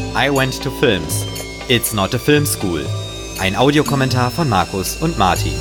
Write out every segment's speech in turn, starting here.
I Went to Films. It's not a film school. Ein Audiokommentar von Markus und Martin.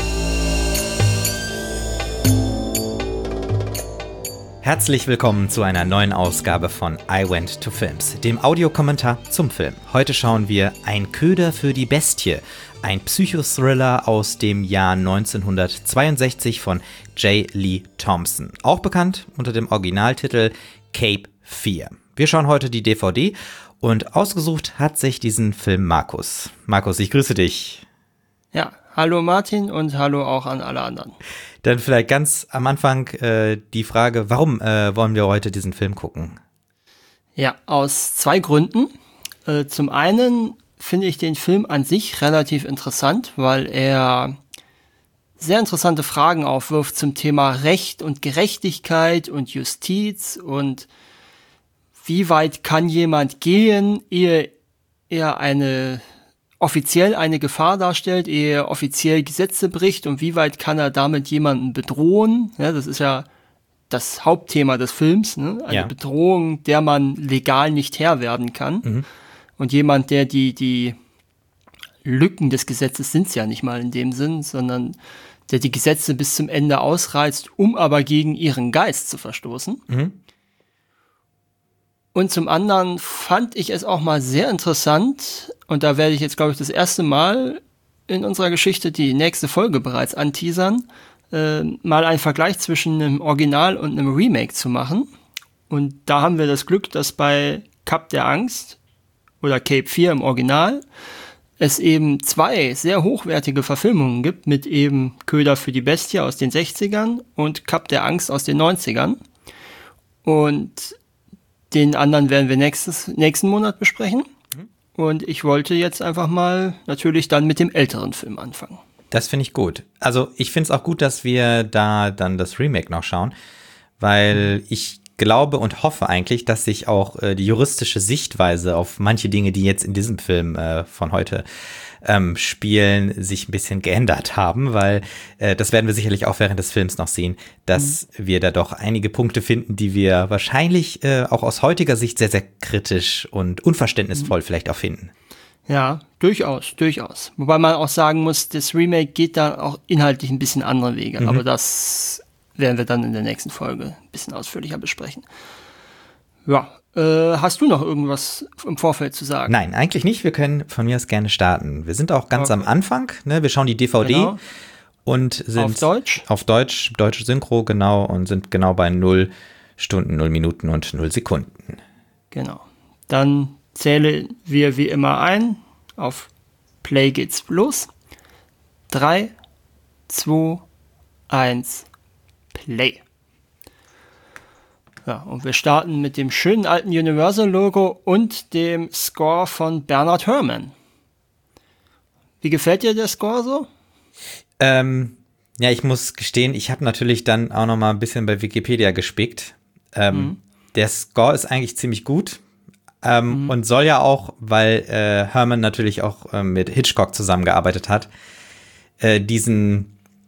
Herzlich willkommen zu einer neuen Ausgabe von I Went to Films, dem Audiokommentar zum Film. Heute schauen wir Ein Köder für die Bestie, ein Psychothriller aus dem Jahr 1962 von J. Lee Thompson, auch bekannt unter dem Originaltitel Cape Fear. Wir schauen heute die DVD und ausgesucht hat sich diesen Film Markus. Markus, ich grüße dich. Ja, hallo Martin und hallo auch an alle anderen. Dann vielleicht ganz am Anfang die Frage, warum wollen wir heute diesen Film gucken? Ja, aus zwei Gründen. Zum einen finde ich den Film an sich relativ interessant, weil er sehr interessante Fragen aufwirft zum Thema Recht und Gerechtigkeit und Justiz und wie weit kann jemand gehen, ehe er offiziell eine Gefahr darstellt, ehe er offiziell Gesetze bricht und wie weit kann er damit jemanden bedrohen. Ja, das ist ja das Hauptthema des Films, ne? Eine Bedrohung, der man legal nicht Herr werden kann. Mhm. Und jemand, der die Lücken des Gesetzes sind es ja nicht mal in dem Sinn, sondern der die Gesetze bis zum Ende ausreizt, um aber gegen ihren Geist zu verstoßen. Mhm. Und zum anderen fand ich es auch mal sehr interessant, und da werde ich jetzt, glaube ich, das erste Mal in unserer Geschichte die nächste Folge bereits anteasern, mal einen Vergleich zwischen einem Original und einem Remake zu machen. Und da haben wir das Glück, dass bei Kap der Angst oder Cape Fear im Original es eben zwei sehr hochwertige Verfilmungen gibt, mit eben Köder für die Bestie aus den 60ern und Kap der Angst aus den 90ern. Und den anderen werden wir nächsten Monat besprechen. Und ich wollte jetzt einfach mal natürlich dann mit dem älteren Film anfangen. Das finde ich gut. Also ich finde es auch gut, dass wir da dann das Remake noch schauen, weil ich glaube und hoffe eigentlich, dass sich auch die juristische Sichtweise auf manche Dinge, die jetzt in diesem Film von heute spielen, sich ein bisschen geändert haben, weil das werden wir sicherlich auch während des Films noch sehen, dass wir da doch einige Punkte finden, die wir wahrscheinlich auch aus heutiger Sicht sehr, sehr kritisch und unverständnisvoll vielleicht auch finden. Ja, durchaus. Wobei man auch sagen muss, das Remake geht da auch inhaltlich ein bisschen andere Wege, aber das werden wir dann in der nächsten Folge ein bisschen ausführlicher besprechen. Ja, hast du noch irgendwas im Vorfeld zu sagen? Nein, eigentlich nicht. Wir können von mir aus gerne starten. Wir sind auch ganz am Anfang. Ne? Wir schauen die DVD und sind auf Deutsch, deutsche Synchro, genau, und sind genau bei 0 Stunden, 0 Minuten und 0 Sekunden. Genau. Dann zählen wir wie immer ein. Auf Play geht's los. 3, 2, 1, Play. Ja, und wir starten mit dem schönen alten Universal-Logo und dem Score von Bernard Herrmann. Wie gefällt dir der Score so? Ja, ich muss gestehen, ich habe natürlich dann auch noch mal ein bisschen bei Wikipedia gespickt. Der Score ist eigentlich ziemlich gut und soll ja auch, weil Herrmann natürlich auch mit Hitchcock zusammengearbeitet hat, dieses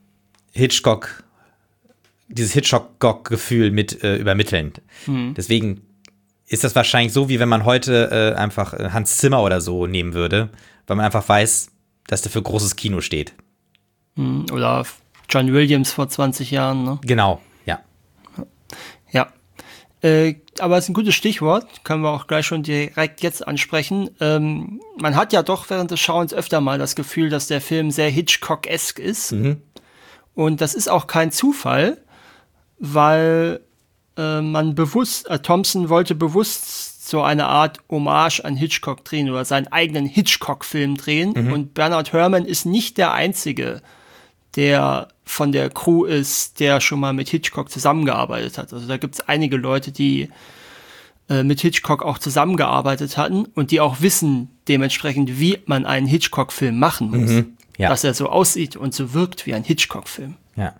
Hitchcock-Gefühl mit übermitteln. Deswegen ist das wahrscheinlich so, wie wenn man heute einfach Hans Zimmer oder so nehmen würde, weil man einfach weiß, dass der für großes Kino steht. Oder John Williams vor 20 Jahren, ne? Genau, ja. Ja. Aber es ist ein gutes Stichwort, können wir auch gleich schon direkt jetzt ansprechen. Man hat ja doch während des Schauens öfter mal das Gefühl, dass der Film sehr Hitchcock-esk ist. Und das ist auch kein Zufall, weil Thompson wollte bewusst so eine Art Hommage an Hitchcock drehen oder seinen eigenen Hitchcock-Film drehen. Und Bernard Herrmann ist nicht der Einzige, der von der Crew ist, der schon mal mit Hitchcock zusammengearbeitet hat. Also da gibt es einige Leute, die mit Hitchcock auch zusammengearbeitet hatten und die auch wissen dementsprechend, wie man einen Hitchcock-Film machen muss. Ja. Dass er so aussieht und so wirkt wie ein Hitchcock-Film. Ja.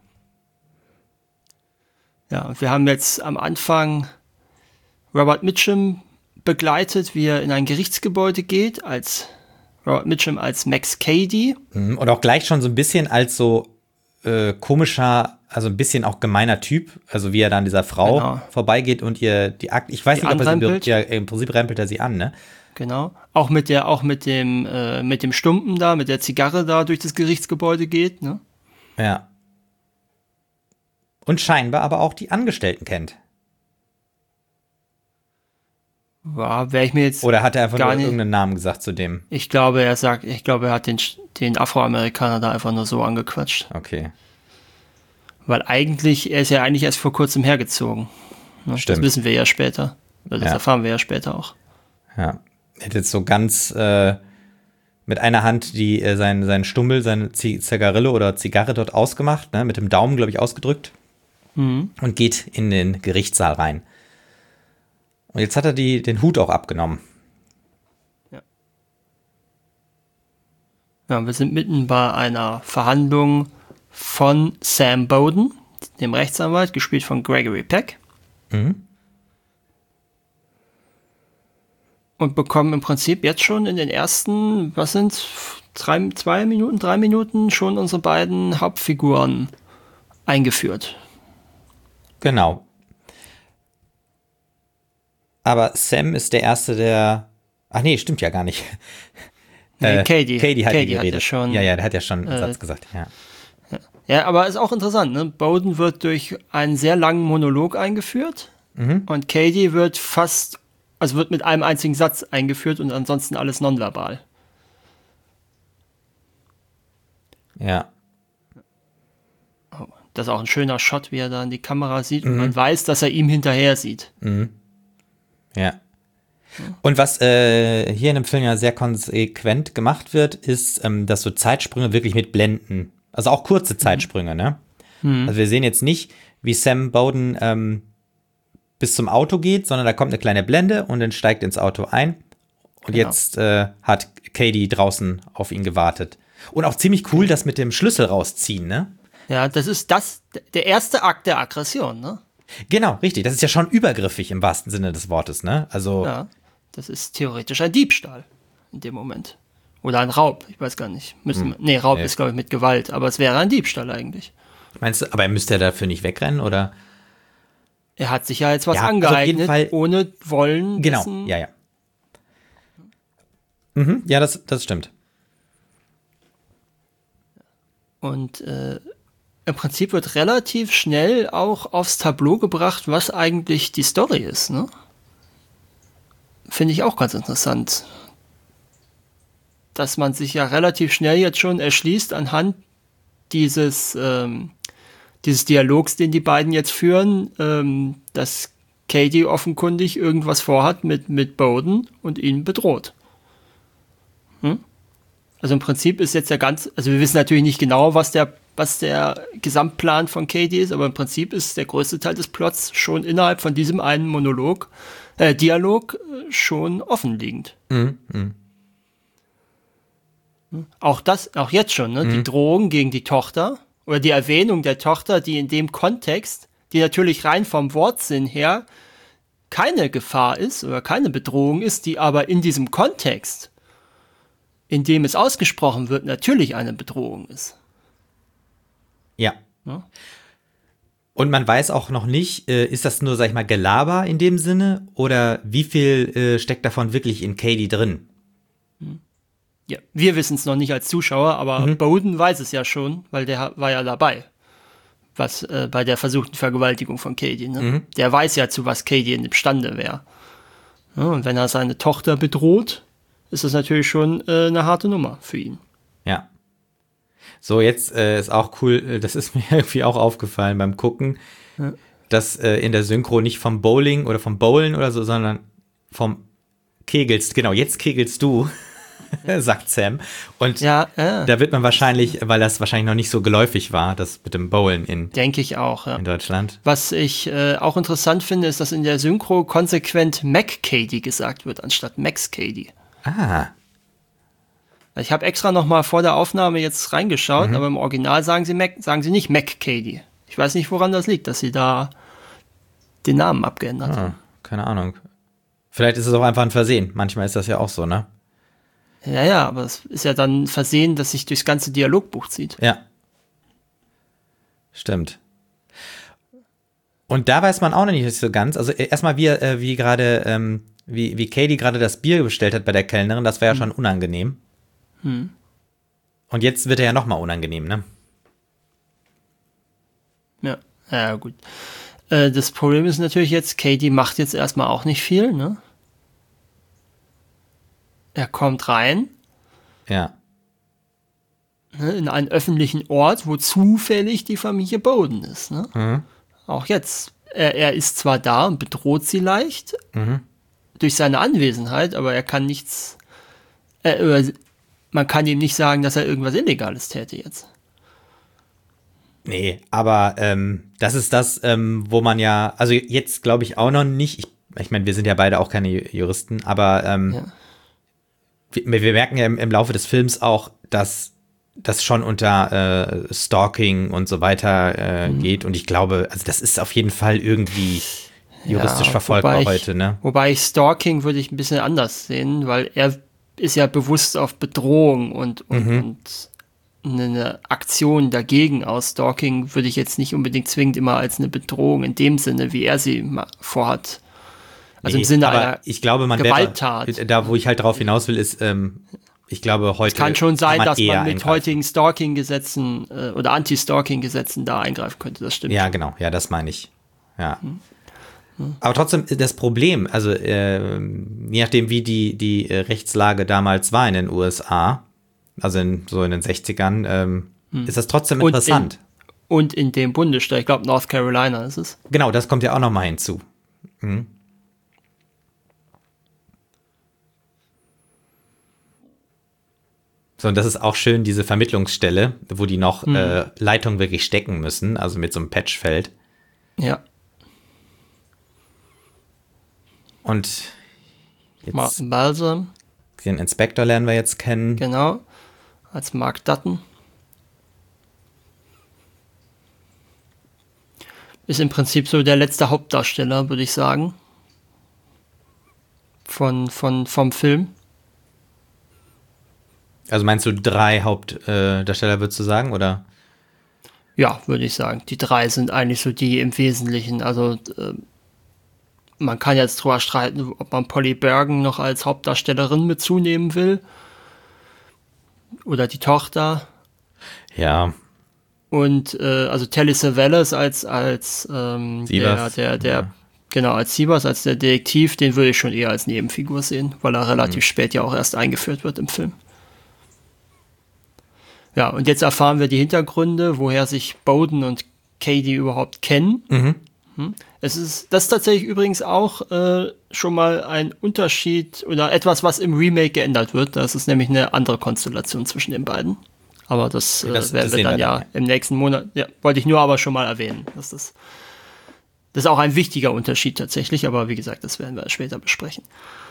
Ja, und wir haben jetzt am Anfang Robert Mitchum begleitet, wie er in ein Gerichtsgebäude geht, als Robert Mitchum als Max Cady. Und auch gleich schon so ein bisschen als so komischer, also ein bisschen auch gemeiner Typ, also wie er dann dieser Frau vorbeigeht und ihr die Akte, ich weiß nicht, ob er sie, ja, im Prinzip rempelt er sie an, ne? Genau. Auch mit dem Stumpen da, mit der Zigarre da durch das Gerichtsgebäude geht, ne? Ja. Und scheinbar aber auch die Angestellten kennt. Wäre ich mir jetzt Oder hat er einfach gar nur nicht. irgendeinen Namen gesagt zu dem? Ich glaube, er hat den Afroamerikaner da einfach nur so angequatscht. Okay. Weil er ist ja eigentlich erst vor kurzem hergezogen. Ne? Stimmt. Das wissen wir ja später. Das Ja. erfahren wir ja später auch. Ja. Er hat jetzt so ganz mit einer Hand seinen Stummel, seine Zigarille oder Zigarre dort ausgemacht, ne? Mit dem Daumen, glaube ich, ausgedrückt. Und geht in den Gerichtssaal rein. Und jetzt hat er den Hut auch abgenommen. Ja, wir sind mitten bei einer Verhandlung von Sam Bowden, dem Rechtsanwalt, gespielt von Gregory Peck. Und bekommen im Prinzip jetzt schon in den ersten, 3 Minuten schon unsere beiden Hauptfiguren eingeführt. Genau. Aber Sam ist der Erste, der... Ach nee, stimmt ja gar nicht. Nee, Katie hat ja geredet. schon, der hat ja schon einen Satz gesagt. Ja. Ja, aber ist auch interessant, ne? Bowden wird durch einen sehr langen Monolog eingeführt und Katie wird wird mit einem einzigen Satz eingeführt und ansonsten alles nonverbal. Ja. Das ist auch ein schöner Shot, wie er da in die Kamera sieht und man weiß, dass er ihm hinterher sieht. Ja. Und was hier in dem Film ja sehr konsequent gemacht wird, ist, dass so Zeitsprünge wirklich mit Blenden, also auch kurze Zeitsprünge, ne? Also wir sehen jetzt nicht, wie Sam Bowden bis zum Auto geht, sondern da kommt eine kleine Blende und dann steigt ins Auto ein. Und jetzt hat Katie draußen auf ihn gewartet. Und auch ziemlich cool, das mit dem Schlüssel rausziehen, ne? Ja, das ist der erste Akt der Aggression, ne? Genau, richtig. Das ist ja schon übergriffig im wahrsten Sinne des Wortes, ne? Also Ja, das ist theoretisch ein Diebstahl in dem Moment. Oder ein Raub, ich weiß gar nicht. Raub ist, glaube ich, mit Gewalt, aber es wäre ein Diebstahl eigentlich. meinst du, aber müsste er dafür nicht wegrennen, oder? Er hat sich ja jetzt was Ja, also auf angeeignet, jeden Fall, ohne Wollen. Genau, dessen- ja. Ja, das stimmt. Und im Prinzip wird relativ schnell auch aufs Tableau gebracht, was eigentlich die Story ist, ne? Finde ich auch ganz interessant. Dass man sich ja relativ schnell jetzt schon erschließt anhand dieses Dialogs, den die beiden jetzt führen, dass Katie offenkundig irgendwas vorhat mit Bowden und ihn bedroht. Also im Prinzip ist jetzt also wir wissen natürlich nicht genau, was der Gesamtplan von Katie ist, aber im Prinzip ist der größte Teil des Plots schon innerhalb von diesem einen Dialog schon offenliegend. Auch jetzt schon, ne? Die Drohung gegen die Tochter oder die Erwähnung der Tochter, die in dem Kontext, die natürlich rein vom Wortsinn her keine Gefahr ist oder keine Bedrohung ist, die aber in diesem Kontext, in dem es ausgesprochen wird, natürlich eine Bedrohung ist. Ja. Ja. Und man weiß auch noch nicht, ist das nur, sag ich mal, Gelaber in dem Sinne oder wie viel steckt davon wirklich in Katie drin? Ja, wir wissen es noch nicht als Zuschauer, aber Bowden weiß es ja schon, weil der war ja dabei, was bei der versuchten Vergewaltigung von Katie. Ne? Der weiß ja, zu was Katie imstande wäre. Ja, und wenn er seine Tochter bedroht, ist das natürlich schon eine harte Nummer für ihn. Ja. So, jetzt ist auch cool, das ist mir irgendwie auch aufgefallen beim Gucken, dass in der Synchro nicht vom Bowling oder vom Bowlen oder so, sondern vom Kegelst. Genau, jetzt kegelst du, sagt Sam. Und da wird man wahrscheinlich, weil das wahrscheinlich noch nicht so geläufig war, das mit dem Bowlen denke ich auch, ja. in Deutschland. Was ich auch interessant finde, ist, dass in der Synchro konsequent Mac-Katie gesagt wird, anstatt Max-Katie. Ah. Ich habe extra noch mal vor der Aufnahme jetzt reingeschaut, aber im Original sagen sie nicht Mac-Katie. Ich weiß nicht, woran das liegt, dass sie da den Namen abgeändert haben. Keine Ahnung. Vielleicht ist es auch einfach ein Versehen. Manchmal ist das ja auch so, ne? Ja, aber es ist ja dann ein Versehen, dass sich durchs ganze Dialogbuch zieht. Ja. Stimmt. Und da weiß man auch noch nicht so ganz. Also erstmal, wie gerade wie Katie gerade das Bier bestellt hat bei der Kellnerin, das war ja schon unangenehm. Und jetzt wird er ja noch mal unangenehm, ne? Ja, gut. Das Problem ist natürlich jetzt, Katie macht jetzt erstmal auch nicht viel, ne? Er kommt rein. Ja. In einen öffentlichen Ort, wo zufällig die Familie Bowden ist. Ne? Auch jetzt. Er ist zwar da und bedroht sie leicht durch seine Anwesenheit, aber er kann nichts. Man kann ihm nicht sagen, dass er irgendwas Illegales täte jetzt. Nee, aber das ist das, wo man ja, also jetzt glaube ich auch noch nicht, ich meine, wir sind ja beide auch keine Juristen, aber wir merken ja im Laufe des Films auch, dass das schon unter Stalking und so weiter geht. Und ich glaube, also das ist auf jeden Fall irgendwie juristisch verfolgbar heute, ne? Wobei Stalking würde ich ein bisschen anders sehen, weil er ist ja bewusst auf Bedrohung und eine Aktion dagegen aus. Stalking würde ich jetzt nicht unbedingt zwingend immer als eine Bedrohung in dem Sinne, wie er sie vorhat. Also im Sinne einer ich glaube, Gewalttat. Da, wo ich halt drauf hinaus will, ist, ich glaube, heute. Es kann schon sein, dass man mit eingreifen. heutigen Stalking-Gesetzen oder Anti-Stalking-Gesetzen da eingreifen könnte. Das stimmt. Ja, genau. Ja, das meine ich. Ja. Aber trotzdem, das Problem, also je nachdem, wie die Rechtslage damals war in den USA, also so in den 60ern, ist das trotzdem interessant. Und in dem Bundesstaat, ich glaube North Carolina ist es. Genau, das kommt ja auch noch mal hinzu. So, und das ist auch schön, diese Vermittlungsstelle, wo die noch Leitungen wirklich stecken müssen, also mit so einem Patchfeld. Ja. Und jetzt Martin Balsam. Den Inspektor lernen wir jetzt kennen. Genau, als Mark Dutton. Ist im Prinzip so der letzte Hauptdarsteller, würde ich sagen. Vom Film. Also meinst du 3 Hauptdarsteller, würdest du sagen, oder? Ja, würde ich sagen. Die 3 sind eigentlich so die im Wesentlichen. Also man kann jetzt drüber streiten, ob man Polly Bergen noch als Hauptdarstellerin mit zunehmen will. Oder die Tochter. Ja. Und also Telly Savalas als genau, als Siebers, als der Detektiv, den würde ich schon eher als Nebenfigur sehen, weil er relativ spät ja auch erst eingeführt wird im Film. Ja, und jetzt erfahren wir die Hintergründe, woher sich Bowden und Katie überhaupt kennen. Das ist tatsächlich übrigens auch schon mal ein Unterschied oder etwas, was im Remake geändert wird. Das ist nämlich eine andere Konstellation zwischen den beiden. Aber das werden wir dann ja im nächsten Monat, ja, wollte ich nur aber schon mal erwähnen. Das ist auch ein wichtiger Unterschied tatsächlich, aber wie gesagt, das werden wir später besprechen.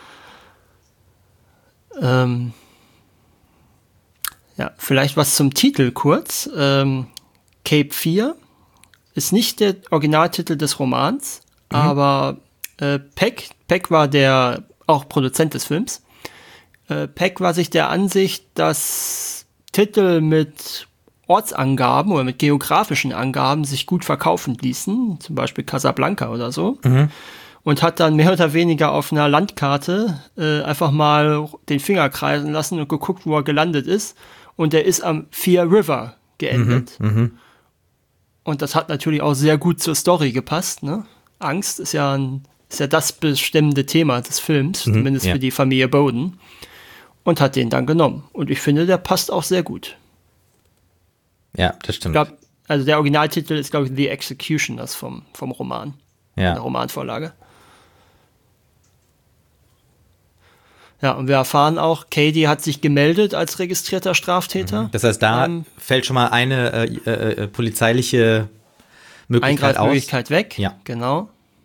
Ja, vielleicht was zum Titel kurz. Cape 4 ist nicht der Originaltitel des Romans, aber Peck war der auch Produzent des Films. Peck war sich der Ansicht, dass Titel mit Ortsangaben oder mit geografischen Angaben sich gut verkaufen ließen, zum Beispiel Casablanca oder so, und hat dann mehr oder weniger auf einer Landkarte einfach mal den Finger kreisen lassen und geguckt, wo er gelandet ist, und er ist am Fear River geendet. Und das hat natürlich auch sehr gut zur Story gepasst, ne? Angst ist ja das bestimmende Thema des Films, zumindest für die Familie Bowden. Und hat den dann genommen. Und ich finde, der passt auch sehr gut. Ja, das stimmt. Ich glaub, also der Originaltitel ist, glaube ich, The Executioners vom Roman. Ja. Der Romanvorlage. Ja, und wir erfahren auch, Katie hat sich gemeldet als registrierter Straftäter. Das heißt, da fällt schon mal eine polizeiliche Möglichkeit aus. Eingreifmöglichkeit weg. Ja. Genau.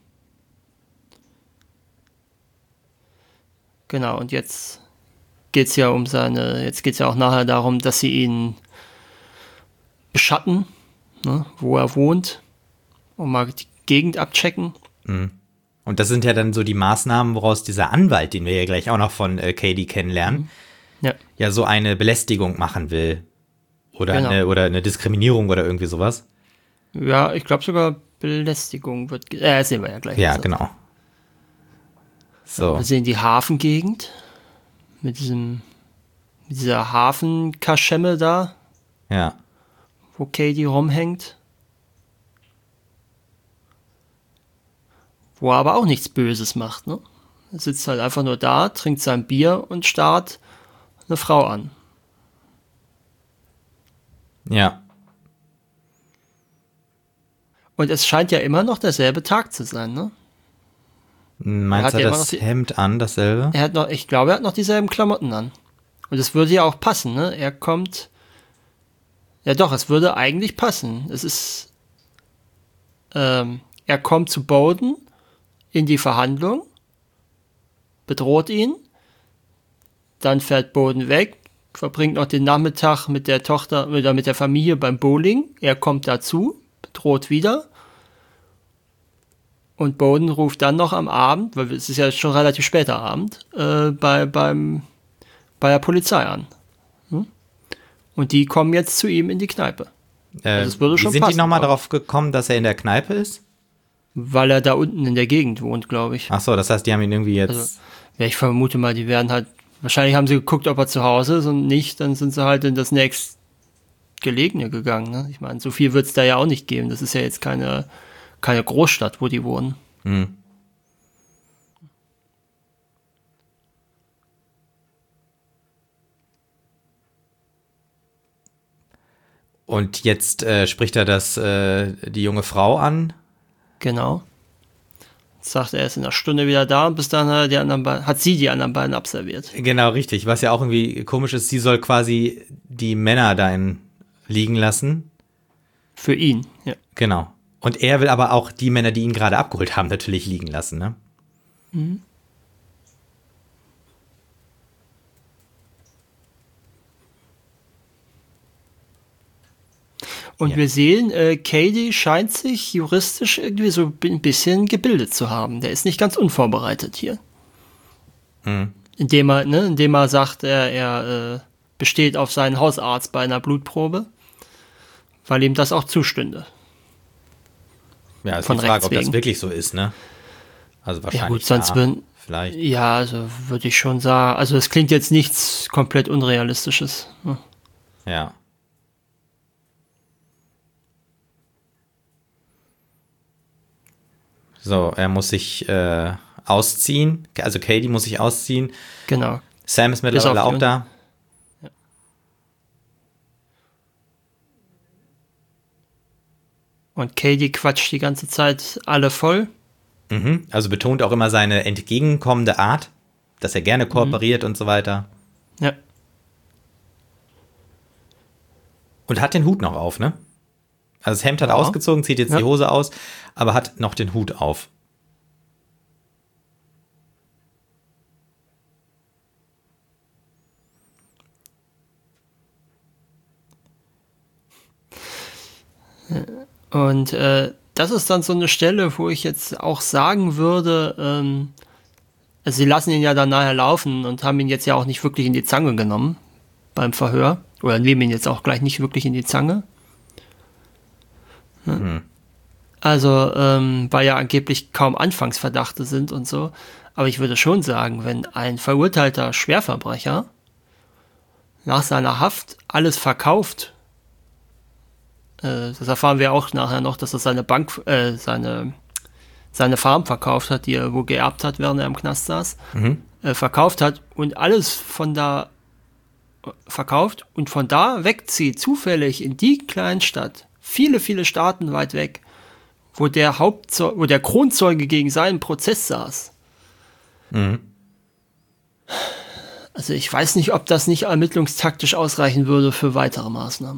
Genau, und jetzt geht's ja auch nachher darum, dass sie ihn beschatten, ne, wo er wohnt, und mal die Gegend abchecken. Und das sind ja dann so die Maßnahmen, woraus dieser Anwalt, den wir ja gleich auch noch von Katie kennenlernen, ja so eine Belästigung machen will. Oder, genau. eine Diskriminierung oder irgendwie sowas. Ja, ich glaube sogar Belästigung wird, sehen wir ja gleich. Ja, genau. So. Wir sehen die Hafengegend mit dieser Hafenkaschemme da, Ja. wo Katie rumhängt. Wo er aber auch nichts Böses macht, ne? Er sitzt halt einfach nur da, trinkt sein Bier und starrt eine Frau an. Ja. Und es scheint ja immer noch derselbe Tag zu sein, ne? Meinst du ja immer das noch Hemd an, dasselbe? Ich glaube, er hat noch dieselben Klamotten an. Und es würde ja auch passen, ne? Ja doch, es würde eigentlich passen. Er kommt zu Bowden in die Verhandlung, bedroht ihn, dann fährt Bowden weg, verbringt noch den Nachmittag mit der Tochter oder mit der Familie beim Bowling. Er kommt dazu, bedroht wieder. Und Bowden ruft dann noch am Abend, weil es ist ja schon relativ später Abend, bei der Polizei an. Und die kommen jetzt zu ihm in die Kneipe. Also es würde schon sind passen, die nochmal aber- darauf gekommen, dass er in der Kneipe ist? Weil er da unten in der Gegend wohnt, glaube ich. Ach so, das heißt, die haben ihn irgendwie jetzt... Also, ja, ich vermute mal, die werden halt, wahrscheinlich haben sie geguckt, ob er zu Hause ist und nicht, dann sind sie halt in das nächstgelegene gegangen. Ne? Ich meine, so viel wird es da ja auch nicht geben. Das ist ja jetzt keine Großstadt, wo die wohnen. Hm. Und jetzt spricht er die junge Frau an. Genau. Jetzt sagt er, ist in einer Stunde wieder da und bis dann hat sie die anderen beiden abserviert. Genau, richtig. Was ja auch irgendwie komisch ist, sie soll quasi die Männer dahin liegen lassen. Für ihn, ja. Genau. Und er will aber auch die Männer, die ihn gerade abgeholt haben, natürlich liegen lassen, ne? Mhm. Und Ja. wir sehen, Cady scheint sich juristisch irgendwie so ein bisschen gebildet zu haben. Der ist nicht ganz unvorbereitet hier. Mhm. Indem er sagt, er besteht auf seinen Hausarzt bei einer Blutprobe, weil ihm das auch zustünde. Ja, ist Von die Frage, Rechts ob das wegen. wirklich so ist, ne? Also wahrscheinlich. Ja gut, sonst würden, vielleicht. ja, also würde ich schon sagen, also es klingt jetzt nichts komplett Unrealistisches. Ne? Ja. So, er muss sich ausziehen. Also Katie muss sich ausziehen. Genau. Sam ist mittlerweile auf auch die- da. Und Cady quatscht die ganze Zeit alle voll. Mhm. Also betont auch immer seine entgegenkommende Art, dass er gerne kooperiert und so weiter. Ja. Und hat den Hut noch auf, ne? Also das Hemd hat Ja. ausgezogen, zieht jetzt Ja. die Hose aus, aber hat noch den Hut auf. Und das ist dann so eine Stelle, wo ich jetzt auch sagen würde, also sie lassen ihn ja dann nachher laufen und haben ihn jetzt ja auch nicht wirklich in die Zange genommen beim Verhör. Oder nehmen ihn jetzt auch gleich nicht wirklich in die Zange. Also, weil ja angeblich kaum Anfangsverdachte sind und so. Aber ich würde schon sagen, wenn ein verurteilter Schwerverbrecher nach seiner Haft alles verkauft, das erfahren wir auch nachher noch, dass er seine Farm verkauft hat, die er wo geerbt hat, während er im Knast saß, verkauft hat und alles von da verkauft und von da wegzieht, zufällig in die Kleinstadt, viele, viele Staaten weit weg, wo der Kronzeuge gegen seinen Prozess saß. Also ich weiß nicht, ob das nicht ermittlungstaktisch ausreichen würde für weitere Maßnahmen.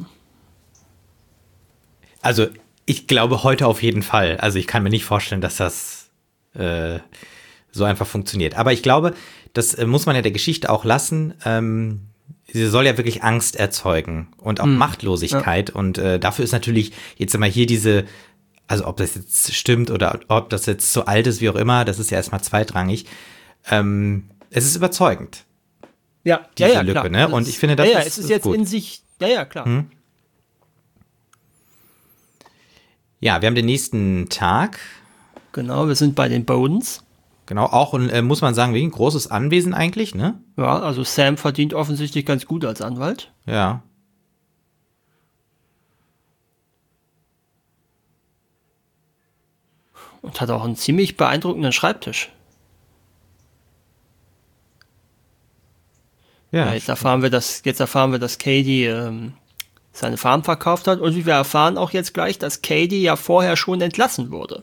Also ich glaube heute auf jeden Fall. Also ich kann mir nicht vorstellen, dass das so einfach funktioniert. Aber ich glaube, das muss man ja der Geschichte auch lassen. Sie soll ja wirklich Angst erzeugen und auch Machtlosigkeit. Ja. Und dafür ist natürlich jetzt immer hier also ob das jetzt stimmt oder ob das jetzt zu alt ist, wie auch immer, das ist ja erstmal zweitrangig. Es ist überzeugend. Ja, diese ja, Lücke, klar. Ne? Und ich finde, das es ist jetzt gut. In sich, ja, klar. Ja, wir haben den nächsten Tag. Genau, wir sind bei den Bowdens. Genau, auch, muss man sagen, wegen großes Anwesen eigentlich, ne? Ja, also Sam verdient offensichtlich ganz gut als Anwalt. Ja. Und hat auch einen ziemlich beeindruckenden Schreibtisch. Ja, jetzt erfahren wir, dass Cady seine Farm verkauft hat. Und wir erfahren auch jetzt gleich, dass Cady ja vorher schon entlassen wurde.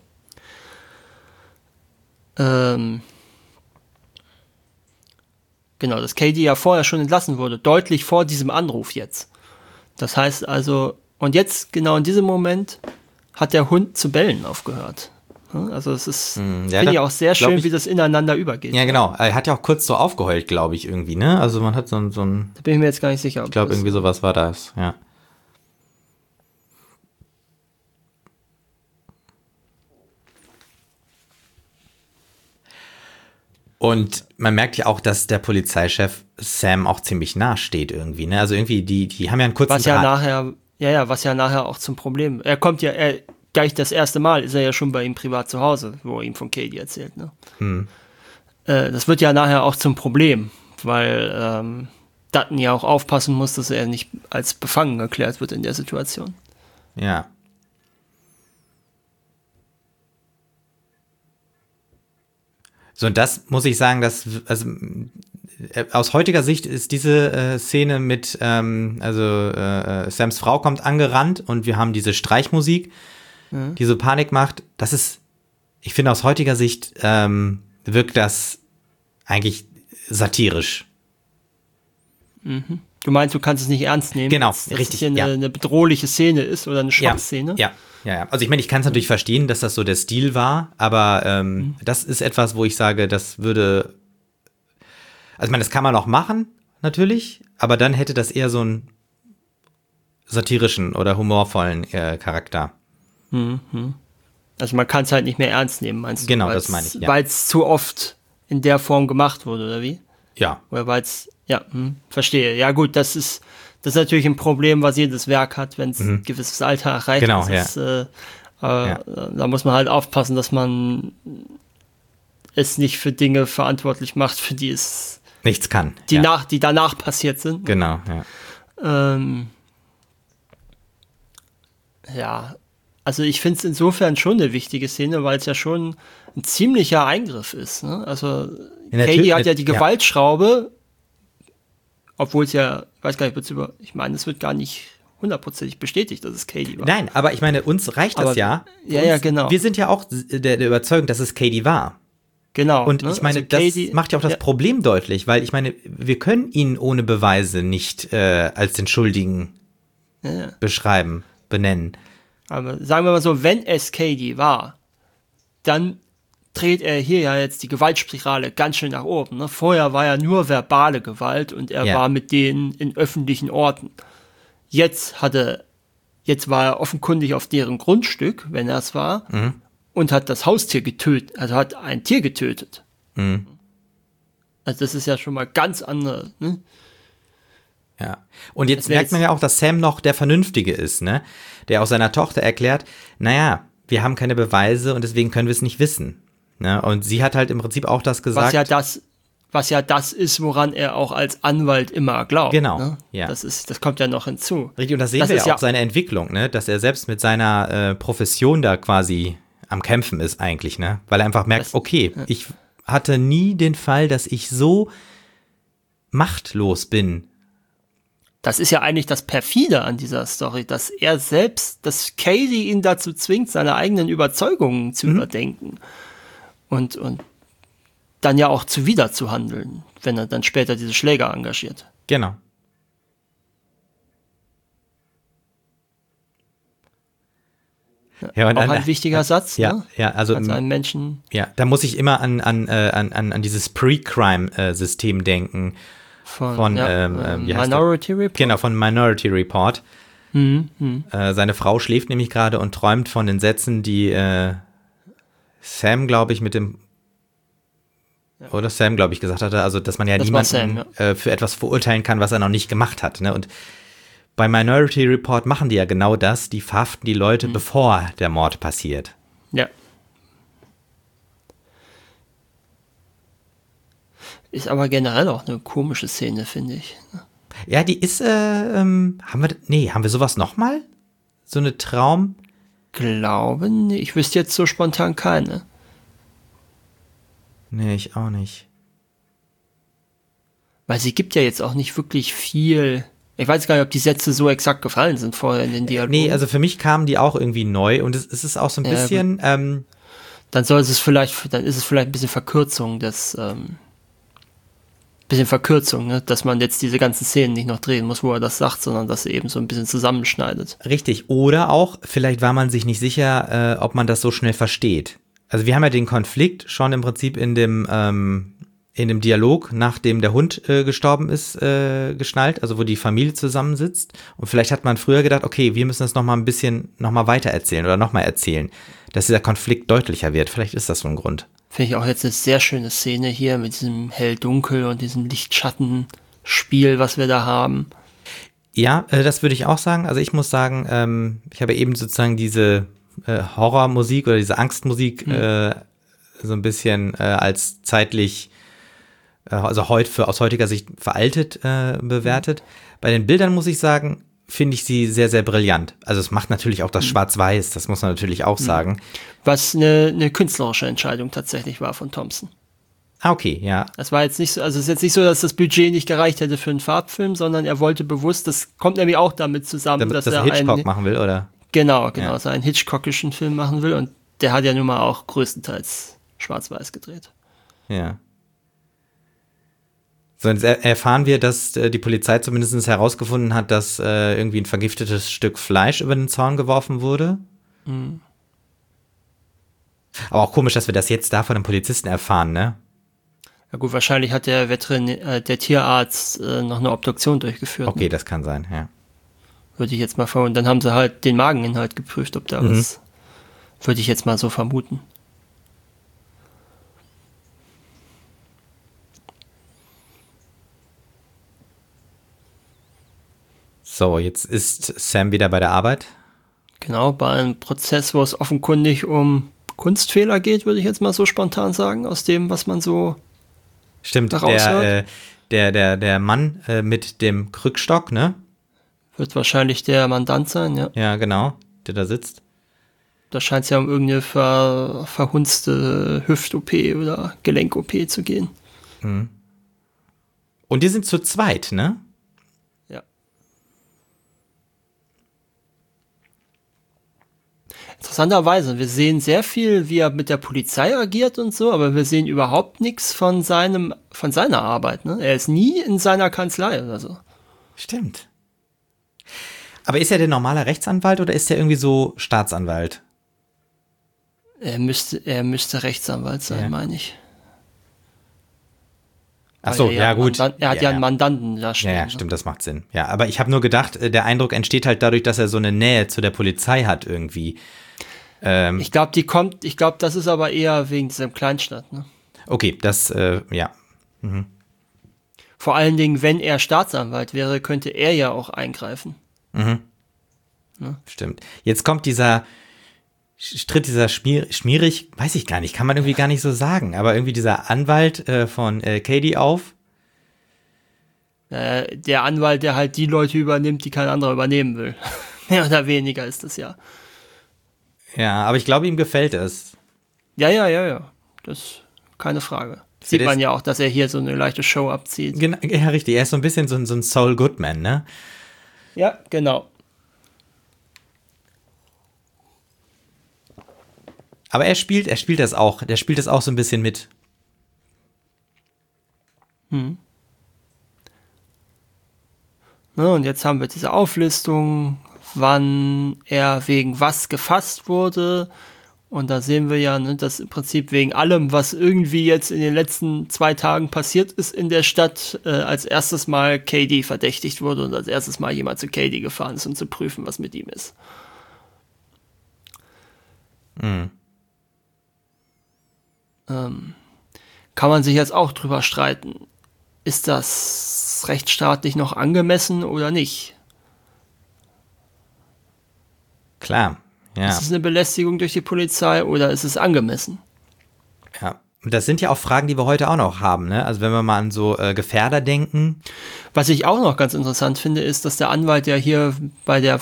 Genau, dass Cady ja vorher schon entlassen wurde. Deutlich vor diesem Anruf jetzt. Das heißt also, und jetzt, genau in diesem Moment, hat der Hund zu bellen aufgehört. Also es ist, finde ich auch sehr schön, wie das ineinander übergeht. Ja, genau. Er hat ja auch kurz so aufgeheult, glaube ich, irgendwie, ne? Also man hat so ein Da bin ich mir jetzt gar nicht sicher. Ich glaube, irgendwie sowas war das, ja. Und man merkt ja auch, dass der Polizeichef Sam auch ziemlich nah steht irgendwie, ne? Also irgendwie, die haben ja einen kurzen was ja nachher auch zum Problem. Gleich das erste Mal ist er ja schon bei ihm privat zu Hause, wo er ihm von Cady erzählt, ne? Das wird ja nachher auch zum Problem, weil Dutton ja auch aufpassen muss, dass er nicht als befangen erklärt wird in der Situation. Ja. So, und das muss ich sagen, aus heutiger Sicht ist diese Szene mit, Sams Frau kommt angerannt und wir haben diese Streichmusik, die so Panik macht. Das ist, ich finde, aus heutiger Sicht wirkt das eigentlich satirisch. Mhm. Du meinst, du kannst es nicht ernst nehmen? Genau, dass richtig. Das hier eine bedrohliche Szene ist oder eine Schwachszene? Ja. Also ich meine, ich kann es natürlich verstehen, dass das so der Stil war, aber das ist etwas, wo ich sage, das würde, also ich meine, das kann man auch machen, natürlich, aber dann hätte das eher so einen satirischen oder humorvollen Charakter. Also man kann es halt nicht mehr ernst nehmen, meinst du? Genau, das meine ich, ja. Weil es zu oft in der Form gemacht wurde, oder wie? Ja. Oder weil es, verstehe. Ja gut, das ist natürlich ein Problem, was jedes Werk hat, wenn es ein gewisses Alter erreicht. Genau, Da muss man halt aufpassen, dass man es nicht für Dinge verantwortlich macht, für die es nichts kann. Die danach passiert sind. Genau, ja. Also ich finde es insofern schon eine wichtige Szene, weil es ja schon ein ziemlicher Eingriff ist. Ne? Also Cady hat ja die Gewaltschraube, obwohl es ja, ich weiß gar nicht, ich meine, es wird gar nicht hundertprozentig bestätigt, dass es Cady war. Nein, aber ich meine, uns reicht das ja. Ja, genau. Wir sind ja auch der Überzeugung, dass es Cady war. Genau. Und ich meine, das macht ja auch das Problem deutlich, weil ich meine, wir können ihn ohne Beweise nicht als den Schuldigen benennen. Aber sagen wir mal so, wenn es Cady war, dann dreht er hier ja jetzt die Gewaltspirale ganz schön nach oben. Ne? Vorher war ja nur verbale Gewalt und er war mit denen in öffentlichen Orten. Jetzt war er offenkundig auf deren Grundstück, wenn er es war, und hat das Haustier getötet, also hat ein Tier getötet. Also das ist ja schon mal ganz andere. Ne? Ja. Und jetzt merkt man ja auch, dass Sam noch der Vernünftige ist, ne? Der auch seiner Tochter erklärt, naja, wir haben keine Beweise und deswegen können wir es nicht wissen. Ne? Und sie hat halt im Prinzip auch das gesagt. Was ja das ist, woran er auch als Anwalt immer glaubt. Genau, ne? ja. Das kommt ja noch hinzu. Richtig, und das sehen wir ja auch seine Entwicklung, ne? Dass er selbst mit seiner Profession da quasi am Kämpfen ist eigentlich, ne? Weil er einfach merkt, ich hatte nie den Fall, dass ich so machtlos bin. Das ist ja eigentlich das Perfide an dieser Story, dass Cady ihn dazu zwingt, seine eigenen Überzeugungen zu überdenken und dann ja auch zuwider zu handeln, wenn er dann später diese Schläger engagiert. Genau. Ja, und auch ein wichtiger Satz, ja, ne? Ja, also als einen Menschen. Ja, da muss ich immer an dieses Pre-Crime-System denken. Von Minority Report. Genau, von Minority Report. Seine Frau schläft nämlich gerade und träumt von den Sätzen, die Sam, glaube ich, gesagt hatte, also dass man ja niemanden für etwas verurteilen kann, was er noch nicht gemacht hat. Ne? Und bei Minority Report machen die ja genau das, die verhaften die Leute, bevor der Mord passiert. Ja. Ist aber generell auch eine komische Szene, finde ich. Ja, die ist, haben wir sowas nochmal? So eine Traum? Glaube nicht. Ich wüsste jetzt so spontan keine. Nee, ich auch nicht. Weil sie gibt ja jetzt auch nicht wirklich viel. Ich weiß gar nicht, ob die Sätze so exakt gefallen sind vorher in den Dialogen. Nee, also für mich kamen die auch irgendwie neu und es ist auch so ein bisschen. Dann ist es vielleicht ein bisschen Verkürzung ne? Dass man jetzt diese ganzen Szenen nicht noch drehen muss, wo er das sagt, sondern dass er eben so ein bisschen zusammenschneidet. Richtig. Oder auch, vielleicht war man sich nicht sicher, ob man das so schnell versteht. Also wir haben ja den Konflikt schon im Prinzip in dem Dialog, nachdem der Hund gestorben ist, geschnallt, also wo die Familie zusammensitzt. Und vielleicht hat man früher gedacht, okay, wir müssen das noch mal ein bisschen noch mal weiter erzählen oder noch mal erzählen, dass dieser Konflikt deutlicher wird. Vielleicht ist das so ein Grund. Finde ich auch jetzt eine sehr schöne Szene hier mit diesem Hell-Dunkel und diesem Licht-Schatten-Spiel, was wir da haben. Ja, das würde ich auch sagen. Also ich muss sagen, ich habe eben sozusagen diese Horrormusik oder diese Angstmusik so ein bisschen als zeitlich, also aus heutiger Sicht veraltet bewertet. Bei den Bildern muss ich sagen, finde ich sie sehr, sehr brillant. Also es macht natürlich auch das Schwarz-Weiß, das muss man natürlich auch sagen. Was eine künstlerische Entscheidung tatsächlich war von Thompson. Ah, okay, ja. Das war jetzt nicht so, also es ist jetzt nicht so, dass das Budget nicht gereicht hätte für einen Farbfilm, sondern er wollte bewusst, das kommt nämlich auch damit zusammen, dass er Hitchcock machen will, oder? Genau, ja. Dass er einen Hitchcockischen Film machen will und der hat ja nun mal auch größtenteils Schwarz-Weiß gedreht. Ja. So, jetzt erfahren wir, dass die Polizei zumindest herausgefunden hat, dass irgendwie ein vergiftetes Stück Fleisch über den Zaun geworfen wurde. Mhm. Aber auch komisch, dass wir das jetzt da von einem Polizisten erfahren, ne? Ja gut, wahrscheinlich hat der Tierarzt noch eine Obduktion durchgeführt. Okay, ne? Das kann sein, ja. Würde ich jetzt mal vermuten. Dann haben sie halt den Mageninhalt geprüft, ob da was, würde ich jetzt mal so vermuten. So, jetzt ist Sam wieder bei der Arbeit. Genau, bei einem Prozess, wo es offenkundig um Kunstfehler geht, würde ich jetzt mal so spontan sagen, aus dem, was man so daraus hört. Der Mann mit dem Krückstock, ne? Wird wahrscheinlich der Mandant sein, ja. Ja, genau, der da sitzt. Da scheint es ja um irgendeine verhunzte Hüft-OP oder Gelenk-OP zu gehen. Mhm. Und die sind zu zweit, ne? Ja. Interessanterweise, wir sehen sehr viel, wie er mit der Polizei agiert und so, aber wir sehen überhaupt nichts von seiner Arbeit, ne? Er ist nie in seiner Kanzlei oder so. Stimmt. Aber ist er denn normaler Rechtsanwalt oder ist er irgendwie so Staatsanwalt? Er müsste Rechtsanwalt sein, meine ich. Ach so, ja gut. Er hat ja einen Mandanten da stehen. Ja, stimmt, das macht Sinn. Ja, aber ich habe nur gedacht, der Eindruck entsteht halt dadurch, dass er so eine Nähe zu der Polizei hat irgendwie. Ich glaube, das ist aber eher wegen diesem Kleinstadt, ne? Okay, das, ja. Mhm. Vor allen Dingen, wenn er Staatsanwalt wäre, könnte er ja auch eingreifen. Mhm. Ja. Stimmt. Jetzt kommt dieser schmierig, weiß ich gar nicht, kann man irgendwie gar nicht so sagen, aber irgendwie dieser Anwalt von Katie auf. Der Anwalt, der halt die Leute übernimmt, die kein anderer übernehmen will. Mehr oder weniger ist das ja. Ja, aber ich glaube, ihm gefällt es. Ja. Das keine Frage. Sieht man ja auch, dass er hier so eine leichte Show abzieht. Genau, ja, richtig. Er ist so ein bisschen so ein Saul Goodman, ne? Ja, genau. Aber er spielt das auch. Der spielt das auch so ein bisschen mit. Na, und jetzt haben wir diese Auflistung, wann er wegen was gefasst wurde. Und da sehen wir ja, ne, dass im Prinzip wegen allem, was irgendwie jetzt in den letzten 2 Tagen passiert ist in der Stadt, als erstes Mal Katie verdächtigt wurde und als erstes Mal jemand zu Katie gefahren ist, um zu prüfen, was mit ihm ist. Mhm. Kann man sich jetzt auch drüber streiten. Ist das rechtsstaatlich noch angemessen oder nicht? Klar, ja. Ist es eine Belästigung durch die Polizei oder ist es angemessen? Ja, Und das sind ja auch Fragen, die wir heute auch noch haben, ne? Also wenn wir mal an so Gefährder denken. Was ich auch noch ganz interessant finde, ist, dass der Anwalt ja hier bei der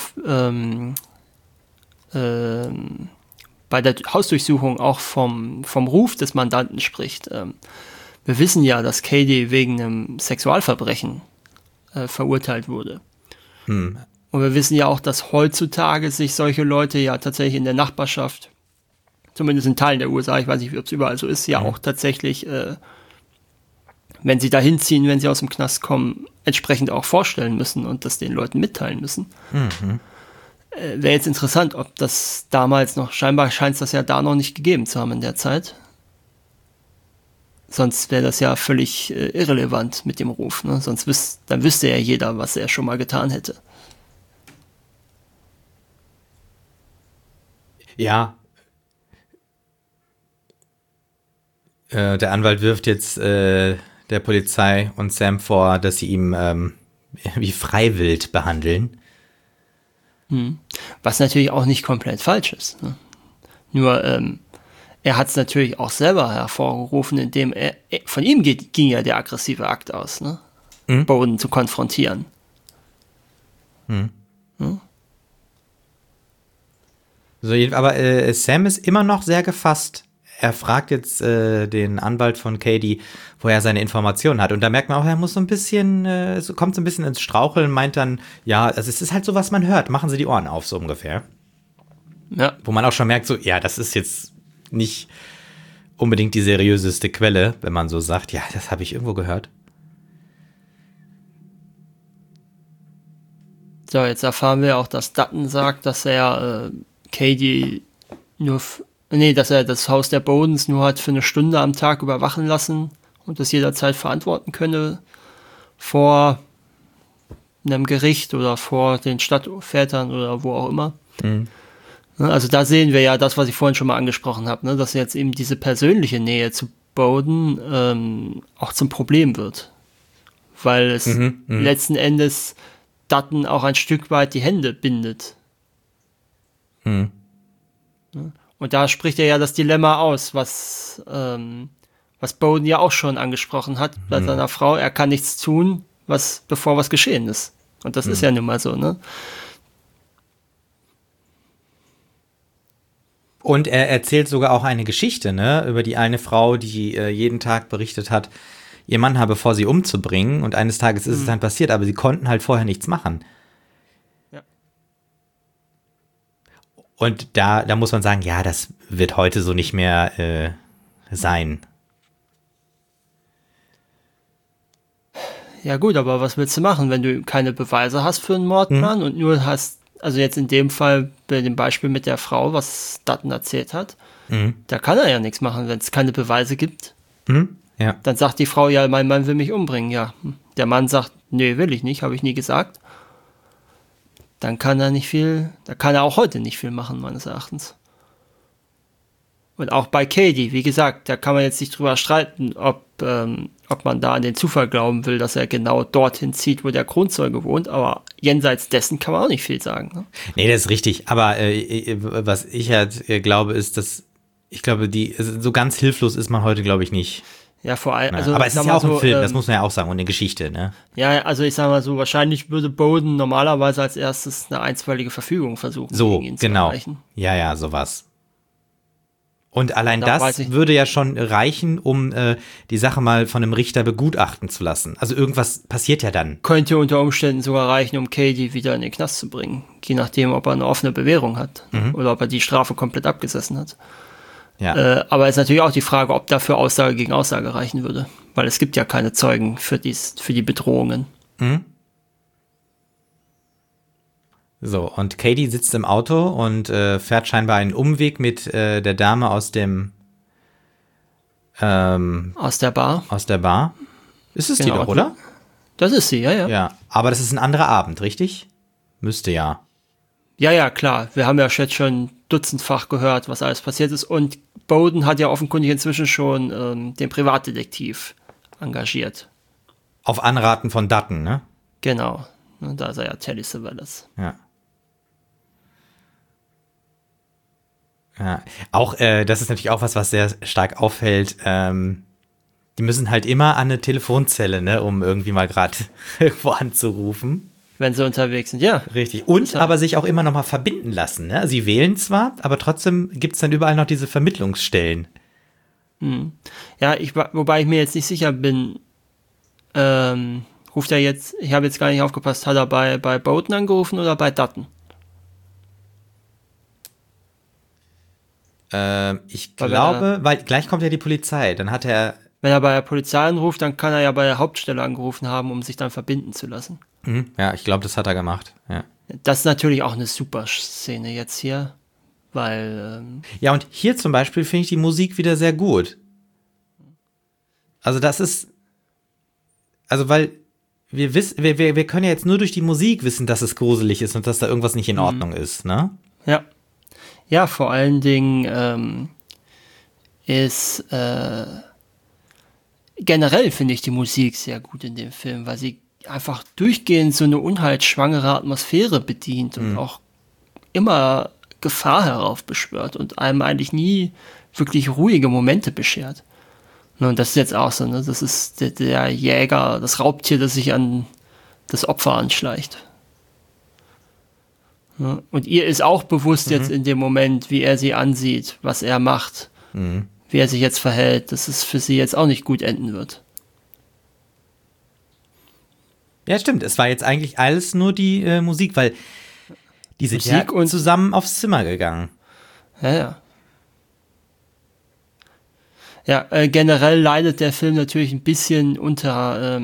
Hausdurchsuchung auch vom Ruf des Mandanten spricht. Wir wissen ja, dass Cady wegen einem Sexualverbrechen verurteilt wurde. Und wir wissen ja auch, dass heutzutage sich solche Leute ja tatsächlich in der Nachbarschaft, zumindest in Teilen der USA, ich weiß nicht, ob es überall so ist, ja auch tatsächlich, wenn sie da hinziehen, wenn sie aus dem Knast kommen, entsprechend auch vorstellen müssen und das den Leuten mitteilen müssen. Wäre jetzt interessant, ob das damals noch, scheinbar scheint es das ja da noch nicht gegeben zu haben in der Zeit. Sonst wäre das ja völlig irrelevant mit dem Ruf. Ne? Dann wüsste ja jeder, was er schon mal getan hätte. Ja. Der Anwalt wirft jetzt der Polizei und Sam vor, dass sie ihm wie freiwillig behandeln. Was natürlich auch nicht komplett falsch ist. Ne? Nur, er hat es natürlich auch selber hervorgerufen, indem von ihm ging ja der aggressive Akt aus, ne? Bowden zu konfrontieren. So, aber Sam ist immer noch sehr gefasst. Er fragt jetzt den Anwalt von Cady, woher er seine Informationen hat. Und da merkt man auch, er muss so ein bisschen, kommt so ein bisschen ins Straucheln, meint dann, ja, also es ist halt so, was man hört. Machen Sie die Ohren auf, so ungefähr. Ja. Wo man auch schon merkt, so, ja, das ist jetzt nicht unbedingt die seriöseste Quelle, wenn man so sagt, ja, das habe ich irgendwo gehört. So, jetzt erfahren wir auch, dass Dutton sagt, dass er Cady dass er das Haus der Bowdens nur hat für eine Stunde am Tag überwachen lassen und das jederzeit verantworten könne vor einem Gericht oder vor den Stadtvätern oder wo auch immer. Also da sehen wir ja das, was ich vorhin schon mal angesprochen habe, ne? Dass jetzt eben diese persönliche Nähe zu Bowden auch zum Problem wird. Weil es letzten Endes Dutton auch ein Stück weit die Hände bindet. Und da spricht er ja das Dilemma aus, was Bowden ja auch schon angesprochen hat bei seiner Frau. Er kann nichts tun, bevor was geschehen ist. Und das ist ja nun mal so, ne? Und er erzählt sogar auch eine Geschichte, ne, über die eine Frau, die jeden Tag berichtet hat, ihr Mann habe vor, sie umzubringen. Und eines Tages ist es dann passiert, aber sie konnten halt vorher nichts machen. Ja. Und da muss man sagen, ja, das wird heute so nicht mehr sein. Ja gut, aber was willst du machen, wenn du keine Beweise hast für einen Mordplan und nur hast, also jetzt in dem Fall bei dem Beispiel mit der Frau, was Dutton erzählt hat, da kann er ja nichts machen, wenn es keine Beweise gibt. Ja. Dann sagt die Frau, ja, mein Mann will mich umbringen, ja. Der Mann sagt, nee, will ich nicht, habe ich nie gesagt. Dann kann er auch heute nicht viel machen, meines Erachtens. Und auch bei Cady, wie gesagt, da kann man jetzt nicht drüber streiten, ob man da an den Zufall glauben will, dass er genau dorthin zieht, wo der Kronzeuge wohnt, aber jenseits dessen kann man auch nicht viel sagen. Ne? Nee, das ist richtig, aber was ich halt glaube, ist, dass ich glaube, so ganz hilflos ist man heute, glaube ich, nicht. Ja, vor allem. Also, aber es ist ja auch ein Film, das muss man ja auch sagen, und eine Geschichte, ne? Ja, also ich sag mal so, wahrscheinlich würde Bowden normalerweise als erstes eine einstweilige Verfügung versuchen, so, gegen ihn genau. zu erreichen. Ja, sowas. Und allein Da das würde ja schon reichen, um die Sache mal von einem Richter begutachten zu lassen. Also irgendwas passiert ja dann. Könnte unter Umständen sogar reichen, um Cady wieder in den Knast zu bringen. Je nachdem, ob er eine offene Bewährung hat oder ob er die Strafe komplett abgesessen hat. Ja. Aber es ist natürlich auch die Frage, ob dafür Aussage gegen Aussage reichen würde. Weil es gibt ja keine Zeugen für die Bedrohungen. So, und Cady sitzt im Auto und fährt scheinbar einen Umweg mit der Dame aus der Bar. Aus der Bar. Ist es Genau, die doch, oder? Das ist sie, ja. Ja, aber das ist ein anderer Abend, richtig? Müsste ja. Ja, klar. Wir haben ja jetzt schon dutzendfach gehört, was alles passiert ist. Und Bowden hat ja offenkundig inzwischen schon den Privatdetektiv engagiert. Auf Anraten von Dutton, ne? Genau. Da ist er ja Telly Savalas. Ja. Und Ja. Auch, das ist natürlich auch was sehr stark auffällt. Die müssen halt immer an eine Telefonzelle, ne, um irgendwie mal gerade irgendwo anzurufen. Wenn sie unterwegs sind, ja. Richtig. Und aber sich auch immer noch mal verbinden lassen. Ne? Sie wählen zwar, aber trotzdem gibt es dann überall noch diese Vermittlungsstellen. Ja, wobei ich mir jetzt nicht sicher bin, ruft er jetzt, ich habe jetzt gar nicht aufgepasst, hat er bei Bowden angerufen oder bei Dutton? Ich glaube, weil gleich kommt ja die Polizei. Dann hat er. Wenn er bei der Polizei anruft, dann kann er ja bei der Hauptstelle angerufen haben, um sich dann verbinden zu lassen. Ja, ich glaube, das hat er gemacht. Ja. Das ist natürlich auch eine super Szene jetzt hier, weil. Ja, und hier zum Beispiel finde ich die Musik wieder sehr gut. Also das ist. Also weil wir können ja jetzt nur durch die Musik wissen, dass es gruselig ist und dass da irgendwas nicht in Ordnung ist, ne? Ja. Ja, vor allen Dingen ist generell finde ich die Musik sehr gut in dem Film, weil sie einfach durchgehend so eine unheilsschwangere Atmosphäre bedient und auch immer Gefahr heraufbeschwört und einem eigentlich nie wirklich ruhige Momente beschert. Und das ist jetzt auch so, ne? Das ist der Jäger, das Raubtier, das sich an das Opfer anschleicht. Ja, und ihr ist auch bewusst jetzt in dem Moment, wie er sie ansieht, was er macht, wie er sich jetzt verhält, dass es für sie jetzt auch nicht gut enden wird. Ja, stimmt. Es war jetzt eigentlich alles nur die Musik, weil die sind ja zusammen aufs Zimmer gegangen. Ja. Ja, generell leidet der Film natürlich ein bisschen unter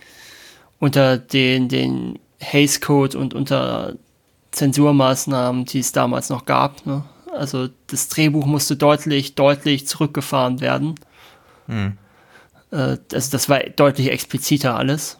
den Hays Code und unter Zensurmaßnahmen, die es damals noch gab. Ne? Also das Drehbuch musste deutlich zurückgefahren werden. Also das war deutlich expliziter alles,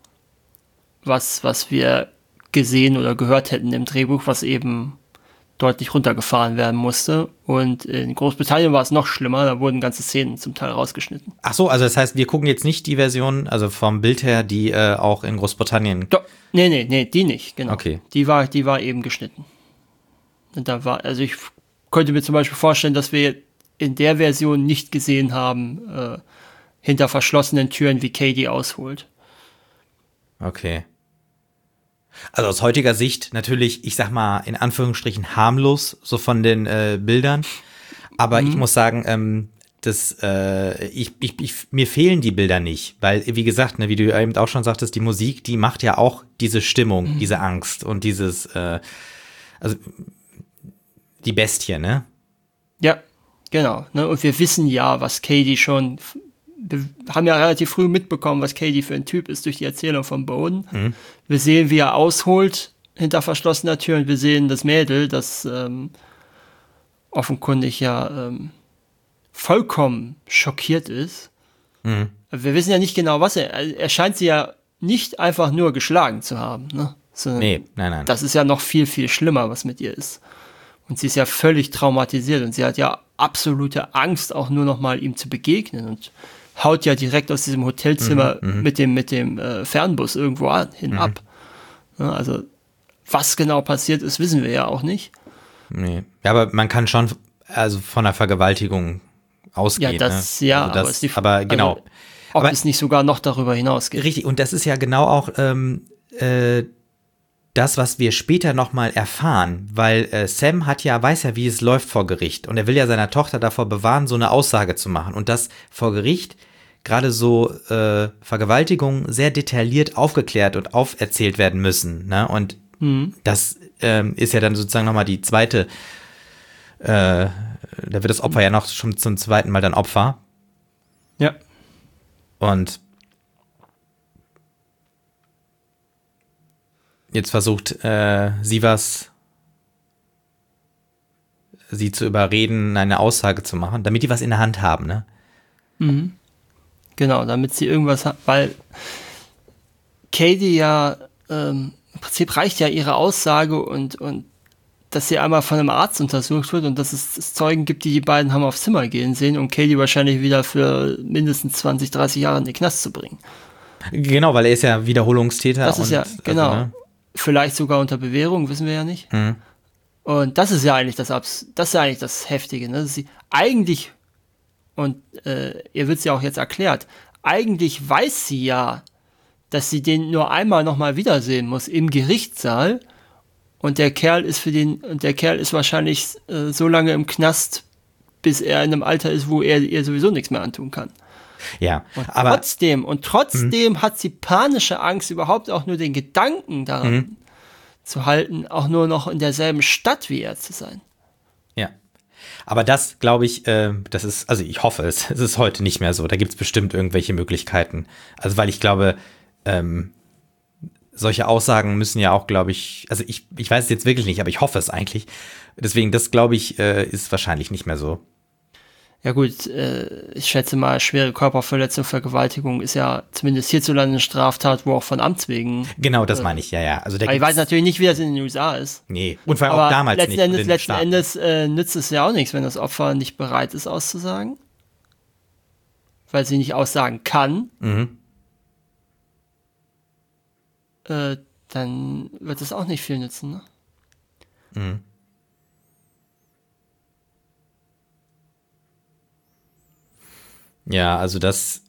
was wir gesehen oder gehört hätten im Drehbuch, was eben deutlich runtergefahren werden musste. Und in Großbritannien war es noch schlimmer, da wurden ganze Szenen zum Teil rausgeschnitten. Ach so, also das heißt, wir gucken jetzt nicht die Version, also vom Bild her, die auch in Großbritannien. Nee, die nicht, genau. Okay. Die war eben geschnitten. Und also ich könnte mir zum Beispiel vorstellen, dass wir in der Version nicht gesehen haben, hinter verschlossenen Türen, wie Katie ausholt. Okay. Also aus heutiger Sicht natürlich, ich sag mal, in Anführungsstrichen harmlos, so von den Bildern. Aber ich muss sagen, mir fehlen die Bilder nicht. Weil, wie gesagt, ne, wie du eben auch schon sagtest, die Musik, die macht ja auch diese Stimmung, diese Angst und dieses, also die Bestie, ne? Ja, genau. Ne? Und wir wissen ja, was Katie schon. Wir haben ja relativ früh mitbekommen, was Katie für ein Typ ist durch die Erzählung von Bowden. Wir sehen, wie er ausholt hinter verschlossener Tür und wir sehen das Mädel, das offenkundig ja vollkommen schockiert ist. Wir wissen ja nicht genau, was er scheint sie ja nicht einfach nur geschlagen zu haben. Ne? Nee, nein. Das ist ja noch viel, viel schlimmer, was mit ihr ist. Und sie ist ja völlig traumatisiert und sie hat ja absolute Angst, auch nur noch mal ihm zu begegnen und haut ja direkt aus diesem Hotelzimmer mit dem Fernbus irgendwo hin ab. Ja, also was genau passiert ist, wissen wir ja auch nicht. Nee. Ja, aber man kann schon also von einer Vergewaltigung ausgehen. Ja, aber genau. Also, ob es nicht sogar noch darüber hinausgeht. Richtig, und das ist ja genau auch das, was wir später nochmal erfahren, weil Sam weiß ja, wie es läuft vor Gericht und er will ja seiner Tochter davor bewahren, so eine Aussage zu machen und dass vor Gericht gerade so Vergewaltigungen sehr detailliert aufgeklärt und auferzählt werden müssen, ne? Und das ist ja dann sozusagen nochmal die zweite, da wird das Opfer ja noch schon zum zweiten Mal dann Opfer. Ja. Und jetzt versucht Sivas sie zu überreden, eine Aussage zu machen, damit die was in der Hand haben, ne? Genau, damit sie irgendwas hat, weil Katie ja im Prinzip reicht ja ihre Aussage und dass sie einmal von einem Arzt untersucht wird und dass es Zeugen gibt, die beiden haben aufs Zimmer gehen sehen, um Katie wahrscheinlich wieder für mindestens 20, 30 Jahre in den Knast zu bringen. Genau, weil er ist ja Wiederholungstäter. Das ist genau. Also, ne? Vielleicht sogar unter Bewährung, wissen wir ja nicht. Und das ist ja eigentlich das Heftige, ne? Sie eigentlich, und ihr wird es ja auch jetzt erklärt, eigentlich weiß sie ja, dass sie den nur einmal nochmal wiedersehen muss im Gerichtssaal. Und der Kerl ist wahrscheinlich so lange im Knast, bis er in einem Alter ist, wo er ihr sowieso nichts mehr antun kann. Ja, Und aber trotzdem hat sie panische Angst, überhaupt auch nur den Gedanken daran zu halten, auch nur noch in derselben Stadt wie er zu sein. ja. Aber das, glaube ich, das ist, also ich hoffe es ist heute nicht mehr so. Da gibt es bestimmt irgendwelche Möglichkeiten. Also weil ich glaube, solche Aussagen müssen ja auch, glaube ich, also ich weiß es jetzt wirklich nicht, aber ich hoffe es eigentlich. Deswegen, das, glaube ich, ist wahrscheinlich nicht mehr so. Ja gut, ich schätze mal, schwere Körperverletzung, Vergewaltigung ist ja zumindest hierzulande eine Straftat, wo auch von Amts wegen. Genau, das meine ich, ja. Also ich weiß natürlich nicht, wie das in den USA ist. Nee, und vor allem auch damals nicht. Letzten Endes nützt es ja auch nichts, wenn das Opfer nicht bereit ist, auszusagen. Weil sie nicht aussagen kann. Dann wird es auch nicht viel nützen, ne? Ja, also das.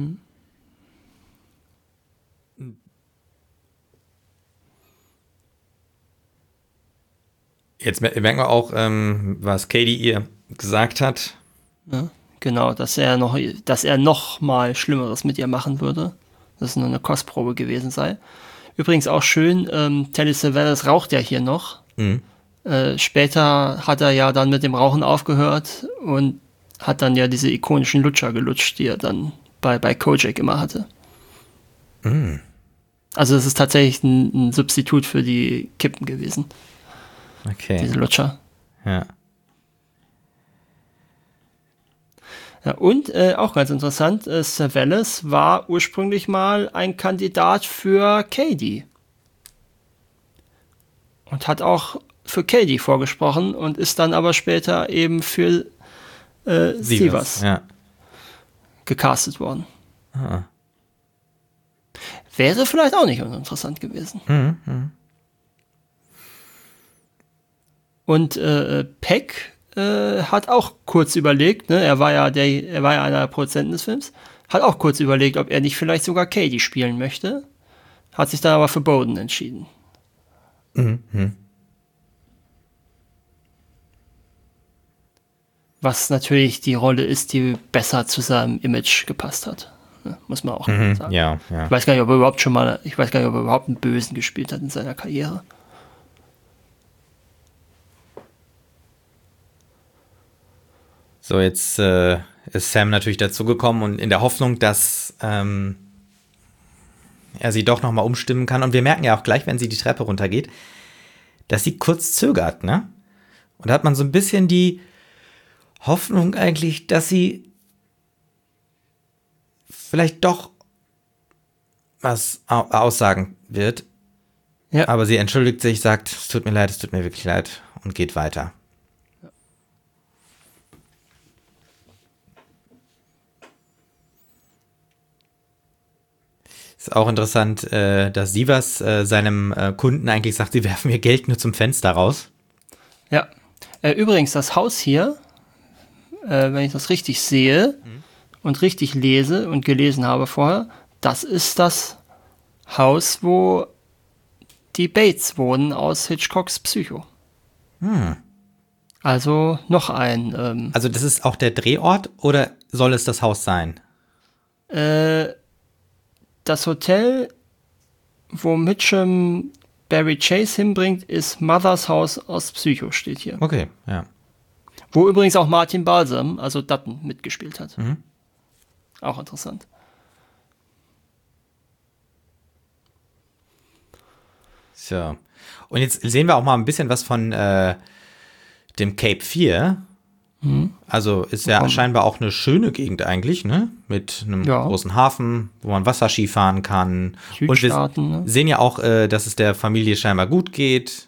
Jetzt merken wir auch, was Katie ihr gesagt hat. Ja, genau, dass er noch mal Schlimmeres mit ihr machen würde. Dass es nur eine Kostprobe gewesen sei. Übrigens auch schön, Telly Savalas raucht ja hier noch. Später hat er ja dann mit dem Rauchen aufgehört und hat dann ja diese ikonischen Lutscher gelutscht, die er dann bei Kojak immer hatte. Also es ist tatsächlich ein Substitut für die Kippen gewesen. Okay. Diese Lutscher. Ja. Ja, und auch ganz interessant, Savalas war ursprünglich mal ein Kandidat für Katie. Und hat auch für Katie vorgesprochen und ist dann aber später eben für Sivas gecastet worden. Wäre vielleicht auch nicht uninteressant gewesen. Und Peck hat auch kurz überlegt, ne, er war ja einer der Produzenten des Films, hat auch kurz überlegt, ob er nicht vielleicht sogar Katie spielen möchte, hat sich dann aber für Bowden entschieden. Was natürlich die Rolle ist, die besser zu seinem Image gepasst hat. Ne, muss man auch sagen. Ja. Ich weiß gar nicht, ob er überhaupt einen Bösen gespielt hat in seiner Karriere. So, jetzt ist Sam natürlich dazugekommen und in der Hoffnung, dass er sie doch noch mal umstimmen kann. Und wir merken ja auch gleich, wenn sie die Treppe runtergeht, dass sie kurz zögert, ne? Und da hat man so ein bisschen die Hoffnung eigentlich, dass sie vielleicht doch was aussagen wird. Ja. Aber sie entschuldigt sich, sagt, es tut mir wirklich leid und geht weiter. Ist auch interessant, dass Sivas seinem Kunden eigentlich sagt, sie werfen mir Geld nur zum Fenster raus. Ja. Übrigens, das Haus hier, wenn ich das richtig sehe und richtig lese und gelesen habe vorher, das ist das Haus, wo die Bates wohnen aus Hitchcocks Psycho. Also noch ein... also das ist auch der Drehort oder soll es das Haus sein? Das Hotel, wo Mitchum Barry Chase hinbringt, ist Mothers Haus aus Psycho, steht hier. Okay, ja. Wo übrigens auch Martin Balsam, also Dutton, mitgespielt hat. Auch interessant. So. Und jetzt sehen wir auch mal ein bisschen was von dem Cape 4. Also ist ja scheinbar auch eine schöne Gegend eigentlich, ne? Mit einem großen Hafen, wo man Wasserski fahren kann. Und wir sehen ja auch, dass es der Familie scheinbar gut geht.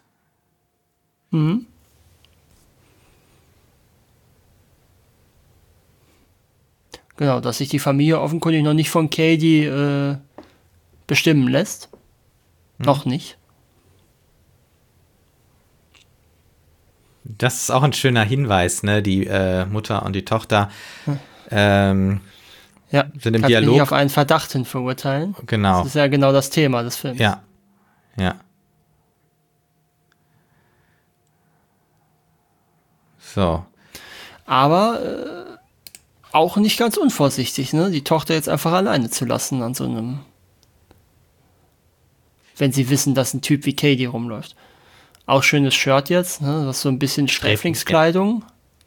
Genau, dass sich die Familie offenkundig noch nicht von Katie bestimmen lässt. Noch nicht. Das ist auch ein schöner Hinweis, ne? Die Mutter und die Tochter sind im Dialog. Nicht auf einen Verdacht hin verurteilen. Genau. Das ist ja genau das Thema des Films. Ja. So. Aber auch nicht ganz unvorsichtig, ne? Die Tochter jetzt einfach alleine zu lassen an so einem, wenn sie wissen, dass ein Typ wie Katie rumläuft. Auch schönes Shirt jetzt, ne? Das ist so ein bisschen Sträflingskleidung.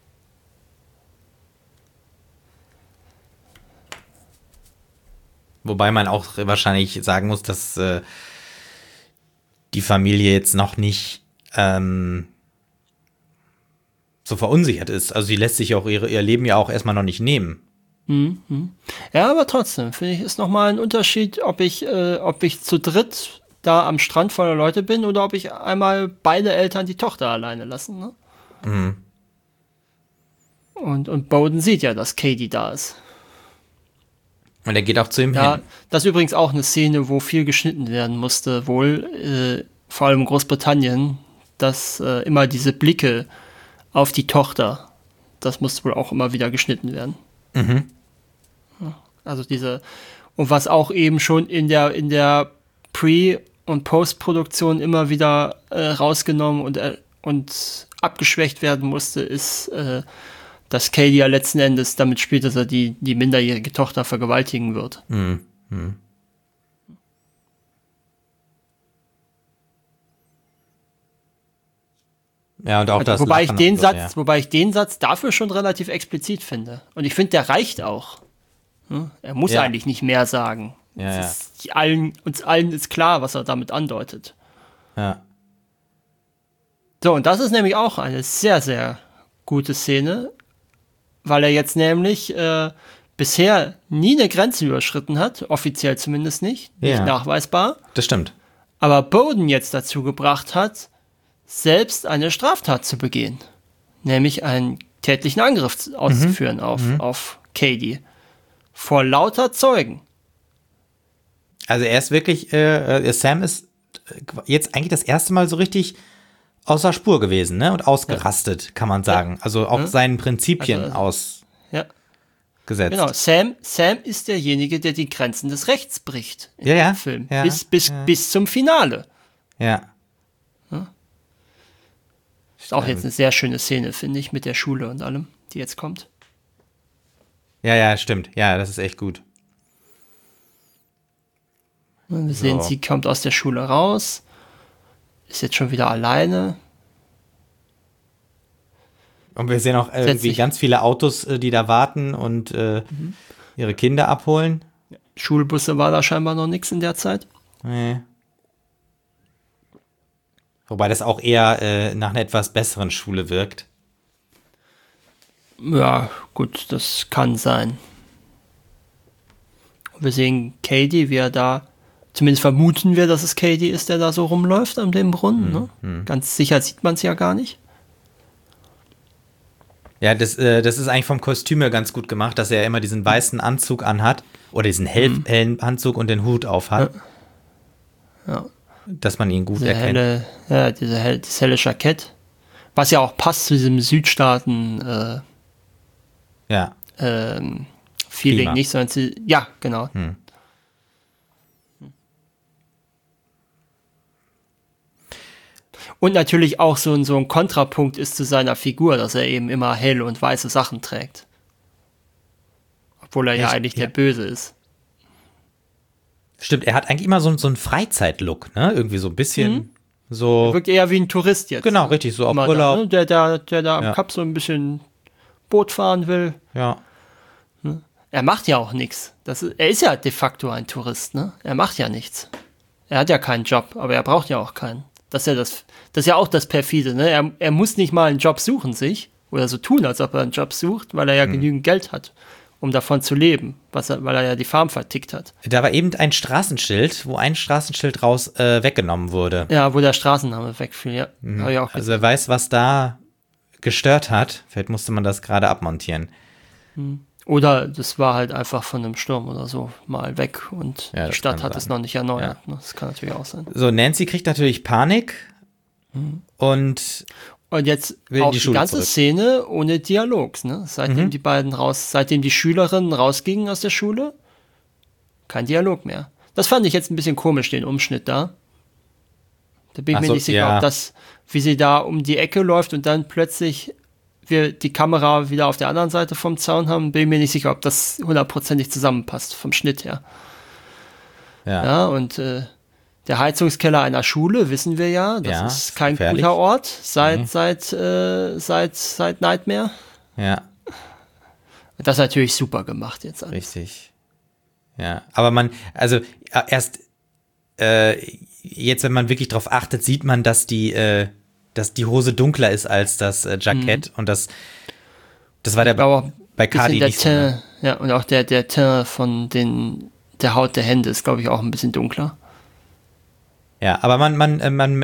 Wobei man auch wahrscheinlich sagen muss, dass die Familie jetzt noch nicht so verunsichert ist. Also sie lässt sich auch ihr Leben ja auch erstmal noch nicht nehmen. Ja, aber trotzdem, finde ich, ist nochmal ein Unterschied, ob ich zu dritt da am Strand voller Leute bin oder ob ich einmal beide Eltern die Tochter alleine lassen. Ne? Mhm. Und Bowden sieht ja, dass Katie da ist. Und er geht auch zu ihm hin. Das ist übrigens auch eine Szene, wo viel geschnitten werden musste, wohl, vor allem in Großbritannien, dass immer diese Blicke auf die Tochter, das musste wohl auch immer wieder geschnitten werden. Mhm. Also und was auch eben schon in der Pre- und Post-Produktion immer wieder rausgenommen und abgeschwächt werden musste, ist, dass Katie ja letzten Endes damit spielt, dass er die minderjährige Tochter vergewaltigen wird. Mhm. Mhm. Ja, und auch das wobei ich den Satz dafür schon relativ explizit finde. Und ich finde, der reicht auch. Er muss eigentlich nicht mehr sagen. Uns allen ist klar, was er damit andeutet. Ja. So, und das ist nämlich auch eine sehr, sehr gute Szene, weil er jetzt nämlich bisher nie eine Grenze überschritten hat, offiziell zumindest nicht nachweisbar. Das stimmt. Aber Bowden jetzt dazu gebracht hat, selbst eine Straftat zu begehen. Nämlich einen tätlichen Angriff auszuführen auf Katie. Vor lauter Zeugen. Also er ist wirklich, Sam ist jetzt eigentlich das erste Mal so richtig außer Spur gewesen, ne? Und ausgerastet, kann man sagen. Also auch seinen Prinzipien ausgesetzt. Genau, Sam ist derjenige, der die Grenzen des Rechts bricht im Film. Ja, bis zum Finale. Ja. Ist auch jetzt eine sehr schöne Szene, finde ich, mit der Schule und allem, die jetzt kommt. Ja, stimmt. Ja, das ist echt gut. Und wir sehen, sie kommt aus der Schule raus, ist jetzt schon wieder alleine. Und wir sehen auch irgendwie ganz viele Autos, die da warten und ihre Kinder abholen. Schulbusse war da scheinbar noch nichts in der Zeit. Nee. Wobei das auch eher nach einer etwas besseren Schule wirkt. Ja, gut, das kann sein. Wir sehen Katie, wie er da, zumindest vermuten wir, dass es Katie ist, der da so rumläuft an dem Brunnen. Ne? Ganz sicher sieht man es ja gar nicht. Ja, das ist eigentlich vom Kostüm her ganz gut gemacht, dass er immer diesen weißen Anzug anhat oder diesen hellen Anzug und den Hut auf hat. Ja. Dass man ihn gut erkennt. Das helle Jackett. Was ja auch passt zu diesem Südstaaten Feeling, nicht? Sondern ja, genau. Und natürlich auch so ein Kontrapunkt ist zu seiner Figur, dass er eben immer helle und weiße Sachen trägt. Obwohl er ja eigentlich der Böse ist. Stimmt, er hat eigentlich immer so einen Freizeitlook, ne? Irgendwie so ein bisschen so. Er wirkt eher wie ein Tourist jetzt. Genau, richtig, so auf Urlaub. Da, ne? Der da am Kap so ein bisschen Boot fahren will. Ja. Er macht ja auch nichts. Er ist ja de facto ein Tourist, ne? Er macht ja nichts. Er hat ja keinen Job, aber er braucht ja auch keinen. Das ist ja auch das Perfide, ne? Er muss nicht mal einen Job suchen sich oder so tun, als ob er einen Job sucht, weil er ja genügend Geld hat, um davon zu leben, weil er ja die Farm vertickt hat. Da war eben ein Straßenschild, wo ein Straßenschild raus weggenommen wurde. Ja, wo der Straßenname wegfiel, ja. Mhm. Also er weiß, was da gestört hat. Vielleicht musste man das gerade abmontieren. Oder das war halt einfach von einem Sturm oder so mal weg und die Stadt hat es noch nicht erneuert. Ja. Das kann natürlich auch sein. So, Nancy kriegt natürlich Panik und Und jetzt will auch die die Schule ganze zurück. Szene ohne Dialog, ne? Seitdem die Schülerinnen rausgingen aus der Schule, kein Dialog mehr. Das fand ich jetzt ein bisschen komisch, den Umschnitt da. Da bin ich mir nicht sicher, ob das, wie sie da um die Ecke läuft und dann plötzlich wir die Kamera wieder auf der anderen Seite vom Zaun haben, bin ich mir nicht sicher, ob das hundertprozentig zusammenpasst, vom Schnitt her. Ja, und der Heizungskeller einer Schule, wissen wir ja, das ist kein gefährlich. guter Ort seit Nightmare. Ja, Das ist natürlich super gemacht jetzt alles. richtig. Ja, aber erst jetzt, wenn man wirklich drauf achtet, sieht man, dass die Hose dunkler ist als das Jackett und das war bei Cardi nicht so. Ne? Ja, und auch der Teint von der Haut der Hände ist, glaube ich, auch ein bisschen dunkler. Ja, aber man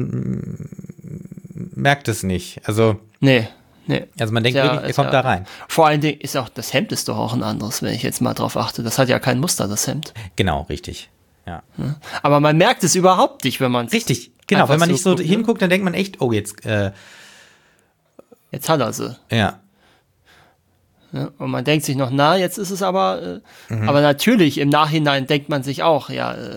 merkt es nicht. Also, Nee. also man denkt wirklich, er kommt da rein. Vor allen Dingen ist auch, das Hemd ist doch auch ein anderes, wenn ich jetzt mal drauf achte. Das hat ja kein Muster, das Hemd. Genau, richtig. Ja. Aber man merkt es überhaupt nicht, wenn man es. Richtig, genau. Wenn man nicht so hinguckt, dann denkt man echt, oh, jetzt hat er sie. Ja. Ja, und man denkt sich noch, na, jetzt ist es aber natürlich, im Nachhinein denkt man sich auch,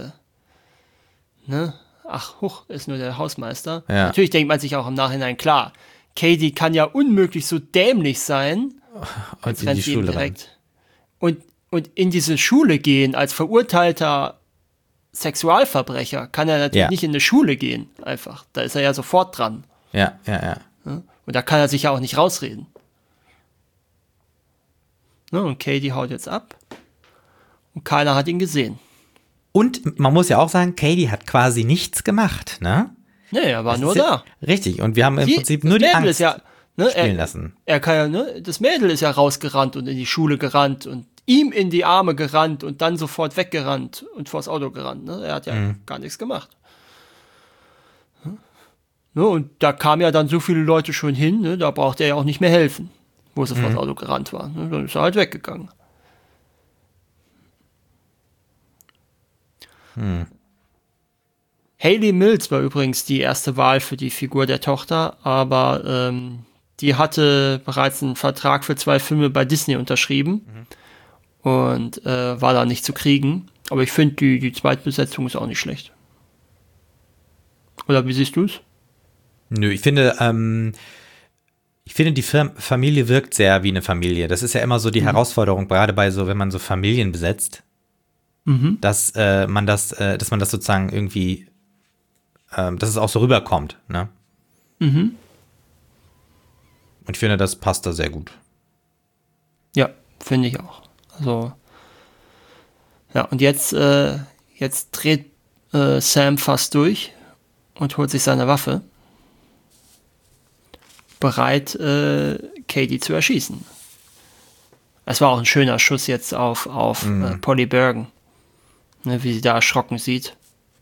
ach, ist nur der Hausmeister. Ja. Natürlich denkt man sich auch im Nachhinein, klar, Katie kann ja unmöglich so dämlich sein, Und in die Schule direkt und in diese Schule gehen als verurteilter Sexualverbrecher, kann er natürlich nicht in eine Schule gehen, einfach. Da ist er ja sofort dran. Ja. Und da kann er sich ja auch nicht rausreden. Und Katie haut jetzt ab. Und keiner hat ihn gesehen. Und man muss ja auch sagen, Katie hat quasi nichts gemacht, ne? Nee, er war nur da. Richtig, und wir haben im Prinzip nur die Mädel Angst ist ja, spielen lassen. Er kann ja, das Mädel ist ja rausgerannt und in die Schule gerannt und ihm in die Arme gerannt und dann sofort weggerannt und vors Auto gerannt. Ne? Er hat ja gar nichts gemacht. Ne? Und da kamen ja dann so viele Leute schon hin, ne? Da brauchte er ja auch nicht mehr helfen, wo sie vors Auto gerannt war. Ne? Dann ist er halt weggegangen. Hayley Mills war übrigens die erste Wahl für die Figur der Tochter, aber die hatte bereits einen Vertrag für 2 Filme bei Disney unterschrieben und war da nicht zu kriegen. Aber ich finde, die Zweitbesetzung ist auch nicht schlecht. Oder wie siehst du es? Nö, ich finde, die Familie wirkt sehr wie eine Familie. Das ist ja immer so die Herausforderung, gerade bei so, wenn man so Familien besetzt, dass man das sozusagen irgendwie, dass es auch so rüberkommt, ne? Und ich finde, das passt da sehr gut. Ja, finde ich auch. Also, ja, und jetzt dreht Sam fast durch und holt sich seine Waffe, bereit, Katie zu erschießen. Es war auch ein schöner Schuss jetzt auf Polly Bergen, ne, wie sie da erschrocken sieht.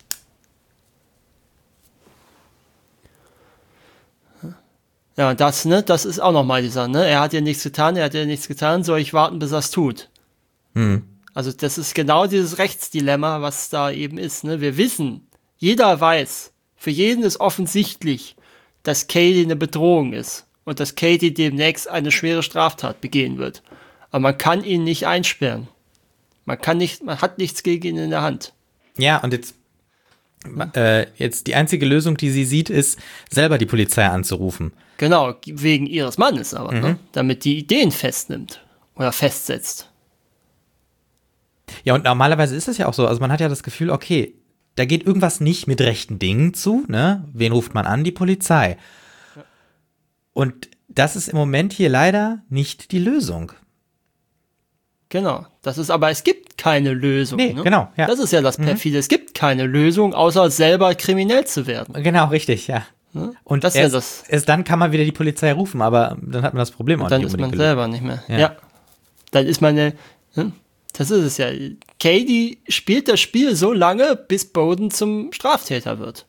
Ja, das ist auch nochmal dieser, ne? Er hat ja nichts getan, soll ich warten, bis er es tut. Also das ist genau dieses Rechtsdilemma, was da eben ist, ne? Wir wissen, jeder weiß, für jeden ist offensichtlich, dass Katie eine Bedrohung ist und dass Katie demnächst eine schwere Straftat begehen wird. Aber man kann ihn nicht einsperren. Man hat nichts gegen ihn in der Hand. Ja, und jetzt die einzige Lösung, die sie sieht, ist, selber die Polizei anzurufen. Genau, wegen ihres Mannes aber, ne? Damit die Ideen festnimmt oder festsetzt. Ja, und normalerweise ist es ja auch so, also man hat ja das Gefühl, okay, da geht irgendwas nicht mit rechten Dingen zu, ne? Wen ruft man an? Die Polizei. Ja. Und das ist im Moment hier leider nicht die Lösung. Genau, es gibt keine Lösung. Nee, ne? Genau, ja. Das ist ja das Perfide, es gibt keine Lösung, außer selber kriminell zu werden. Genau, richtig, ja. Und das erst dann kann man wieder die Polizei rufen, aber dann hat man das Problem auch nicht unbedingt. Dann ist man selber nicht mehr. Ja. Dann ist man das ist es ja. Katie spielt das Spiel so lange, bis Bowden zum Straftäter wird.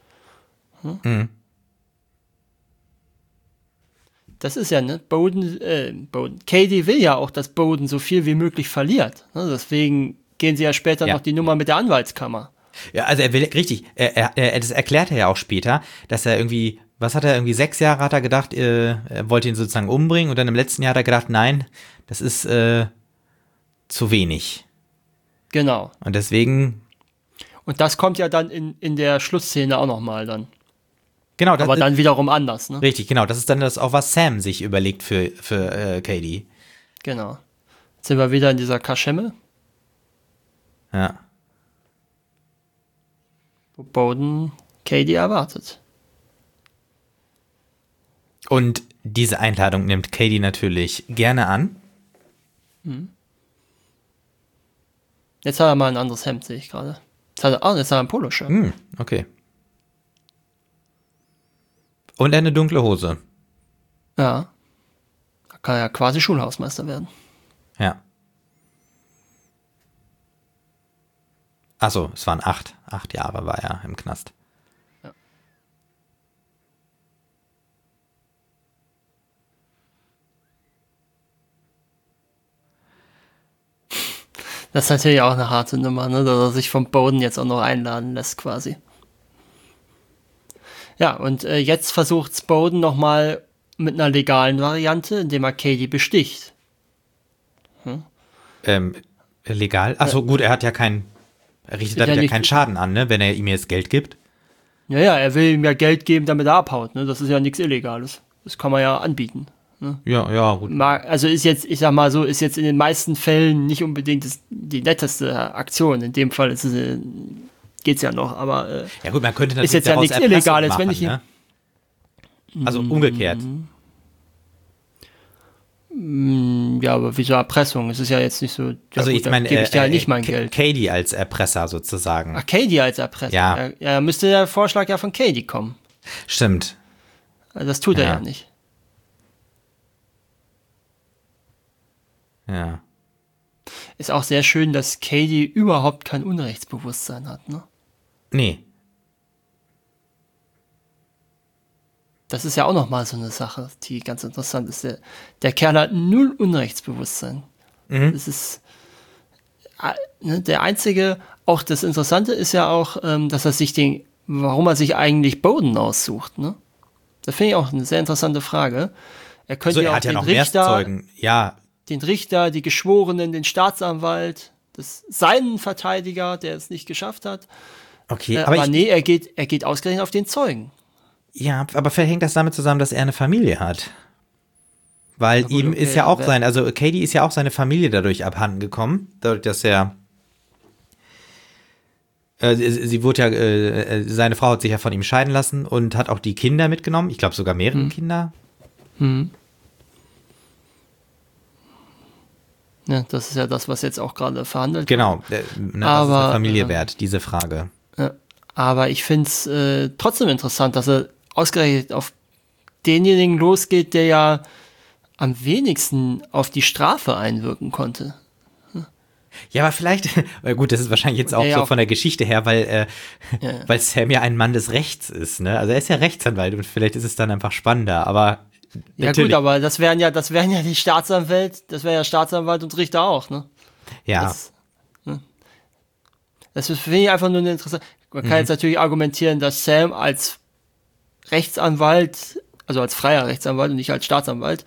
Das ist ja, ne? Katie will ja auch, dass Bowden so viel wie möglich verliert. Ne? Deswegen gehen sie ja später noch die Nummer mit der Anwaltskammer. Ja, also er will, richtig, das erklärt er ja auch später, dass er irgendwie was hat er irgendwie 6 Jahre hat er gedacht, er wollte ihn sozusagen umbringen und dann im letzten Jahr hat er gedacht, nein, das ist zu wenig. Genau. Und deswegen. Und das kommt ja dann in der Schlussszene auch nochmal dann. Genau. Aber dann wiederum anders, ne? Richtig, genau. Das ist dann das auch, was Sam sich überlegt für Katie. Genau. Jetzt sind wir wieder in dieser Kaschemme. Ja. Wo Bowden Katie erwartet. Und diese Einladung nimmt Katie natürlich gerne an. Jetzt hat er mal ein anderes Hemd, sehe ich gerade. Jetzt hat er ein Poloshirt. Okay. Und eine dunkle Hose. Ja. Da kann er ja quasi Schulhausmeister werden. Ja. Achso, es waren 8. 8 Jahre war er im Knast. Ja. Das ist natürlich auch eine harte Nummer, ne? Dass er sich vom Bowden jetzt auch noch einladen lässt, quasi. Ja, und jetzt versucht Bowden nochmal mit einer legalen Variante, indem er Katie besticht. Legal? Achso, gut, er richtet damit ja keinen Schaden an, ne, wenn er ihm jetzt Geld gibt. Ja, er will ihm ja Geld geben, damit er abhaut, ne? Das ist ja nichts Illegales. Das kann man ja anbieten. Ne? Ja, gut. Also ist jetzt, ich sag mal so, ist jetzt in den meisten Fällen nicht unbedingt die netteste Aktion. In dem Fall geht's ja noch, aber ja gut, man könnte natürlich ist jetzt ja nichts Illegales, machen, wenn ich ne? Also umgekehrt. Ja, aber wieso Erpressung? Es ist ja jetzt nicht so. Ja, also gut, ich meine, gebe ich dir halt nicht mein Geld. Katie als Erpresser sozusagen. Ach, Katie als Erpresser. Ja. Ja, müsste der Vorschlag ja von Katie kommen. Stimmt. Also das tut er ja nicht. Ja. Ist auch sehr schön, dass Katie überhaupt kein Unrechtsbewusstsein hat, ne? Nee. Das ist ja auch nochmal so eine Sache, die ganz interessant ist. Der Kerl hat null Unrechtsbewusstsein. Das ist der einzige, auch das Interessante ist ja auch, dass warum er sich eigentlich Bowden aussucht, ne? Das finde ich auch eine sehr interessante Frage. Er könnte ja auch den Richter, den Richter, die Geschworenen, den Staatsanwalt, seinen Verteidiger, der es nicht geschafft hat. Okay, aber nee, er geht ausgerechnet auf den Zeugen. Ja, aber vielleicht hängt das damit zusammen, dass er eine Familie hat. Weil ihm ist ja auch also Katie ist ja auch seine Familie dadurch abhanden gekommen, dadurch, dass er sie wurde ja, seine Frau hat sich ja von ihm scheiden lassen und hat auch die Kinder mitgenommen, ich glaube sogar mehrere Kinder. Ja, das ist ja das, was jetzt auch gerade verhandelt wird. Genau, was ist eine Familie wert, diese Frage. Aber ich finde es trotzdem interessant, dass er ausgerechnet auf denjenigen losgeht, der ja am wenigsten auf die Strafe einwirken konnte. Ja, aber vielleicht, gut, das ist wahrscheinlich jetzt auch so von der Geschichte her, weil Sam ja ein Mann des Rechts ist, ne? Also er ist ja Rechtsanwalt und vielleicht ist es dann einfach spannender, aber ja natürlich. Gut, aber das wären ja die Staatsanwalt und Richter auch, ne? Ja. Das finde ich einfach nur eine interessante. Man kann jetzt natürlich argumentieren, dass Sam als Rechtsanwalt, also als freier Rechtsanwalt und nicht als Staatsanwalt,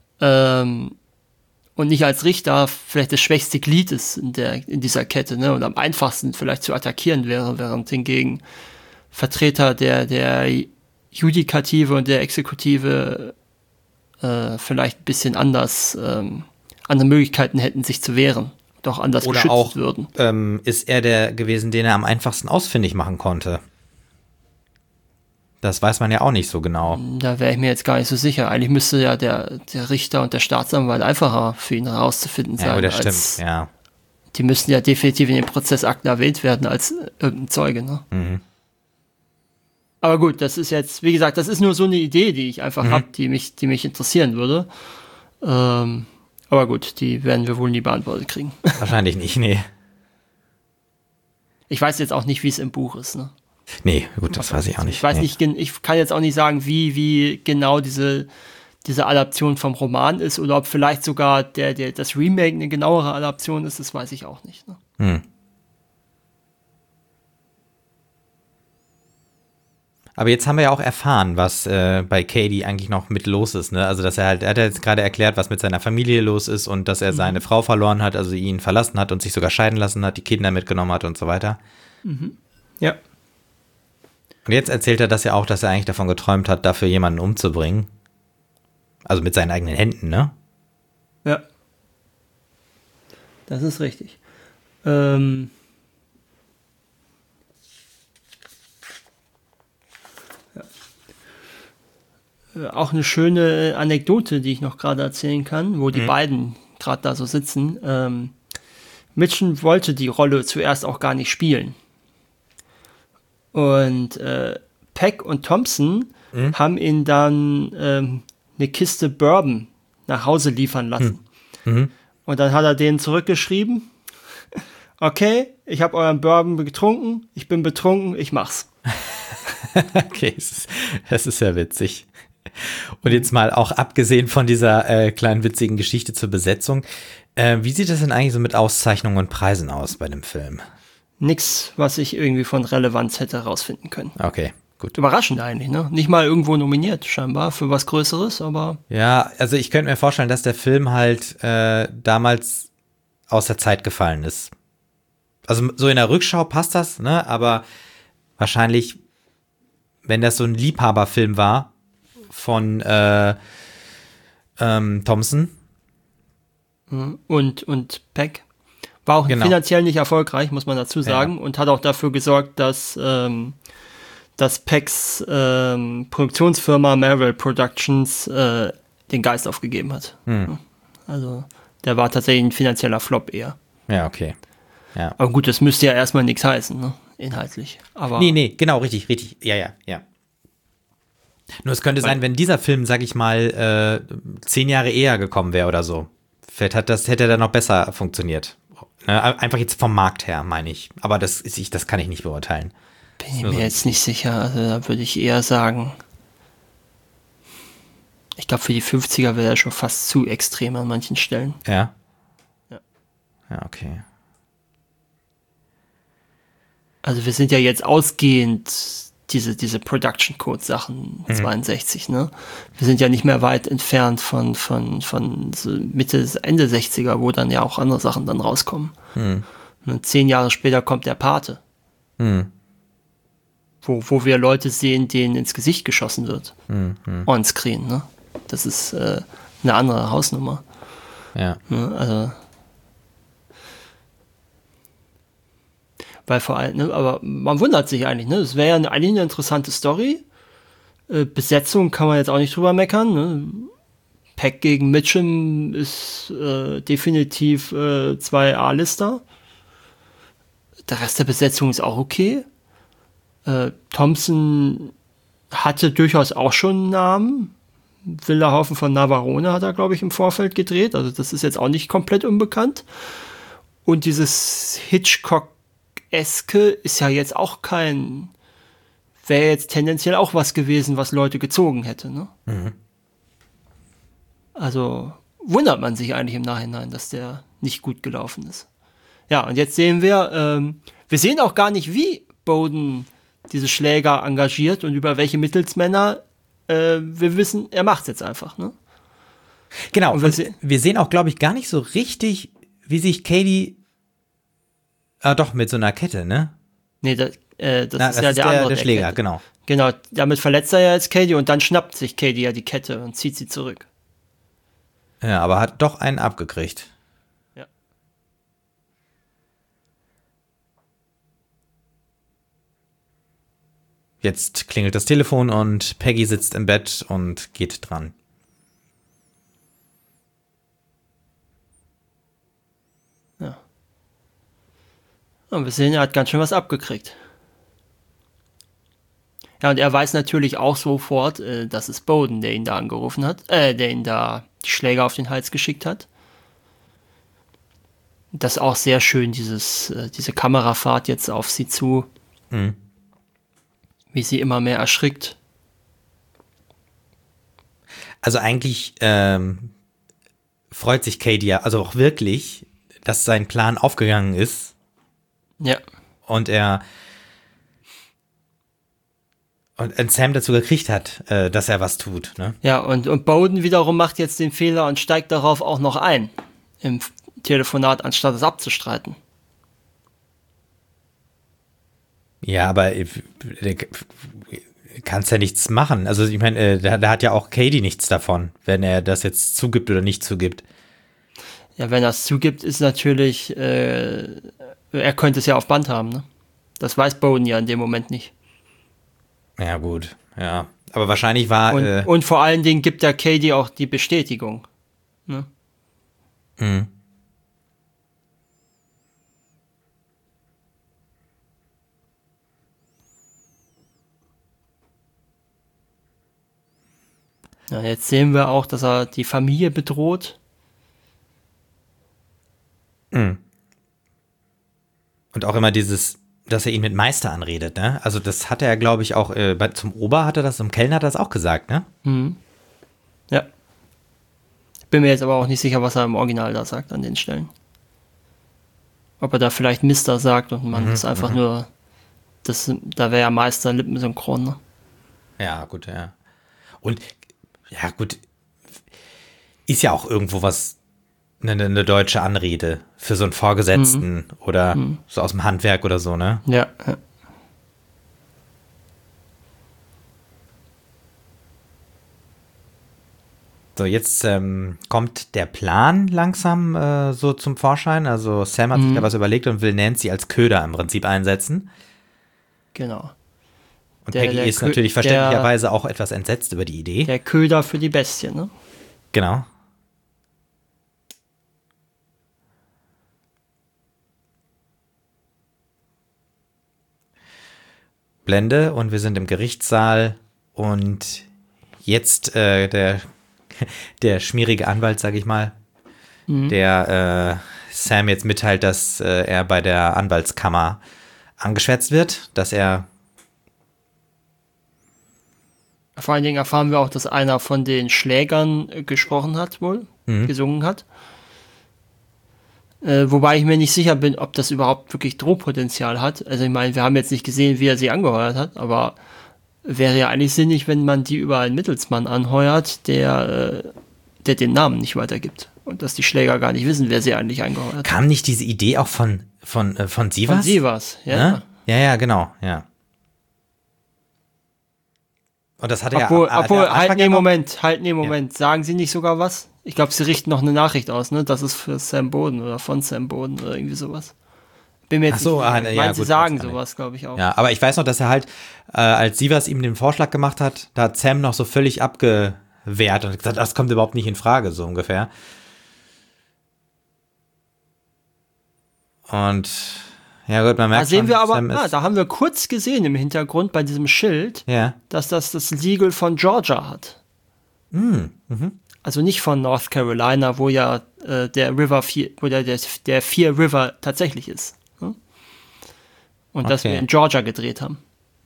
und nicht als Richter vielleicht das schwächste Glied ist in dieser Kette, ne, und am einfachsten vielleicht zu attackieren wäre, während hingegen Vertreter der Judikative und der Exekutive vielleicht ein bisschen anders andere Möglichkeiten hätten, sich zu wehren, doch anders oder geschützt auch, würden. Ist er der gewesen, den er am einfachsten ausfindig machen konnte? Das weiß man ja auch nicht so genau. Da wäre ich mir jetzt gar nicht so sicher. Eigentlich müsste ja der Richter und der Staatsanwalt einfacher für ihn herauszufinden sein. Ja, das stimmt, ja. Die müssten ja definitiv in den Prozessakten erwähnt werden als irgendein Zeuge, ne? Aber gut, das ist jetzt, wie gesagt, das ist nur so eine Idee, die ich einfach habe, die mich interessieren würde. Aber gut, die werden wir wohl nie beantwortet kriegen. Wahrscheinlich nicht, nee. Ich weiß jetzt auch nicht, wie es im Buch ist, ne? Nee, gut, das weiß ich auch nicht. Ich weiß nicht, ich kann jetzt auch nicht sagen, wie genau diese Adaption vom Roman ist oder ob vielleicht sogar das Remake eine genauere Adaption ist, das weiß ich auch nicht. Ne? Aber jetzt haben wir ja auch erfahren, was bei Cady eigentlich noch mit los ist, ne? Also, dass er hat ja jetzt gerade erklärt, was mit seiner Familie los ist und dass er seine Frau verloren hat, also ihn verlassen hat und sich sogar scheiden lassen hat, die Kinder mitgenommen hat und so weiter. Ja. Und jetzt erzählt er das ja auch, dass er eigentlich davon geträumt hat, dafür jemanden umzubringen. Also mit seinen eigenen Händen, ne? Ja. Das ist richtig. Auch eine schöne Anekdote, die ich noch gerade erzählen kann, wo die beiden gerade da so sitzen. Mitchum wollte die Rolle zuerst auch gar nicht spielen. Und Peck und Thompson haben ihn dann eine Kiste Bourbon nach Hause liefern lassen. Und dann hat er denen zurückgeschrieben, okay, ich habe euren Bourbon getrunken, ich bin betrunken, ich mach's. Okay, das ist ja witzig. Und jetzt mal auch abgesehen von dieser kleinen witzigen Geschichte zur Besetzung, wie sieht das denn eigentlich so mit Auszeichnungen und Preisen aus bei dem Film? Nix, was ich irgendwie von Relevanz hätte herausfinden können. Okay, gut. Überraschend eigentlich, ne? Nicht mal irgendwo nominiert, scheinbar, für was Größeres, aber... Ja, also ich könnte mir vorstellen, dass der Film halt damals aus der Zeit gefallen ist. Also so in der Rückschau passt das, ne? Aber wahrscheinlich, wenn das so ein Liebhaberfilm war von Thompson. Und Peck war auch finanziell nicht erfolgreich, muss man dazu sagen, und hat auch dafür gesorgt, dass Pecks Produktionsfirma Marvel Productions den Geist aufgegeben hat. Also der war tatsächlich ein finanzieller Flop eher. Ja, okay. Ja. Aber gut, das müsste ja erstmal nichts heißen, ne? Inhaltlich. Aber Nee, genau, richtig. Ja. Nur es könnte sein, wenn dieser Film, sag ich mal, 10 Jahre eher gekommen wäre oder so. Vielleicht hätte er dann noch besser funktioniert. Einfach jetzt vom Markt her, meine ich. Aber das kann ich nicht beurteilen. Bin ich mir jetzt nicht sicher. Also da würde ich eher sagen, ich glaube, für die 50er wäre er schon fast zu extrem an manchen Stellen. Ja? Ja, okay. Also wir sind ja jetzt ausgehend diese Production Code Sachen 62, ne? Wir sind ja nicht mehr weit entfernt von so Mitte, Ende 60er, wo dann ja auch andere Sachen dann rauskommen. Und 10 Jahre später kommt der Pate. Wo wir Leute sehen, denen ins Gesicht geschossen wird. On screen, ne? Das ist eine andere Hausnummer. Ja. Ne? Also weil vor allem, ne, aber man wundert sich eigentlich, ne? Es wäre ja eigentlich eine interessante Story. Besetzung kann man jetzt auch nicht drüber meckern, ne? Peck gegen Mitchum ist definitiv 2 A-Lister. Der Rest der Besetzung ist auch okay. Thompson hatte durchaus auch schon einen Namen. Wilder Haufen von Navarone hat er, glaube ich, im Vorfeld gedreht. Also das ist jetzt auch nicht komplett unbekannt. Und dieses Hitchcock-eske ist ja jetzt auch wäre jetzt tendenziell auch was gewesen, was Leute gezogen hätte, ne? Also wundert man sich eigentlich im Nachhinein, dass der nicht gut gelaufen ist. Ja, und jetzt sehen wir sehen auch gar nicht, wie Bowden diese Schläger engagiert und über welche Mittelsmänner. Wir wissen, er macht's jetzt einfach, ne? Genau, und wir sehen auch, glaube ich, gar nicht so richtig, wie sich Cady doch, mit so einer Kette, ne? Nee, das ist ja der andere. Der Schläger, Kette. genau. Genau, damit verletzt er ja jetzt Cady und dann schnappt sich Cady ja die Kette und zieht sie zurück. Ja, aber hat doch einen abgekriegt. Ja. Jetzt klingelt das Telefon und Peggy sitzt im Bett und geht dran. Ja. Und wir sehen, er hat ganz schön was abgekriegt. Ja, und er weiß natürlich auch sofort, dass es Bowden, der ihn da angerufen hat, der ihn da die Schläger auf den Hals geschickt hat. Das ist auch sehr schön, diese Kamerafahrt jetzt auf sie zu. Wie sie immer mehr erschrickt. Also eigentlich freut sich Cady ja, also auch wirklich, dass sein Plan aufgegangen ist. Ja. Und er Und Sam dazu gekriegt hat, dass er was tut, ne? Ja, und Bowden wiederum macht jetzt den Fehler und steigt darauf auch noch ein im Telefonat, anstatt es abzustreiten. Ja, aber kannst ja nichts machen. Also ich meine, da hat ja auch Katie nichts davon, wenn er das jetzt zugibt oder nicht zugibt. Ja, wenn er es zugibt, ist natürlich, er könnte es ja auf Band haben, ne? Das weiß Bowden ja in dem Moment nicht. Ja, gut, ja. Aber wahrscheinlich war... Und vor allen Dingen gibt ja Katie auch die Bestätigung. Ne? Mhm. Ja, jetzt sehen wir auch, dass er die Familie bedroht. Mhm. Und auch immer dass er ihn mit Meister anredet, ne? Also das hat er, glaube ich, auch zum Ober hat er das, zum Kellner hat er das auch gesagt, ne? Mhm. Ja. Bin mir jetzt aber auch nicht sicher, was er im Original da sagt an den Stellen. Ob er da vielleicht Mister sagt und man ist einfach nur, da wäre ja Meister lippensynchron, ne? Ja, gut, ja. Und, ja, gut, ist ja auch irgendwo was, eine deutsche Anrede für so einen Vorgesetzten oder so aus dem Handwerk oder so, ne? Ja. So, jetzt kommt der Plan langsam so zum Vorschein. Also Sam hat sich da was überlegt und will Nancy als Köder im Prinzip einsetzen. Genau. Und Peggy ist natürlich verständlicherweise auch etwas entsetzt über die Idee. Der Köder für die Bestie, ne? Genau. Blende und wir sind im Gerichtssaal und jetzt der schmierige Anwalt, sag ich mal, der Sam jetzt mitteilt, dass er bei der Anwaltskammer angeschwärzt wird, dass er vor allen Dingen erfahren wir auch, dass einer von den Schlägern gesprochen hat, wohl, gesungen hat. Wobei ich mir nicht sicher bin, ob das überhaupt wirklich Drohpotenzial hat. Also ich meine, wir haben jetzt nicht gesehen, wie er sie angeheuert hat, aber wäre ja eigentlich sinnig, wenn man die über einen Mittelsmann anheuert, der den Namen nicht weitergibt. Und dass die Schläger gar nicht wissen, wer sie eigentlich angeheuert hat. Kam nicht diese Idee auch von Sivas? Von Sivas, ja. Ne? Ja, genau, ja. Und das hat er obwohl, ja... halt nee, Moment. Ja. Sagen Sie nicht sogar was? Ich glaube, Sie richten noch eine Nachricht aus, ne? Das ist für Sam Bowden oder von Sam Bowden oder irgendwie sowas. Bin mir jetzt nicht sicher. Ich meine, Sie sagen sowas, glaube ich auch. Ja, aber ich weiß noch, dass er halt, als Sivas ihm den Vorschlag gemacht hat, da hat Sam noch so völlig abgewehrt und gesagt, das kommt überhaupt nicht in Frage, so ungefähr. Und ja gut, man merkt da sehen schon, wir aber, da haben wir kurz gesehen im Hintergrund bei diesem Schild, dass das Siegel von Georgia hat. Also nicht von North Carolina, wo ja der River 4, wo der 4 River tatsächlich ist. Ne? Und dass wir in Georgia gedreht haben.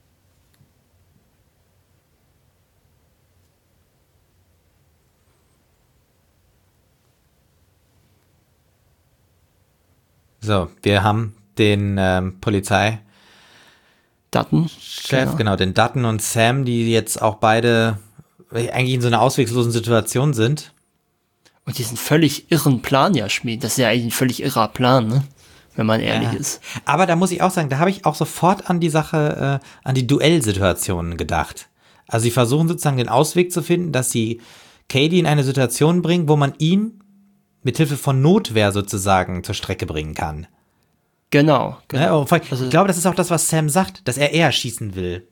So, wir haben den Polizeichef, Dutton, genau, den Dutton und Sam, die jetzt auch beide eigentlich in so einer ausweglosen Situation sind. Und diesen völlig irren Plan ja schmieden. Das ist ja eigentlich ein völlig irrer Plan, ne? Wenn man ehrlich ist. Aber da muss ich auch sagen, da habe ich auch sofort an die Sache, an die Duellsituationen gedacht. Also sie versuchen sozusagen den Ausweg zu finden, dass sie Katie in eine Situation bringen, wo man ihn mithilfe von Notwehr sozusagen zur Strecke bringen kann. Genau. Ja, ich glaube, das ist auch das, was Sam sagt, dass er eher schießen will.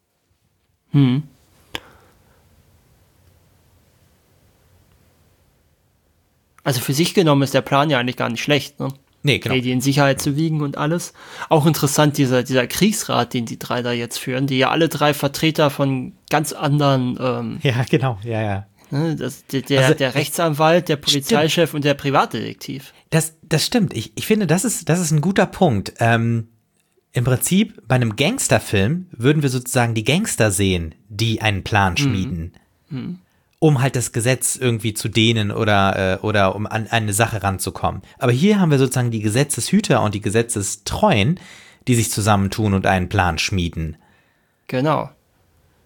Also für sich genommen ist der Plan ja eigentlich gar nicht schlecht, ne? Nee, genau. Die in Sicherheit zu wiegen und alles. Auch interessant, dieser Kriegsrat, den die drei da jetzt führen, die ja alle drei Vertreter von ganz anderen ja, genau, ja. Ne, der Rechtsanwalt, der Polizeichef und der Privatdetektiv. Das stimmt. Ich finde, das ist ein guter Punkt. Im Prinzip, bei einem Gangsterfilm würden wir sozusagen die Gangster sehen, die einen Plan schmieden, um halt das Gesetz irgendwie zu dehnen oder um an eine Sache ranzukommen. Aber hier haben wir sozusagen die Gesetzeshüter und die Gesetzestreuen, die sich zusammentun und einen Plan schmieden. Genau.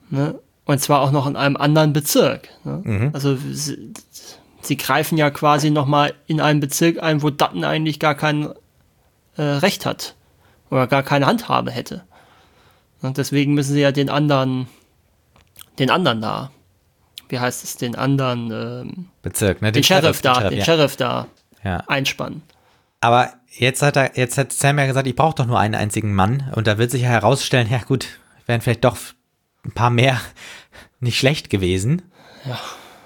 Ne? Und zwar auch noch in einem anderen Bezirk. Ne? Also sie greifen ja quasi nochmal in einen Bezirk ein, wo Dutton eigentlich gar kein Recht hat oder gar keine Handhabe hätte. Und deswegen müssen sie ja den anderen da, wie heißt es, den anderen Bezirk, ne? Den Sheriff da Ja. einspannen. Aber jetzt hat Sam ja gesagt, ich brauche doch nur einen einzigen Mann. Und da wird sich ja herausstellen, ja gut, wären vielleicht doch ein paar mehr nicht schlecht gewesen. Ja.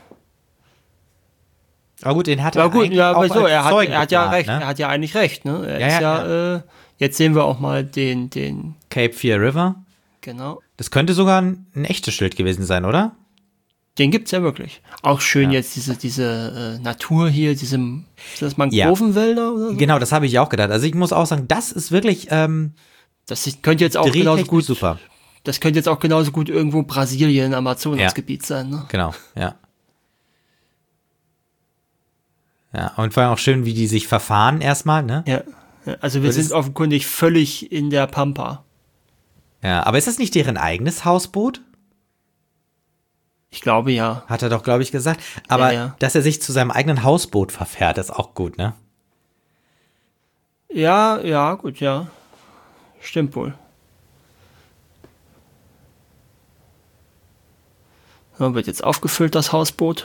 Aber gut, den hat er Ja gut, eigentlich ja, auch aber so, als er Zeugen hat ja geplant, recht, ne? er hat ja eigentlich recht, ne? Er Ja, ist jetzt sehen wir auch mal den, Cape Fear River. genau. Das könnte sogar ein echtes Schild gewesen sein, oder? Den gibt's ja wirklich. Auch schön Ja. jetzt diese Natur hier, ist das Mangrovenwälder oder so? Genau, das habe ich auch gedacht. Also ich muss auch sagen, das ist wirklich Könnte jetzt auch genauso gut super. Das könnte jetzt auch genauso gut irgendwo Brasilien, Amazonasgebiet sein, ne? Genau, ja. Ja, und vor allem auch schön, wie die sich verfahren erstmal, ne? Ja. Also wir sind offenkundig völlig in der Pampa. Ja, aber ist das nicht deren eigenes Hausboot? Ich glaube ja. Hat er doch, glaube ich, gesagt. Aber Ja. dass er sich zu seinem eigenen Hausboot verfährt, ist auch gut, ne? Ja, gut, ja. Stimmt wohl. Ja, wird jetzt aufgefüllt, das Hausboot.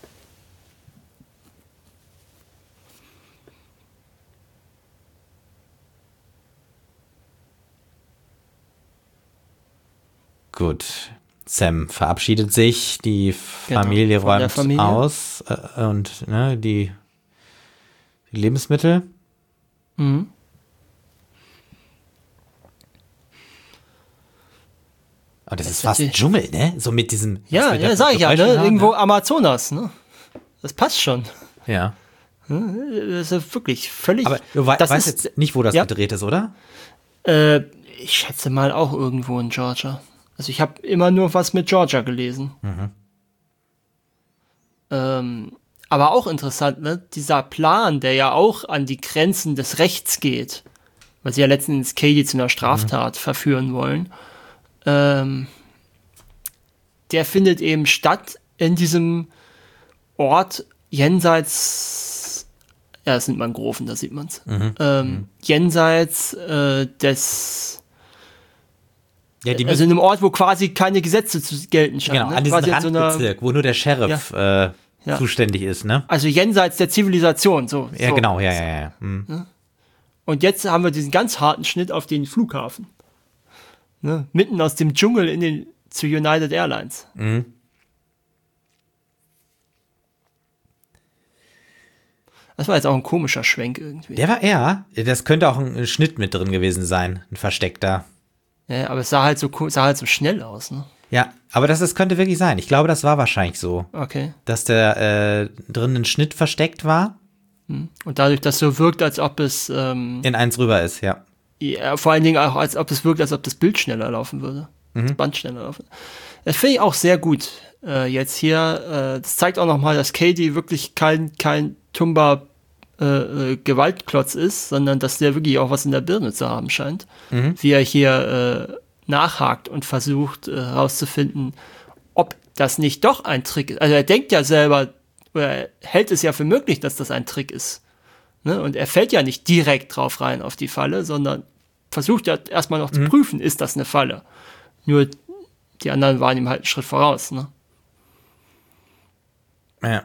Gut. Sam verabschiedet sich, die Familie von der räumt Familie. aus und ne, die Lebensmittel. Mhm. Und das ist fast Dschungel, ne? So mit diesem. Ja, sag ich ja, ne? Irgendwo Amazonas, ne? Das passt schon. Ja. Das ist wirklich völlig. Aber du weißt jetzt nicht, wo das gedreht ist, oder? Ich schätze mal auch irgendwo in Georgia. Also ich habe immer nur was mit Georgia gelesen. Aber auch interessant, ne? Dieser Plan, der ja auch an die Grenzen des Rechts geht, weil sie ja letzten Endes Katie zu einer Straftat verführen wollen, der findet eben statt in diesem Ort jenseits, ja, es sind Mangroven, da sieht man's, jenseits des, Ja, also in einem Ort, wo quasi keine Gesetze zu gelten scheinen. genau, Ne? an diesem Quasi an so einer- Randbezirk, wo nur der Sheriff zuständig ist, ne? Also jenseits der Zivilisation, so. Ja, so. genau, ja. Hm. Und jetzt haben wir diesen ganz harten Schnitt auf den Flughafen. Ne? Mitten aus dem Dschungel zu United Airlines. Das war jetzt auch ein komischer Schwenk irgendwie. Der war das könnte auch ein Schnitt mit drin gewesen sein, ein versteckter. Ja, aber es sah halt so schnell aus, ne? Ja, aber das könnte wirklich sein. Ich glaube, das war wahrscheinlich so, Okay. dass der drin ein Schnitt versteckt war, Und dadurch, dass so wirkt, als ob es in eins rüber ist, ja. ja, vor allen Dingen auch, als ob es wirkt, als ob das Bild schneller laufen würde. Das Band schneller laufen. Das finde ich auch sehr gut. Jetzt hier, das zeigt auch nochmal, dass Katie wirklich kein tumber Gewaltklotz ist, sondern dass der wirklich auch was in der Birne zu haben scheint. Wie er hier nachhakt und versucht herauszufinden, ob das nicht doch ein Trick ist. Also er denkt ja selber, oder er hält es ja für möglich, dass das ein Trick ist. Ne? Und er fällt ja nicht direkt drauf rein auf die Falle, sondern versucht ja erstmal noch zu prüfen, ist das eine Falle. Nur die anderen waren ihm halt einen Schritt voraus. Ne? Ja.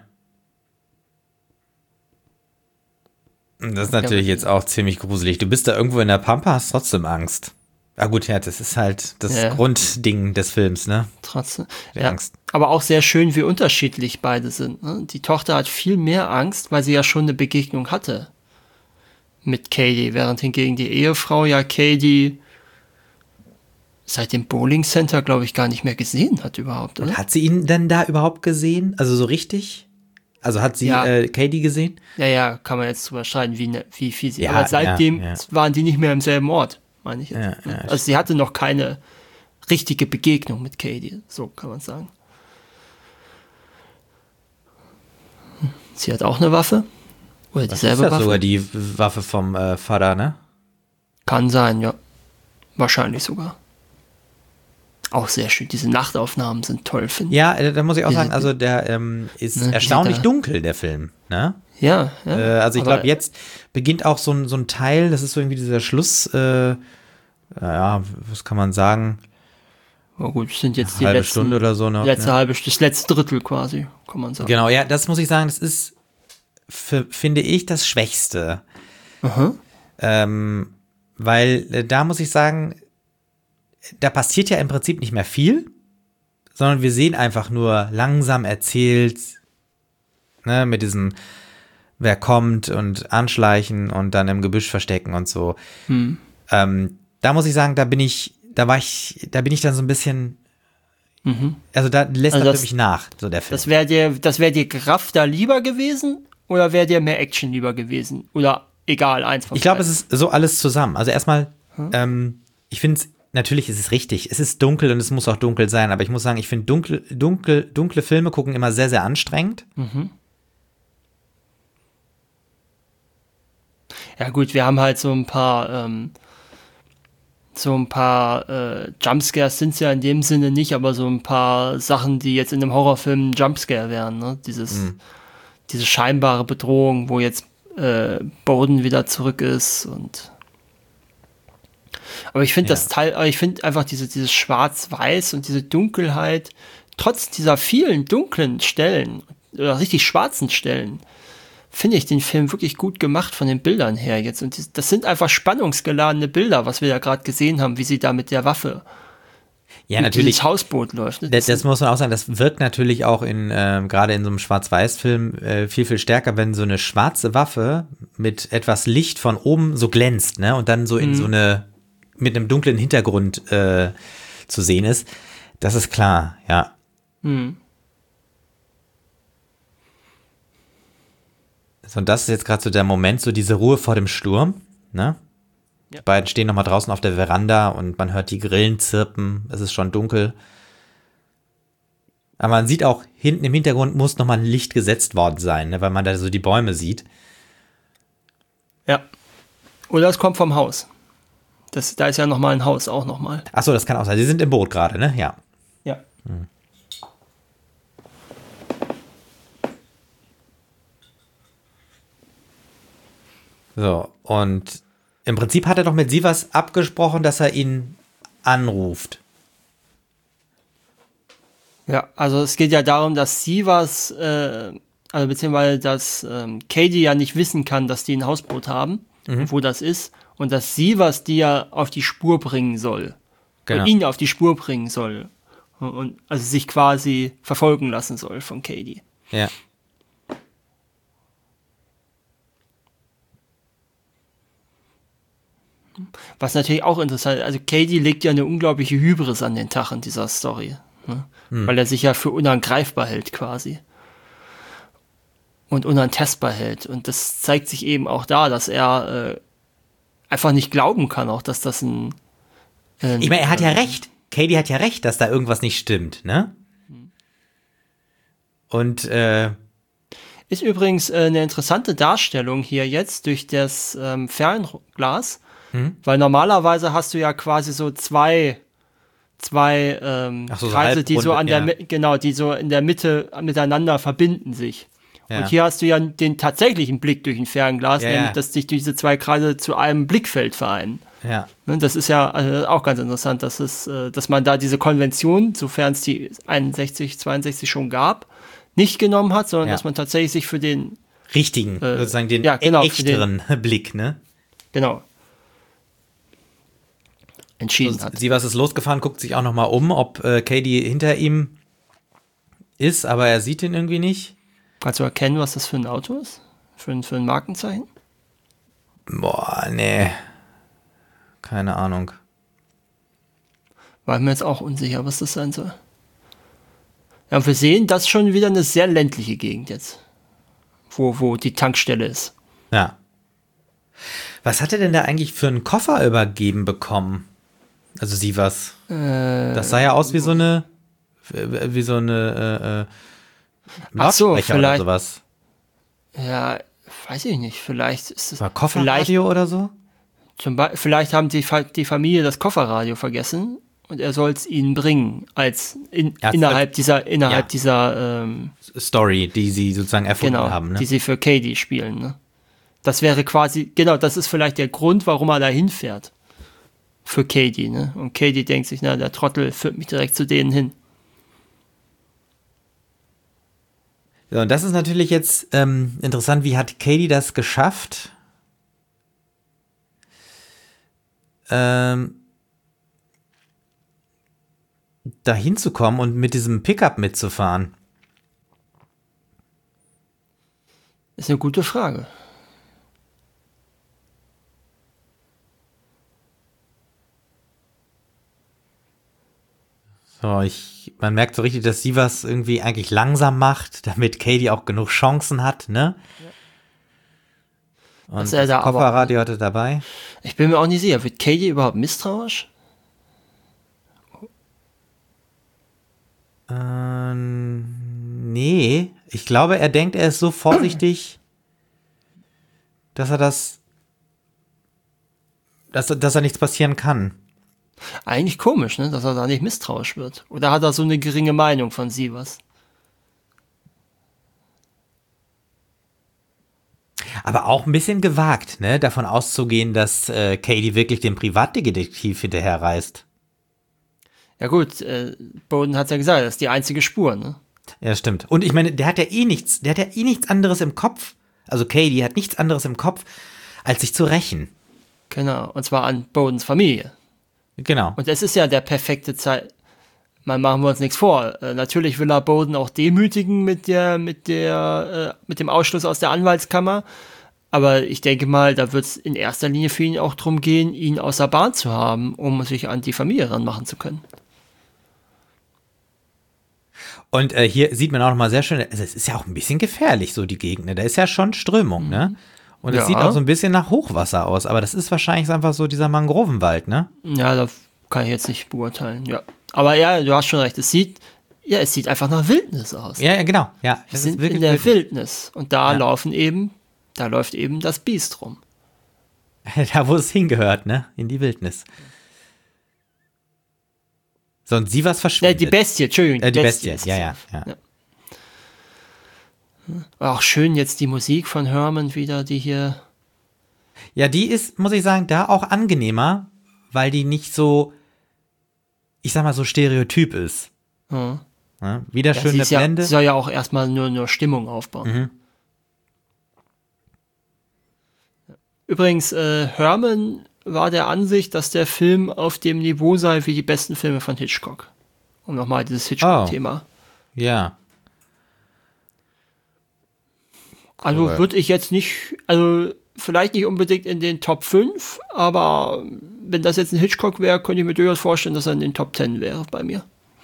Das ist natürlich jetzt auch ziemlich gruselig. Du bist da irgendwo in der Pampa, hast trotzdem Angst. Ah gut, ja, das ist halt das Grundding des Films, ne? Trotzdem. Die Ja, Angst. aber auch sehr schön, wie unterschiedlich beide sind. Ne? Die Tochter hat viel mehr Angst, weil sie ja schon eine Begegnung hatte mit Katie, während hingegen die Ehefrau ja Katie seit dem Bowling Center, glaube ich, gar nicht mehr gesehen hat überhaupt, oder? Hat sie ihn denn da überhaupt gesehen? Also so richtig? Also hat sie Katie gesehen? Ja, kann man jetzt drüber streiten, wie viel sie. Ja, aber seitdem ja. waren die nicht mehr im selben Ort, meine ich jetzt. Ja, Also sie hatte noch keine richtige Begegnung mit Katie, so kann man sagen. Sie hat auch eine Waffe. Oder Das dieselbe ist ja Waffe. sogar die Waffe vom Vater, ne? Kann sein, ja. Wahrscheinlich sogar. Auch sehr schön. Diese Nachtaufnahmen sind toll, finde ich. Ja, da muss ich auch sagen, also der ist Ne, erstaunlich da- dunkel, der Film. Ne? Ja, Also ich aber- glaube, jetzt beginnt auch so ein Teil, das ist so irgendwie dieser Schluss, ja, was kann man sagen, Oh gut, es sind jetzt die halbe letzten, Stunde oder so noch. letzte Ne? das letzte Drittel quasi, kann man sagen. Genau, ja, das muss ich sagen, das ist, finde ich, das Schwächste. Aha. Weil da muss ich sagen, da passiert ja im Prinzip nicht mehr viel, sondern wir sehen einfach nur langsam erzählt, ne, mit diesem, wer kommt und anschleichen und dann im Gebüsch verstecken und so. Da muss ich sagen, da bin ich dann so ein bisschen, also da lässt Also er das- für mich nach, so der Film. Das wäre dir Graff da lieber gewesen oder wäre dir mehr Action lieber gewesen? Oder egal, eins von Ich glaube, beiden. es ist so alles zusammen. Also erstmal, ich finde es, natürlich ist es richtig. Es ist dunkel und es muss auch dunkel sein, aber ich muss sagen, ich finde dunkle Filme gucken immer sehr, sehr anstrengend. Ja gut, wir haben halt so ein paar Jumpscares sind es ja in dem Sinne nicht, aber so ein paar Sachen, die jetzt in einem Horrorfilm ein Jumpscare wären. Ne? Diese scheinbare Bedrohung, wo jetzt Bowden wieder zurück ist und aber ich finde ich finde einfach dieses Schwarz-Weiß und diese Dunkelheit, trotz dieser vielen dunklen Stellen oder richtig schwarzen Stellen, finde ich den Film wirklich gut gemacht von den Bildern her jetzt. Und das sind einfach spannungsgeladene Bilder, was wir ja gerade gesehen haben, wie sie da mit der Waffe Ja, durch natürlich. dieses Hausboot läuft. Ne? Das muss man auch sagen, das wirkt natürlich auch gerade in so einem Schwarz-Weiß-Film viel, viel stärker, wenn so eine schwarze Waffe mit etwas Licht von oben so glänzt, ne? Und dann so in so mit einem dunklen Hintergrund zu sehen ist. Das ist klar, ja. So, und das ist jetzt gerade so der Moment, so diese Ruhe vor dem Sturm, ne? Ja. Die beiden stehen nochmal draußen auf der Veranda und man hört die Grillen zirpen, es ist schon dunkel. Aber man sieht auch, hinten im Hintergrund muss nochmal ein Licht gesetzt worden sein, ne? Weil man da so die Bäume sieht. Ja. Oder es kommt vom Haus. Da ist ja nochmal ein Haus, auch nochmal. Achso, das kann auch sein. Sie sind im Boot gerade, ne? Ja. Ja. So, und im Prinzip hat er doch mit Sivas abgesprochen, dass er ihn anruft. Ja, also es geht ja darum, dass Sivas, also beziehungsweise dass Katie ja nicht wissen kann, dass die ein Hausboot haben, wo das ist, und dass Sivas die ja auf die Spur bringen soll. Genau. Und ihn auf die Spur bringen soll. Und also sich quasi verfolgen lassen soll von Katie. Ja. Was natürlich auch interessant ist, also Katie legt ja eine unglaubliche Hybris an den Tag in dieser Story. Ne? Weil er sich ja für unangreifbar hält quasi. Und unantastbar hält. Und das zeigt sich eben auch da, dass er einfach nicht glauben kann, auch dass das ein Ich meine, er hat ja recht. Katie hat ja recht, dass da irgendwas nicht stimmt, ne? Und, ist übrigens eine interessante Darstellung hier jetzt durch das Fernglas, weil normalerweise hast du ja quasi so zwei Ach so, Kreise, die so Halbrunde, an der genau, die so in der Mitte miteinander verbinden sich. Ja. Und hier hast du ja den tatsächlichen Blick durch ein Fernglas, Ja, nämlich ja. dass sich diese zwei Kreise zu einem Blickfeld vereinen. ja. Ne, das ist ja auch ganz interessant, dass man da diese Konvention, sofern es die 61, 62 schon gab, nicht genommen hat, sondern Ja. dass man tatsächlich sich für den, Richtigen, sozusagen den ja, genau, für echteren Blick, ne? genau, entschieden hat. Sivas ist losgefahren, guckt sich auch nochmal um, ob Katie hinter ihm ist, aber er sieht ihn irgendwie nicht. Kannst du erkennen, was das für ein Auto ist? Für ein Markenzeichen? Boah, nee. Keine Ahnung. War mir jetzt auch unsicher, was das sein soll. Ja, und wir sehen, das ist schon wieder eine sehr ländliche Gegend jetzt. Wo die Tankstelle ist. Ja. Was hat er denn da eigentlich für einen Koffer übergeben bekommen? Also Sivas. Das sah ja aus wie so eine Ach so, Lautsprecher oder vielleicht- sowas. Ja, weiß ich nicht. Vielleicht ist es. War Kofferradio oder so? Vielleicht haben die Familie das Kofferradio vergessen und er soll es ihnen bringen, Ja, innerhalb dieser Story, die sie sozusagen erfunden haben. Ne? Die sie für Katie spielen. Ne? Das wäre quasi, genau, das ist vielleicht der Grund, warum er da hinfährt. Für Katie. Ne? Und Katie denkt sich, na, der Trottel führt mich direkt zu denen hin. So, und das ist natürlich jetzt interessant, wie hat Katie das geschafft? Da hinzukommen und mit diesem Pickup mitzufahren? Ist eine gute Frage. So, man merkt so richtig, dass sie was irgendwie eigentlich langsam macht, damit Katie auch genug Chancen hat, ne? Ja. Und das Kofferradio hatte dabei. Ich bin mir auch nicht sicher, wird Katie überhaupt misstrauisch? Nee, ich glaube, er denkt, er ist so vorsichtig, dass er nichts passieren kann. Eigentlich komisch, ne, dass er da nicht misstrauisch wird. Oder hat er so eine geringe Meinung von Sievers? Aber auch ein bisschen gewagt, ne, davon auszugehen, dass Katie wirklich den Privatdetektiv hinterherreist. Ja gut, Bowden hat ja gesagt, das ist die einzige Spur, ne? Ja, stimmt. Und ich meine, der hat ja eh nichts anderes im Kopf. Also Katie hat nichts anderes im Kopf, als sich zu rächen. Genau, und zwar an Bowdens Familie. Genau. Und es ist ja der perfekte Zeit. Mal machen wir uns nichts vor. Natürlich will er Bowden auch demütigen mit dem Ausschluss aus der Anwaltskammer. Aber ich denke mal, da wird es in erster Linie für ihn auch darum gehen, ihn aus der Bahn zu haben, um sich an die Familie ranmachen zu können. Und hier sieht man auch noch mal sehr schön, also es ist ja auch ein bisschen gefährlich, so die Gegend, ne? Da ist ja schon Strömung, ne? Und es sieht auch so ein bisschen nach Hochwasser aus, aber das ist wahrscheinlich einfach so dieser Mangrovenwald, ne? Ja, da kann ich jetzt nicht beurteilen, ja. Aber ja, du hast schon recht, es sieht einfach nach Wildnis aus. Ja, genau, ja. Wir sind in der Wildnis und da läuft eben das Biest rum. Da, wo es hingehört, ne? In die Wildnis. So, und sie was verschwindet. Die Bestie, Entschuldigung. Die Bestie, ja. Auch schön jetzt die Musik von Herman wieder, die hier. Ja, die ist, muss ich sagen, da auch angenehmer, weil die nicht so, ich sag mal, so stereotyp ist. Ja. Ja, wieder schöne Blende. Sie soll ja auch erstmal nur Stimmung aufbauen. Mhm. Übrigens, Herman war der Ansicht, dass der Film auf dem Niveau sei wie die besten Filme von Hitchcock. Um nochmal dieses Hitchcock-Thema. Ja. Also würde ich jetzt nicht, also vielleicht nicht unbedingt in den Top 5, aber wenn das jetzt ein Hitchcock wäre, könnte ich mir durchaus vorstellen, dass er in den Top 10 wäre bei mir.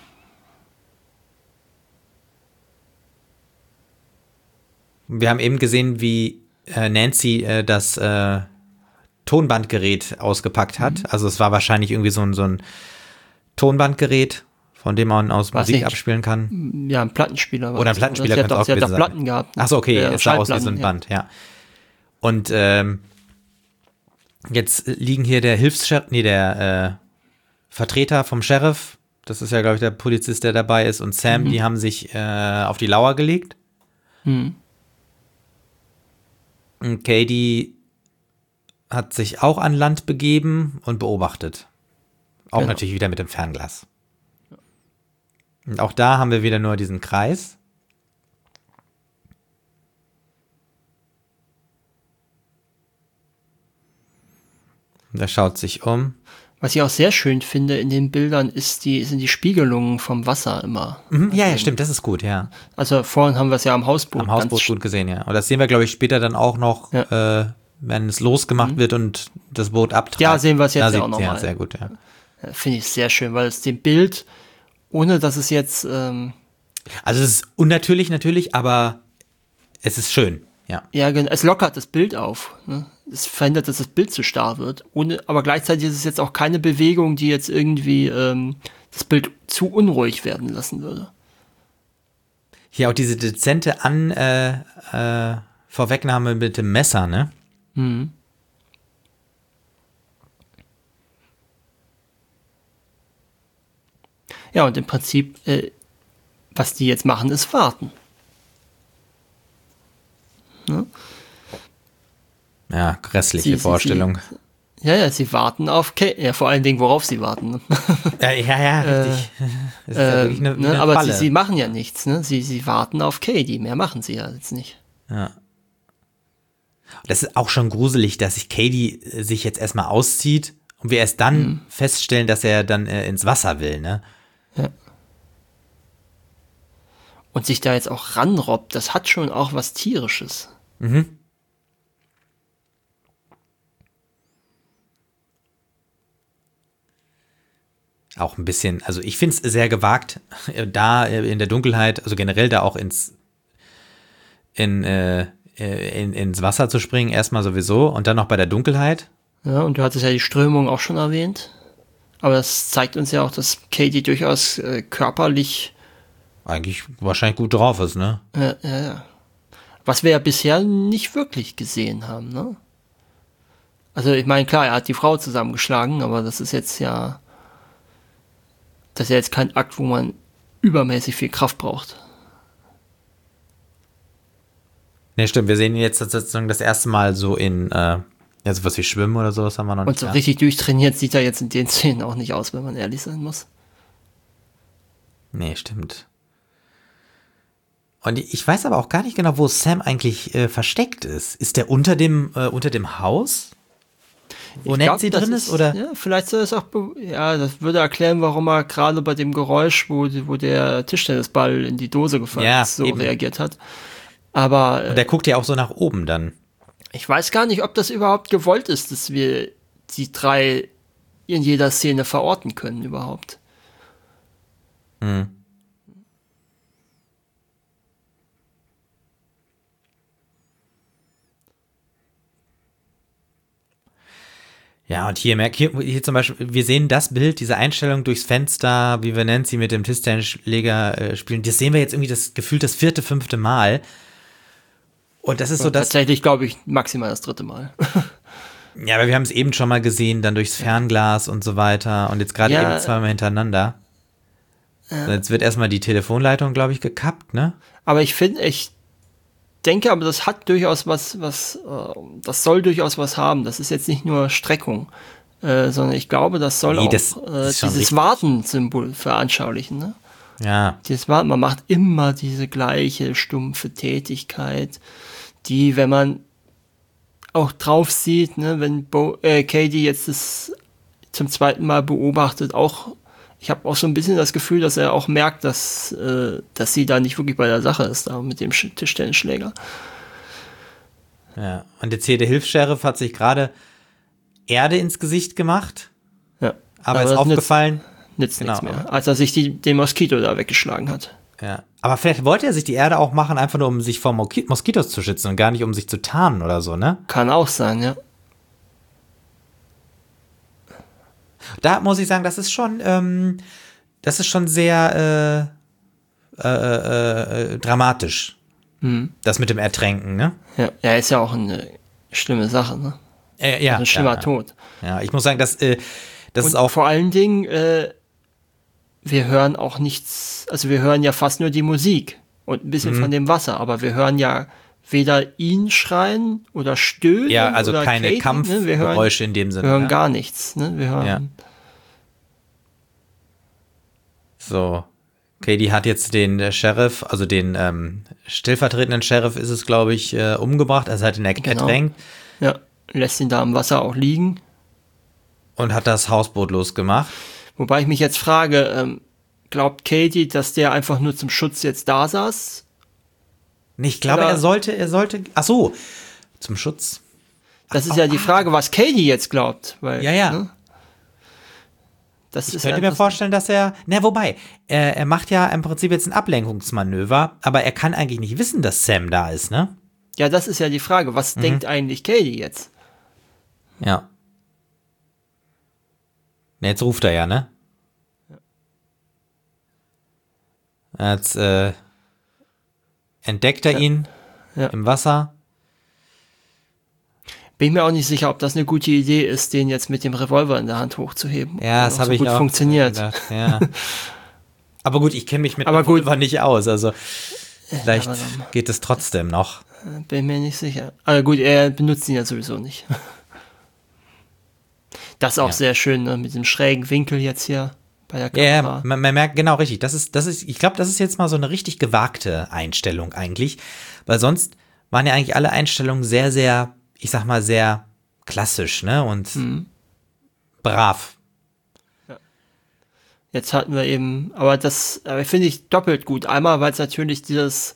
Wir haben eben gesehen, wie Nancy das Tonbandgerät ausgepackt hat. Also es war wahrscheinlich irgendwie so ein Tonbandgerät, von dem man aus Musik abspielen kann. Ja, ein Plattenspieler. Oder ein Plattenspieler könnte auch gewesen sein. Sie hat doch Platten gehabt. Achso, okay, es sah aus wie so ein Band, ja. Und jetzt liegen hier der Vertreter vom Sheriff, das ist ja, glaube ich, der Polizist, der dabei ist, und Sam, die haben sich auf die Lauer gelegt. Und Katie hat sich auch an Land begeben und beobachtet. Auch natürlich wieder mit dem Fernglas. Und auch da haben wir wieder nur diesen Kreis. Und er schaut sich um. Was ich auch sehr schön finde in den Bildern sind die Spiegelungen vom Wasser immer. Ja, stimmt, das ist gut, ja. Also vorhin haben wir es ja am Hausboot. Am Hausboot gut gesehen, ja. Und das sehen wir, glaube ich, später dann auch noch, wenn es losgemacht wird und das Boot abtreibt. Ja, sehen wir es jetzt auch nochmal. Ja, sehr gut, ja. Finde ich sehr schön, weil es dem Bild, ohne dass es jetzt... Also es ist unnatürlich natürlich, aber es ist schön, ja. Ja, es lockert das Bild auf. Ne? Es verhindert, dass das Bild zu starr wird. Aber gleichzeitig ist es jetzt auch keine Bewegung, die jetzt irgendwie das Bild zu unruhig werden lassen würde. Hier auch diese dezente Vorwegnahme mit dem Messer, ne? Mhm. Ja, und im Prinzip, was die jetzt machen, ist warten. Ne? Ja, grässliche Vorstellung. Sie warten auf Katie. Ja, vor allen Dingen, worauf sie warten. Ne? Ja, richtig. Das ist ja wirklich eine aber Falle. sie machen ja nichts. Ne? Sie warten auf Katie. Mehr machen sie ja jetzt nicht. Ja. Das ist auch schon gruselig, dass sich Katie sich jetzt erstmal auszieht und wir erst dann feststellen, dass er dann ins Wasser will, ne? Ja. Und sich da jetzt auch ranrobbt, das hat schon auch was Tierisches. Mhm. Auch ein bisschen, also ich finde es sehr gewagt, da in der Dunkelheit, also generell da auch ins Wasser zu springen, erstmal sowieso und dann noch bei der Dunkelheit. Ja, und du hattest ja die Strömung auch schon erwähnt. Aber das zeigt uns ja auch, dass Katie durchaus körperlich Eigentlich wahrscheinlich gut drauf ist, ne? Ja. Was wir ja bisher nicht wirklich gesehen haben, ne? Also ich meine, klar, er hat die Frau zusammengeschlagen, aber das ist jetzt kein Akt, wo man übermäßig viel Kraft braucht. Ne, stimmt, wir sehen ihn jetzt sozusagen das erste Mal so in, sowas wie Schwimmen oder sowas haben wir noch nicht. Und so richtig durchtrainiert sieht er jetzt in den Szenen auch nicht aus, wenn man ehrlich sein muss. Nee, stimmt. Und ich weiß aber auch gar nicht genau, wo Sam eigentlich versteckt ist. Ist der unter dem Haus? Wo Nancy drin ist? Oder? Ja, vielleicht soll es auch, das würde erklären, warum er gerade bei dem Geräusch, wo der Tischtennisball in die Dose gefallen ist, so eben reagiert hat. Aber und der guckt ja auch so nach oben dann. Ich weiß gar nicht, ob das überhaupt gewollt ist, dass wir die drei in jeder Szene verorten können überhaupt. Hm. Ja, und hier zum Beispiel, wir sehen das Bild, diese Einstellung durchs Fenster, wie wir Nancy mit dem Tischtennisschläger spielen. Das sehen wir jetzt irgendwie gefühlt das 4., 5. Mal. Und das ist so das. Tatsächlich, glaube ich, maximal das 3. Mal. Ja, aber wir haben es eben schon mal gesehen, dann durchs Fernglas und so weiter. Und jetzt gerade eben 2 Mal hintereinander. Jetzt wird erstmal die Telefonleitung, glaube ich, gekappt, ne? Aber ich denke, aber das hat durchaus das soll durchaus was haben. Das ist jetzt nicht nur Streckung, sondern ich glaube, das soll auch dieses Warten-Symbol veranschaulichen, ne? Ja. Dieses Warten, man macht immer diese gleiche stumpfe Tätigkeit, die, wenn man auch drauf sieht, ne, wenn Katie jetzt das zum 2. Mal beobachtet, ich habe auch so ein bisschen das Gefühl, dass er auch merkt, dass sie da nicht wirklich bei der Sache ist, da mit dem Tischtennisschläger. Ja, und jetzt hier der Hilfs-Sheriff hat sich gerade Erde ins Gesicht gemacht. Ja. Aber ist aufgefallen. Nützt nichts mehr, als er sich den Moskito da weggeschlagen hat. Ja, aber vielleicht wollte er sich die Erde auch machen, einfach nur um sich vor Moskitos zu schützen und gar nicht um sich zu tarnen oder so, ne? Kann auch sein, ja. Da muss ich sagen, das ist schon sehr dramatisch. Das mit dem Ertränken, ne? Ja, ist ja auch eine schlimme Sache, ne? Ja. Also ein schlimmer Tod. Ja, ich muss sagen, das ist auch. Vor allen Dingen, wir hören auch nichts, also wir hören ja fast nur die Musik und ein bisschen von dem Wasser, aber wir hören ja weder ihn schreien oder stöhnen. Ja, also oder keine Katie, Kampfgeräusche in dem Sinne. Wir hören gar nichts, ne? Wir hören. Ja. So. Katie hat jetzt den Sheriff, also den stellvertretenden Sheriff ist es, glaube ich, umgebracht. Also hat ihn ertränkt. Ja, lässt ihn da im Wasser auch liegen. Und hat das Hausboot losgemacht. Wobei ich mich jetzt frage, glaubt Katie, dass der einfach nur zum Schutz jetzt da saß? Ich glaube, er sollte, ach so, zum Schutz. Das ist ja die Frage, was Katie jetzt glaubt. Weil, ja. Ne? Ich könnte mir vorstellen, dass er macht ja im Prinzip jetzt ein Ablenkungsmanöver, aber er kann eigentlich nicht wissen, dass Sam da ist, ne? Ja, das ist ja die Frage. Was denkt eigentlich Katie jetzt? Ja. Jetzt ruft er ja, ne? Jetzt entdeckt er ihn im Wasser. Bin mir auch nicht sicher, ob das eine gute Idee ist, den jetzt mit dem Revolver in der Hand hochzuheben. Ja, das habe ich auch funktioniert. gedacht, ja. Aber gut, ich kenne mich mit Aber gut. Pulver nicht aus, also vielleicht aber dann- geht es trotzdem noch. Bin mir nicht sicher. Aber gut, er benutzt ihn ja sowieso nicht. Das ist auch Ja. sehr schön, ne? Mit dem schrägen Winkel jetzt hier bei der Ja, Kamera. man merkt genau richtig. Das ist, ich glaube, das ist jetzt mal so eine richtig gewagte Einstellung eigentlich, weil sonst waren ja eigentlich alle Einstellungen sehr, sehr, ich sag mal, sehr klassisch, ne? Und brav. Jetzt hatten wir eben, aber finde ich doppelt gut. Einmal, weil es natürlich dieses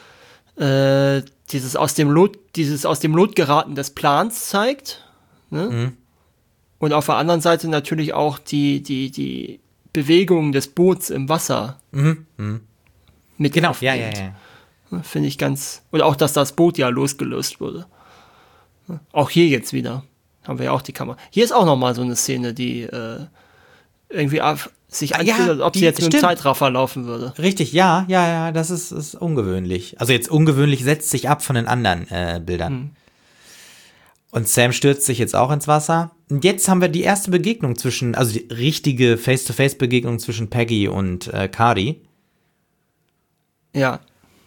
aus dem Lot geraten des Plans zeigt, ne? Und auf der anderen Seite natürlich auch die Bewegung des Boots im Wasser mit Genau, Kraft ja, nimmt. ja. Finde ich ganz, und auch, dass das Boot ja losgelöst wurde. Auch hier jetzt wieder haben wir ja auch die Kamera. Hier ist auch nochmal so eine Szene, die irgendwie sich Ah, ja, anfühlt, als ob sie die- jetzt mit dem stimmt. Zeitraffer laufen würde. Richtig, ja, das ist ungewöhnlich. Also jetzt ungewöhnlich setzt sich ab von den anderen Bildern. Und Sam stürzt sich jetzt auch ins Wasser. Und jetzt haben wir die erste Begegnung also die richtige Face-to-Face-Begegnung zwischen Peggy und Cardi. Ja,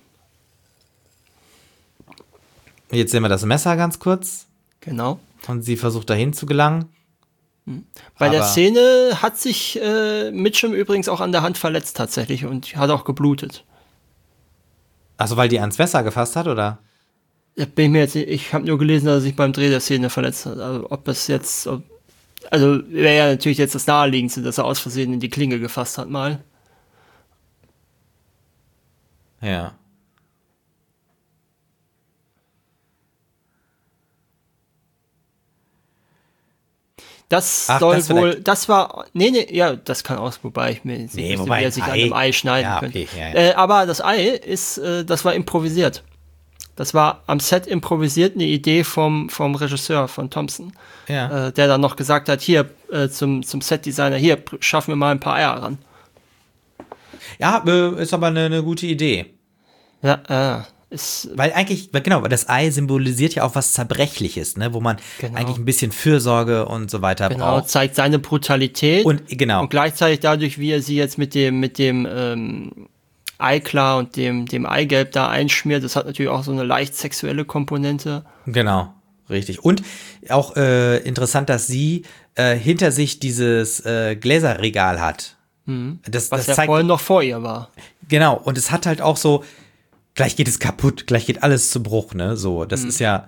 Jetzt sehen wir das Messer ganz kurz. genau. Und sie versucht dahin zu gelangen. Bei der Aber- Szene hat sich Mitchum übrigens auch an der Hand verletzt tatsächlich und hat auch geblutet. Achso, weil die ans Messer gefasst hat, oder? Da bin ich mir jetzt nicht, ich habe nur gelesen, dass er sich beim Dreh der Szene verletzt hat. Also ob das jetzt, also wäre ja natürlich jetzt das Naheliegendste, dass er aus Versehen in die Klinge gefasst hat mal. Ja. Das Ach, soll das wohl, vielleicht. das war, nee, ja, das kann auch, wobei ich mir jetzt nicht wüsste, wobei wie er ein sich an Ei. dem Ei schneiden Ja, könnte. okay, ja. Aber das Ei ist, das war improvisiert. Das war am Set improvisiert eine Idee vom Regisseur von Thompson, Ja. der dann noch gesagt hat, hier zum Set-Designer, hier schaffen wir mal ein paar Eier ran. Ja, ist aber eine gute Idee. Ja, ist, Weil eigentlich, genau, weil das Ei symbolisiert ja auch was Zerbrechliches, ne, wo man Genau. eigentlich ein bisschen Fürsorge und so weiter genau, braucht. zeigt seine Brutalität Und genau, und gleichzeitig dadurch, wie er sie jetzt mit dem Eiklar und dem Eigelb da einschmiert, das hat natürlich auch so eine leicht sexuelle Komponente. genau, richtig. Und auch interessant, dass sie hinter sich dieses Gläserregal hat. Das Was ja zeigt, vorhin noch vor ihr war. genau, und es hat halt auch so, gleich geht es kaputt, gleich geht alles zu Bruch, ne, so, das ist ja,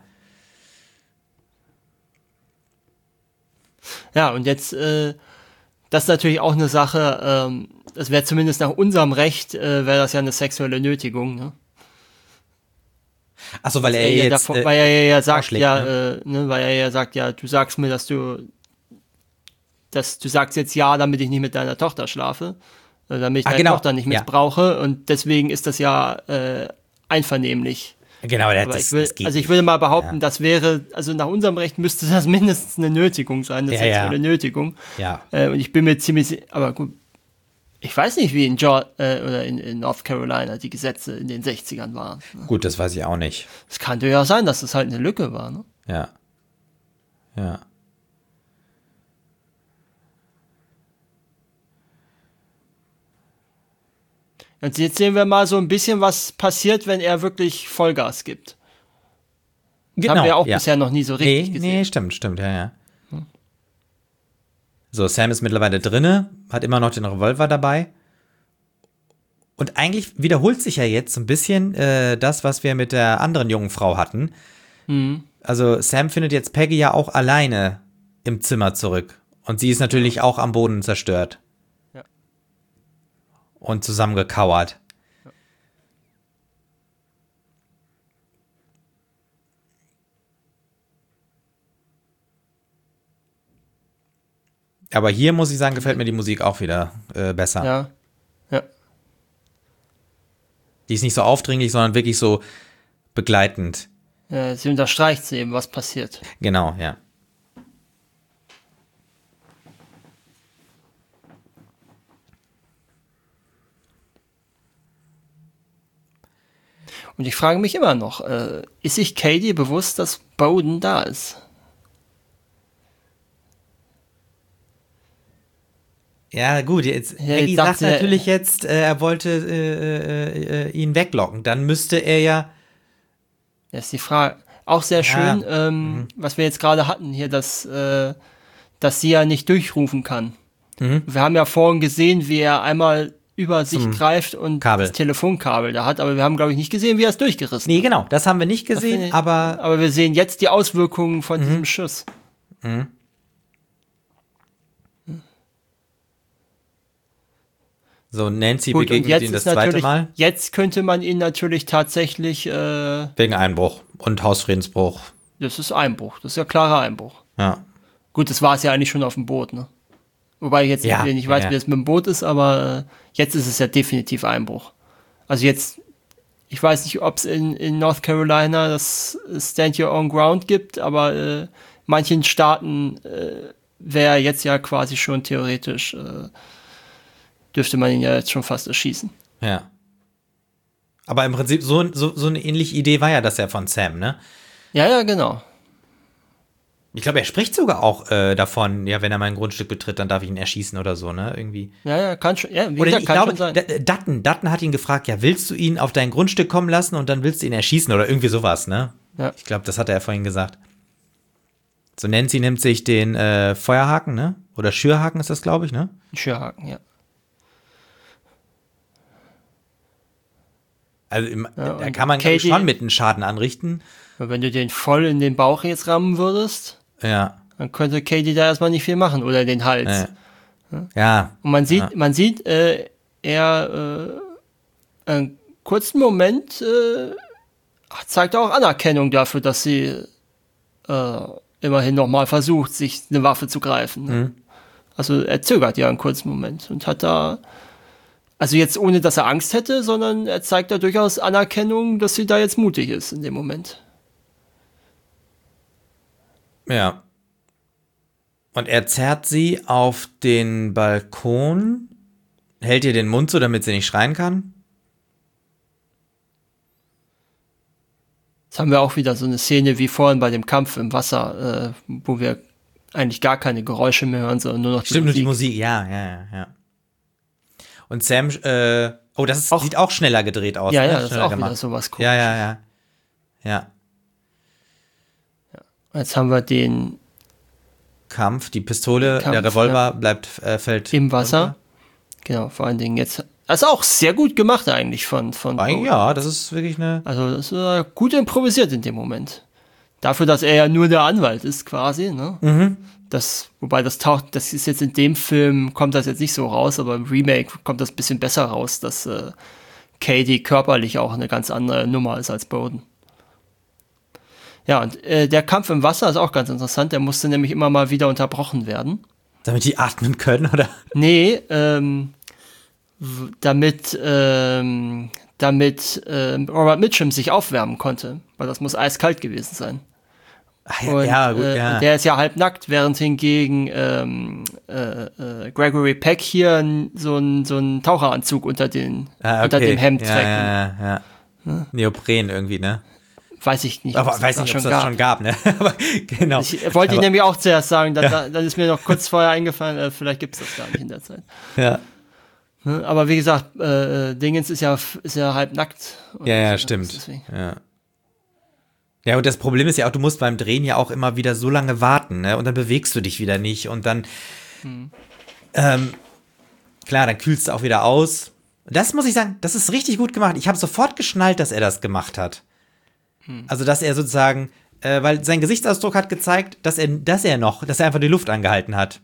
Ja, und jetzt, das ist natürlich auch eine Sache, das wäre zumindest nach unserem Recht, wäre das ja eine sexuelle Nötigung, ne? achso, weil er Ja, jetzt, weil er ja sagt, vorschlägt, ja, ne? weil er ja sagt, ja, du sagst mir, dass du sagst jetzt ja, damit ich nicht mit deiner Tochter schlafe, damit ich deine genau, Tochter nicht ja. missbrauche und deswegen ist das ja einvernehmlich. genau, Aber das geht ich würde mal behaupten, Ja. das wäre, also nach unserem Recht müsste das mindestens eine Nötigung sein, eine Ja, ja. sexuelle Nötigung. ja. Und ich bin mir ziemlich, aber gut, ich weiß nicht, wie in oder in North Carolina die Gesetze in den 60ern waren. Gut, das weiß ich auch nicht. Es kann durchaus sein, dass es halt eine Lücke war. Ne? Ja. Ja. Und jetzt sehen wir mal so ein bisschen, was passiert, wenn er wirklich Vollgas gibt. Das haben wir ja auch bisher noch nie so richtig gesehen. Nee, stimmt, ja. So, Sam ist mittlerweile drinne, hat immer noch den Revolver dabei. Und eigentlich wiederholt sich ja jetzt so ein bisschen das, was wir mit der anderen jungen Frau hatten. Also Sam findet jetzt Peggy ja auch alleine im Zimmer zurück. Und sie ist natürlich auch am Boden zerstört. Ja. Und zusammengekauert. Aber hier muss ich sagen, gefällt mir die Musik auch wieder besser. Ja. Ja. Die ist nicht so aufdringlich, sondern wirklich so begleitend. Sie unterstreicht eben, was passiert. Genau, ja. Und ich frage mich immer noch, ist sich Katie bewusst, dass Bowden da ist? Ja, gut, jetzt Ja, Maggie jetzt sagt sagt er- natürlich jetzt, er wollte ihn weglocken. Dann müsste er ja. Das ist die Frage. Auch sehr Ja. schön, was wir jetzt gerade hatten hier, dass sie ja nicht durchrufen kann. Wir haben ja vorhin gesehen, wie er einmal über sich greift und Kabel. das Telefonkabel da hat, aber wir haben, glaube ich, nicht gesehen, wie er es durchgerissen Nee, genau, das haben wir nicht hat. gesehen, aber. Aber wir sehen jetzt die Auswirkungen von diesem Schuss. So, Nancy Gut, und begegnet jetzt ihn das ist zweite natürlich, Mal. jetzt könnte man ihn natürlich tatsächlich, Wegen Einbruch und Hausfriedensbruch. das ist Einbruch, das ist ja klarer Einbruch. Ja. Gut, das war es ja eigentlich schon auf dem Boot, ne? Wobei ich jetzt Ja, nicht weiß, ja. wie das mit dem Boot ist, aber jetzt ist es ja definitiv Einbruch. Also jetzt, ich weiß nicht, ob es in North Carolina das Stand Your Own Ground gibt, aber manchen Staaten wäre jetzt ja quasi schon theoretisch, dürfte man ihn ja jetzt schon fast erschießen. Ja. Aber im Prinzip, so eine ähnliche Idee war ja das ja von Sam, ne? Ja, genau. Ich glaube, er spricht sogar auch davon, ja, wenn er mein Grundstück betritt, dann darf ich ihn erschießen oder so, ne? Irgendwie. Ja, kann schon, ja, wie Oder gesagt, ich kann glaube, schon sein. Dutton hat ihn gefragt, ja, willst du ihn auf dein Grundstück kommen lassen und dann willst du ihn erschießen oder irgendwie sowas, ne? Ja. Ich glaube, das hat er vorhin gesagt. So, Nancy nimmt sich den Feuerhaken, ne? Oder Schürhaken ist das, glaube ich, ne? Ein Schürhaken, ja. Also, da und kann man glaub ich, Katie- schon mit einem Schaden anrichten. Und wenn du den voll in den Bauch jetzt rammen würdest, Ja. dann könnte Katie da erstmal nicht viel machen oder in den Hals. Ja. Und man sieht, er einen kurzen Moment zeigt auch Anerkennung dafür, dass sie immerhin nochmal versucht, sich eine Waffe zu greifen. Ne? Also er zögert ja einen kurzen Moment und hat da, also jetzt ohne, dass er Angst hätte, sondern er zeigt da durchaus Anerkennung, dass sie da jetzt mutig ist in dem Moment. Ja. Und er zerrt sie auf den Balkon, hält ihr den Mund so, damit sie nicht schreien kann. Jetzt haben wir auch wieder so eine Szene wie vorhin bei dem Kampf im Wasser, wo wir eigentlich gar keine Geräusche mehr hören, sondern nur noch Stimmt, nur die Musik, ja. Und Sam, das sieht auch schneller gedreht aus. Ja, ne? das ist Schneller auch gemacht. wieder sowas komisches. Ja. Jetzt haben wir den Kampf, die Pistole, Kampf, der Revolver fällt im Wasser. runter. Genau, vor allen Dingen jetzt. Das ist auch sehr gut gemacht eigentlich von Bowie. Ja, das ist wirklich eine. Also das ist gut improvisiert in dem Moment. Dafür, dass er ja nur der Anwalt ist quasi, ne? Wobei das ist jetzt in dem Film, kommt das jetzt nicht so raus, aber im Remake kommt das ein bisschen besser raus, dass Katie körperlich auch eine ganz andere Nummer ist als Bowden. Ja, und der Kampf im Wasser ist auch ganz interessant, der musste nämlich immer mal wieder unterbrochen werden. Damit die atmen können, oder? Nee, damit Robert Mitchum sich aufwärmen konnte, weil das muss eiskalt gewesen sein. Ach, Und, gut, ja. und der ist ja halb nackt, während hingegen Gregory Peck hier so einen Taucheranzug unter dem Hemd trägt. Ja. Neopren irgendwie, ne? Weiß ich nicht, Aber weiß nicht, ob es das schon gab, ne? Aber genau. Ich wollte nämlich auch zuerst sagen, dann ist mir noch kurz vorher eingefallen, vielleicht gibt es das gar nicht in der Zeit. Ja. Aber wie gesagt, Dingens ist ja halb nackt. Ja, stimmt. Ja, und das Problem ist ja auch, du musst beim Drehen ja auch immer wieder so lange warten, ne? Und dann bewegst du dich wieder nicht und dann, klar, dann kühlst du auch wieder aus. Das muss ich sagen, das ist richtig gut gemacht. Ich habe sofort geschnallt, dass er das gemacht hat. Also, dass er sozusagen, weil sein Gesichtsausdruck hat gezeigt, dass er einfach die Luft angehalten hat.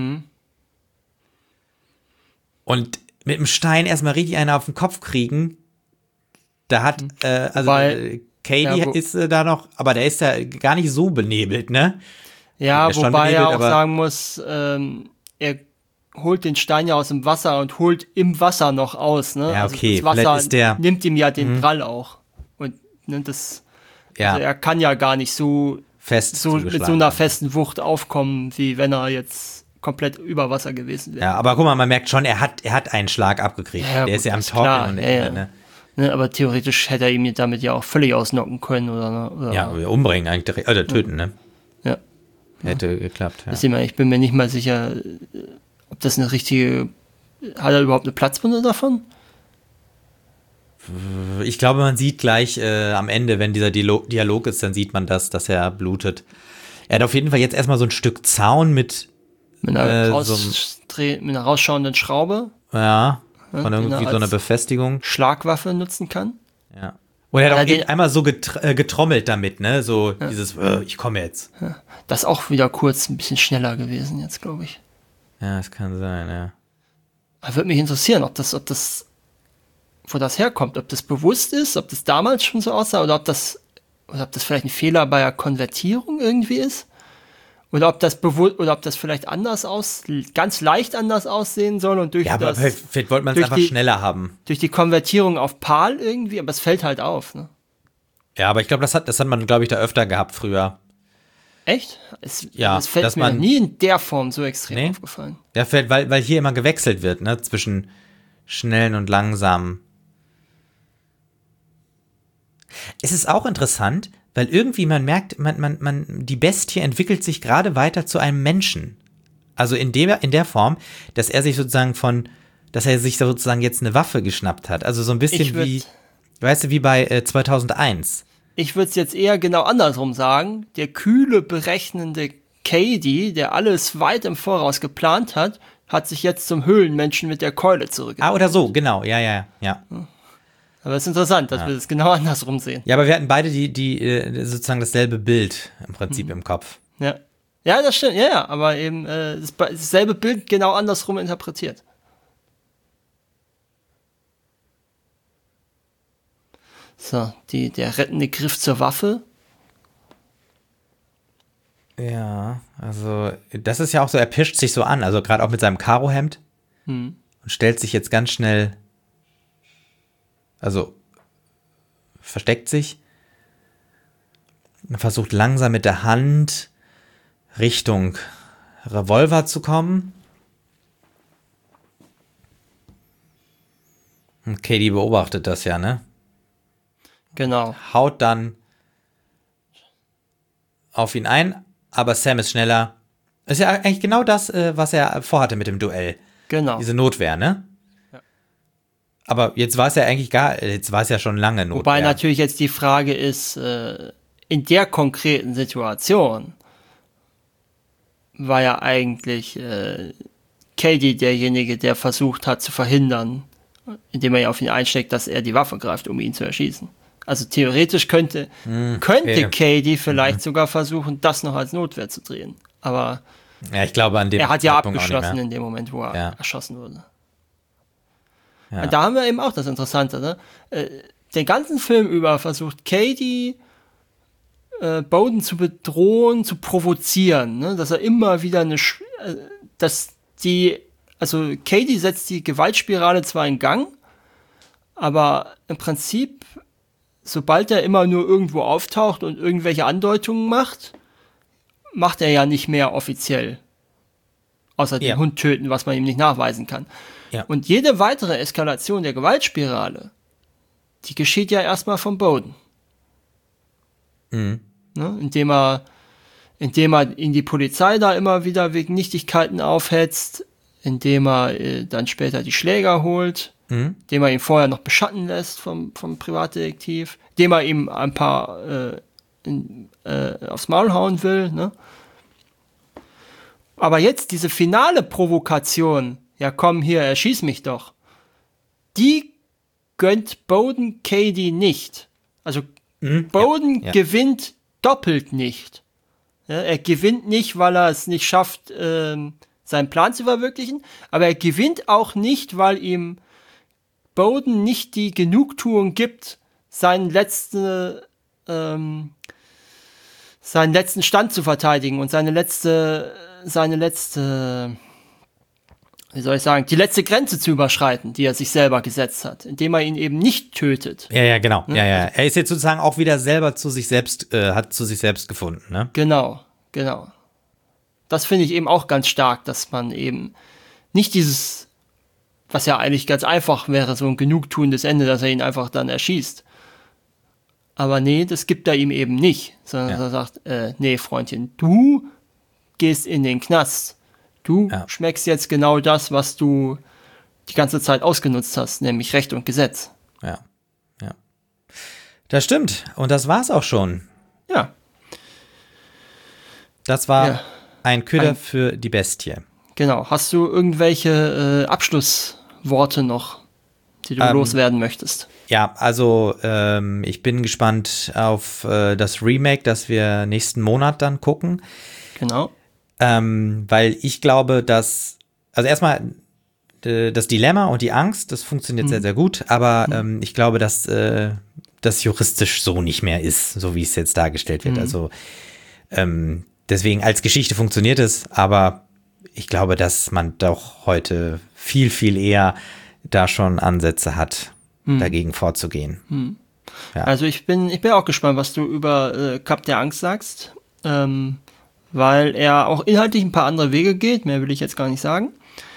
Und mit dem Stein erstmal richtig einen auf den Kopf kriegen, da hat, Katie ist da noch, aber der ist ja gar nicht so benebelt, ne? Ja, wobei er auch sagen muss, er holt den Stein ja aus dem Wasser und holt im Wasser noch aus, ne? Ja, okay. Also das Wasser ist der nimmt ihm ja den Prall auch. Und also er kann ja gar nicht so mit so einer festen Wucht aufkommen, wie wenn er jetzt komplett über Wasser gewesen wäre. Ja, aber guck mal, man merkt schon, er hat einen Schlag abgekriegt. Ja, der ist ja am Torkeln und ne? Aber theoretisch hätte er ihn damit ja auch völlig ausnocken können oder umbringen eigentlich, oder töten, ne? Ja. Hätte geklappt, ja. Ich bin mir nicht mal sicher, ob das eine richtige, hat er überhaupt eine Platzwunde davon? Ich glaube, man sieht gleich am Ende, wenn dieser Dialog ist, dann sieht man das, dass er blutet. Er hat auf jeden Fall jetzt erstmal so ein Stück Zaun mit einer rausschauenden Schraube. Ja, von irgendwie so einer Befestigung. Schlagwaffe nutzen kann. Ja. Und er hat auch einmal so getrommelt damit, ne? So dieses, ich komme jetzt. Ja. Das ist auch wieder kurz ein bisschen schneller gewesen jetzt, glaube ich. Ja, das kann sein, ja. Aber würde mich interessieren, ob das, wo das herkommt, ob das bewusst ist, ob das damals schon so aussah oder ob das vielleicht ein Fehler bei der Konvertierung irgendwie ist. Oder ob das vielleicht ganz leicht anders aussehen soll und durch aber vielleicht wollte man es einfach schneller haben. Durch die Konvertierung auf PAL irgendwie, aber es fällt halt auf, ne? Ja, aber ich glaube, das hat man, glaube ich, da öfter gehabt früher. Echt? Es fällt mir nie in der Form so extrem aufgefallen. Ja, weil hier immer gewechselt wird, ne? Zwischen schnellen und langsamen. Es ist auch interessant, weil irgendwie man merkt, die Bestie entwickelt sich gerade weiter zu einem Menschen. Also in der Form, dass er sich sozusagen jetzt eine Waffe geschnappt hat. Also so ein bisschen wie bei 2001. Ich würde es jetzt eher genau andersrum sagen. Der kühle, berechnende Cady, der alles weit im Voraus geplant hat, hat sich jetzt zum Höhlenmenschen mit der Keule zurückgezogen. Oder so, genau, ja. Aber es ist interessant, dass wir das genau andersrum sehen. Ja, aber wir hatten beide die sozusagen dasselbe Bild im Prinzip im Kopf. Ja. Ja, das stimmt, ja, aber eben dasselbe Bild genau andersrum interpretiert. So, der rettende Griff zur Waffe. Ja, also das ist ja auch so, er pischt sich so an, also gerade auch mit seinem Karohemd und stellt sich jetzt ganz schnell, also versteckt sich und versucht langsam mit der Hand Richtung Revolver zu kommen. Und Cady beobachtet das ja, ne? Genau. Haut dann auf ihn ein, aber Sam ist schneller. Ist ja eigentlich genau das, was er vorhatte mit dem Duell. Genau. Diese Notwehr, ne? Ja. Aber jetzt war es ja eigentlich jetzt war es ja schon lange Notwehr. Wobei natürlich jetzt die Frage ist, in der konkreten Situation war ja eigentlich Cady derjenige, der versucht hat zu verhindern, indem er ja auf ihn einsteckt, dass er die Waffe greift, um ihn zu erschießen. Also theoretisch könnte Cady vielleicht sogar versuchen, das noch als Notwehr zu drehen. Aber ja, ich glaube, er hat ja abgeschlossen in dem Moment, wo er erschossen wurde. Ja. Und da haben wir eben auch das Interessante. Ne? Den ganzen Film über versucht Cady Bowden zu bedrohen, zu provozieren. Ne? Dass er immer wieder also Cady setzt die Gewaltspirale zwar in Gang, aber im Prinzip, sobald er immer nur irgendwo auftaucht und irgendwelche Andeutungen macht er ja nicht mehr offiziell. Außer den Hund töten, was man ihm nicht nachweisen kann. Ja. Und jede weitere Eskalation der Gewaltspirale, die geschieht ja erstmal von Bowden. Mhm. Ne? Indem er ihn die Polizei da immer wieder wegen Nichtigkeiten aufhetzt, indem er dann später die Schläger holt, indem er ihn vorher noch beschatten lässt vom Privatdetektiv, indem er ihm ein paar aufs Maul hauen will. Ne? Aber jetzt diese finale Provokation, ja komm hier, erschieß mich doch, die gönnt Bowden Cady nicht. Also Bowden gewinnt doppelt nicht. Ja, er gewinnt nicht, weil er es nicht schafft, seinen Plan zu verwirklichen, aber er gewinnt auch nicht, weil ihm Bowden nicht die Genugtuung gibt, seinen letzten Stand zu verteidigen und seine letzte, wie soll ich sagen, die letzte Grenze zu überschreiten, die er sich selber gesetzt hat, indem er ihn eben nicht tötet. Ja, genau. Ja. Er ist jetzt sozusagen auch wieder selber zu sich selbst, hat zu sich selbst gefunden, ne? Genau. Das finde ich eben auch ganz stark, dass man eben nicht dieses, was ja eigentlich ganz einfach wäre, so ein genugtuendes Ende, dass er ihn einfach dann erschießt. Aber nee, das gibt er ihm eben nicht, sondern er sagt, nee, Freundchen, du gehst in den Knast. Du schmeckst jetzt genau das, was du die ganze Zeit ausgenutzt hast, nämlich Recht und Gesetz. Ja. Das stimmt. Und das war's auch schon. Ja. Das war ein Köder für die Bestie. Genau. Hast du irgendwelche Abschlussworte noch, die du loswerden möchtest? Ja, also ich bin gespannt auf das Remake, das wir nächsten Monat dann gucken. Genau. Weil ich glaube, dass, also erstmal das Dilemma und die Angst, das funktioniert sehr, sehr gut, aber ich glaube, dass das juristisch so nicht mehr ist, so wie es jetzt dargestellt wird. Also deswegen als Geschichte funktioniert es, aber ich glaube, dass man doch heute viel, viel eher da schon Ansätze hat, dagegen vorzugehen. Ja. Also ich bin auch gespannt, was du über Kap der Angst sagst, weil er auch inhaltlich ein paar andere Wege geht, mehr will ich jetzt gar nicht sagen.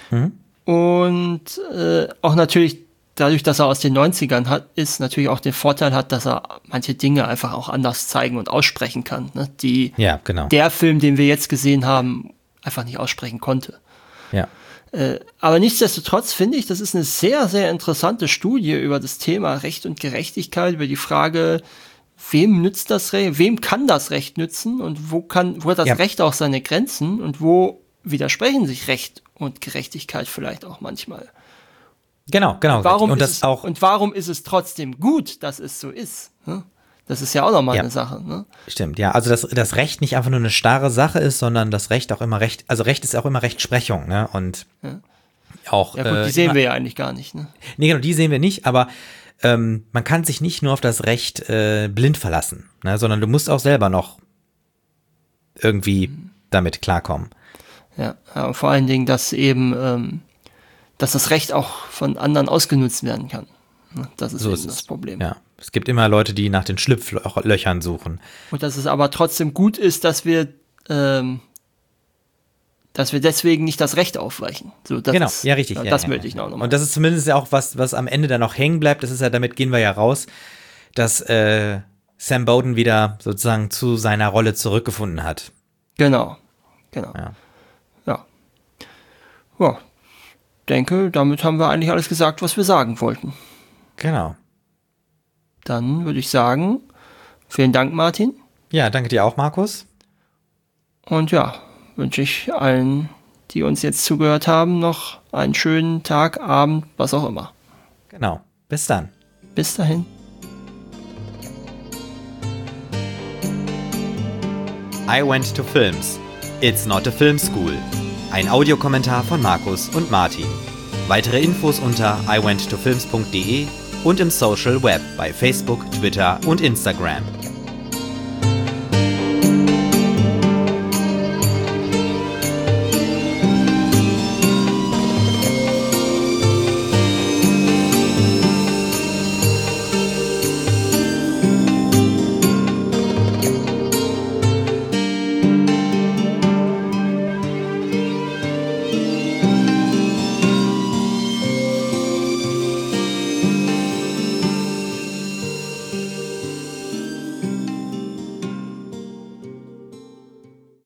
Und auch natürlich dadurch, dass er aus den 90ern ist natürlich auch den Vorteil hat, dass er manche Dinge einfach auch anders zeigen und aussprechen kann, ne? Die der Film, den wir jetzt gesehen haben, einfach nicht aussprechen konnte. Ja. Aber nichtsdestotrotz finde ich, das ist eine sehr, sehr interessante Studie über das Thema Recht und Gerechtigkeit, über die Frage, wem nützt das Recht, wem kann das Recht nützen und wo hat das Recht auch seine Grenzen und wo widersprechen sich Recht und Gerechtigkeit vielleicht auch manchmal. Genau. Warum ist es trotzdem gut, dass es so ist? Ne? Das ist ja auch nochmal eine Sache. Ne? Stimmt, ja. Also das Recht nicht einfach nur eine starre Sache ist, sondern das Recht auch immer Recht ist auch immer Rechtsprechung, ne? Und auch. Ja gut, die sehen wir ja eigentlich gar nicht, ne? Nee, genau, die sehen wir nicht, aber man kann sich nicht nur auf das Recht blind verlassen, ne? Sondern du musst auch selber noch irgendwie damit klarkommen. Ja, und vor allen Dingen, dass eben dass das Recht auch von anderen ausgenutzt werden kann. Das ist eben das Problem. Ja, es gibt immer Leute, die nach den Schlupflöchern suchen. Und dass es aber trotzdem gut ist, dass wir deswegen nicht das Recht aufweichen. So, das richtig. Das möchte ich noch mal. Und das ist zumindest ja auch was am Ende dann noch hängen bleibt. Das ist ja, damit gehen wir ja raus, dass Sam Bowden wieder sozusagen zu seiner Rolle zurückgefunden hat. Genau. Ja. Denke, damit haben wir eigentlich alles gesagt, was wir sagen wollten. Genau. Dann würde ich sagen, vielen Dank, Martin. Ja, danke dir auch, Markus. Und ja, wünsche ich allen, die uns jetzt zugehört haben, noch einen schönen Tag, Abend, was auch immer. Genau. Bis dann. Bis dahin. I went to films. It's not a film school. Ein Audiokommentar von Markus und Martin. Weitere Infos unter iwenttofilms.de und im Social Web bei Facebook, Twitter und Instagram.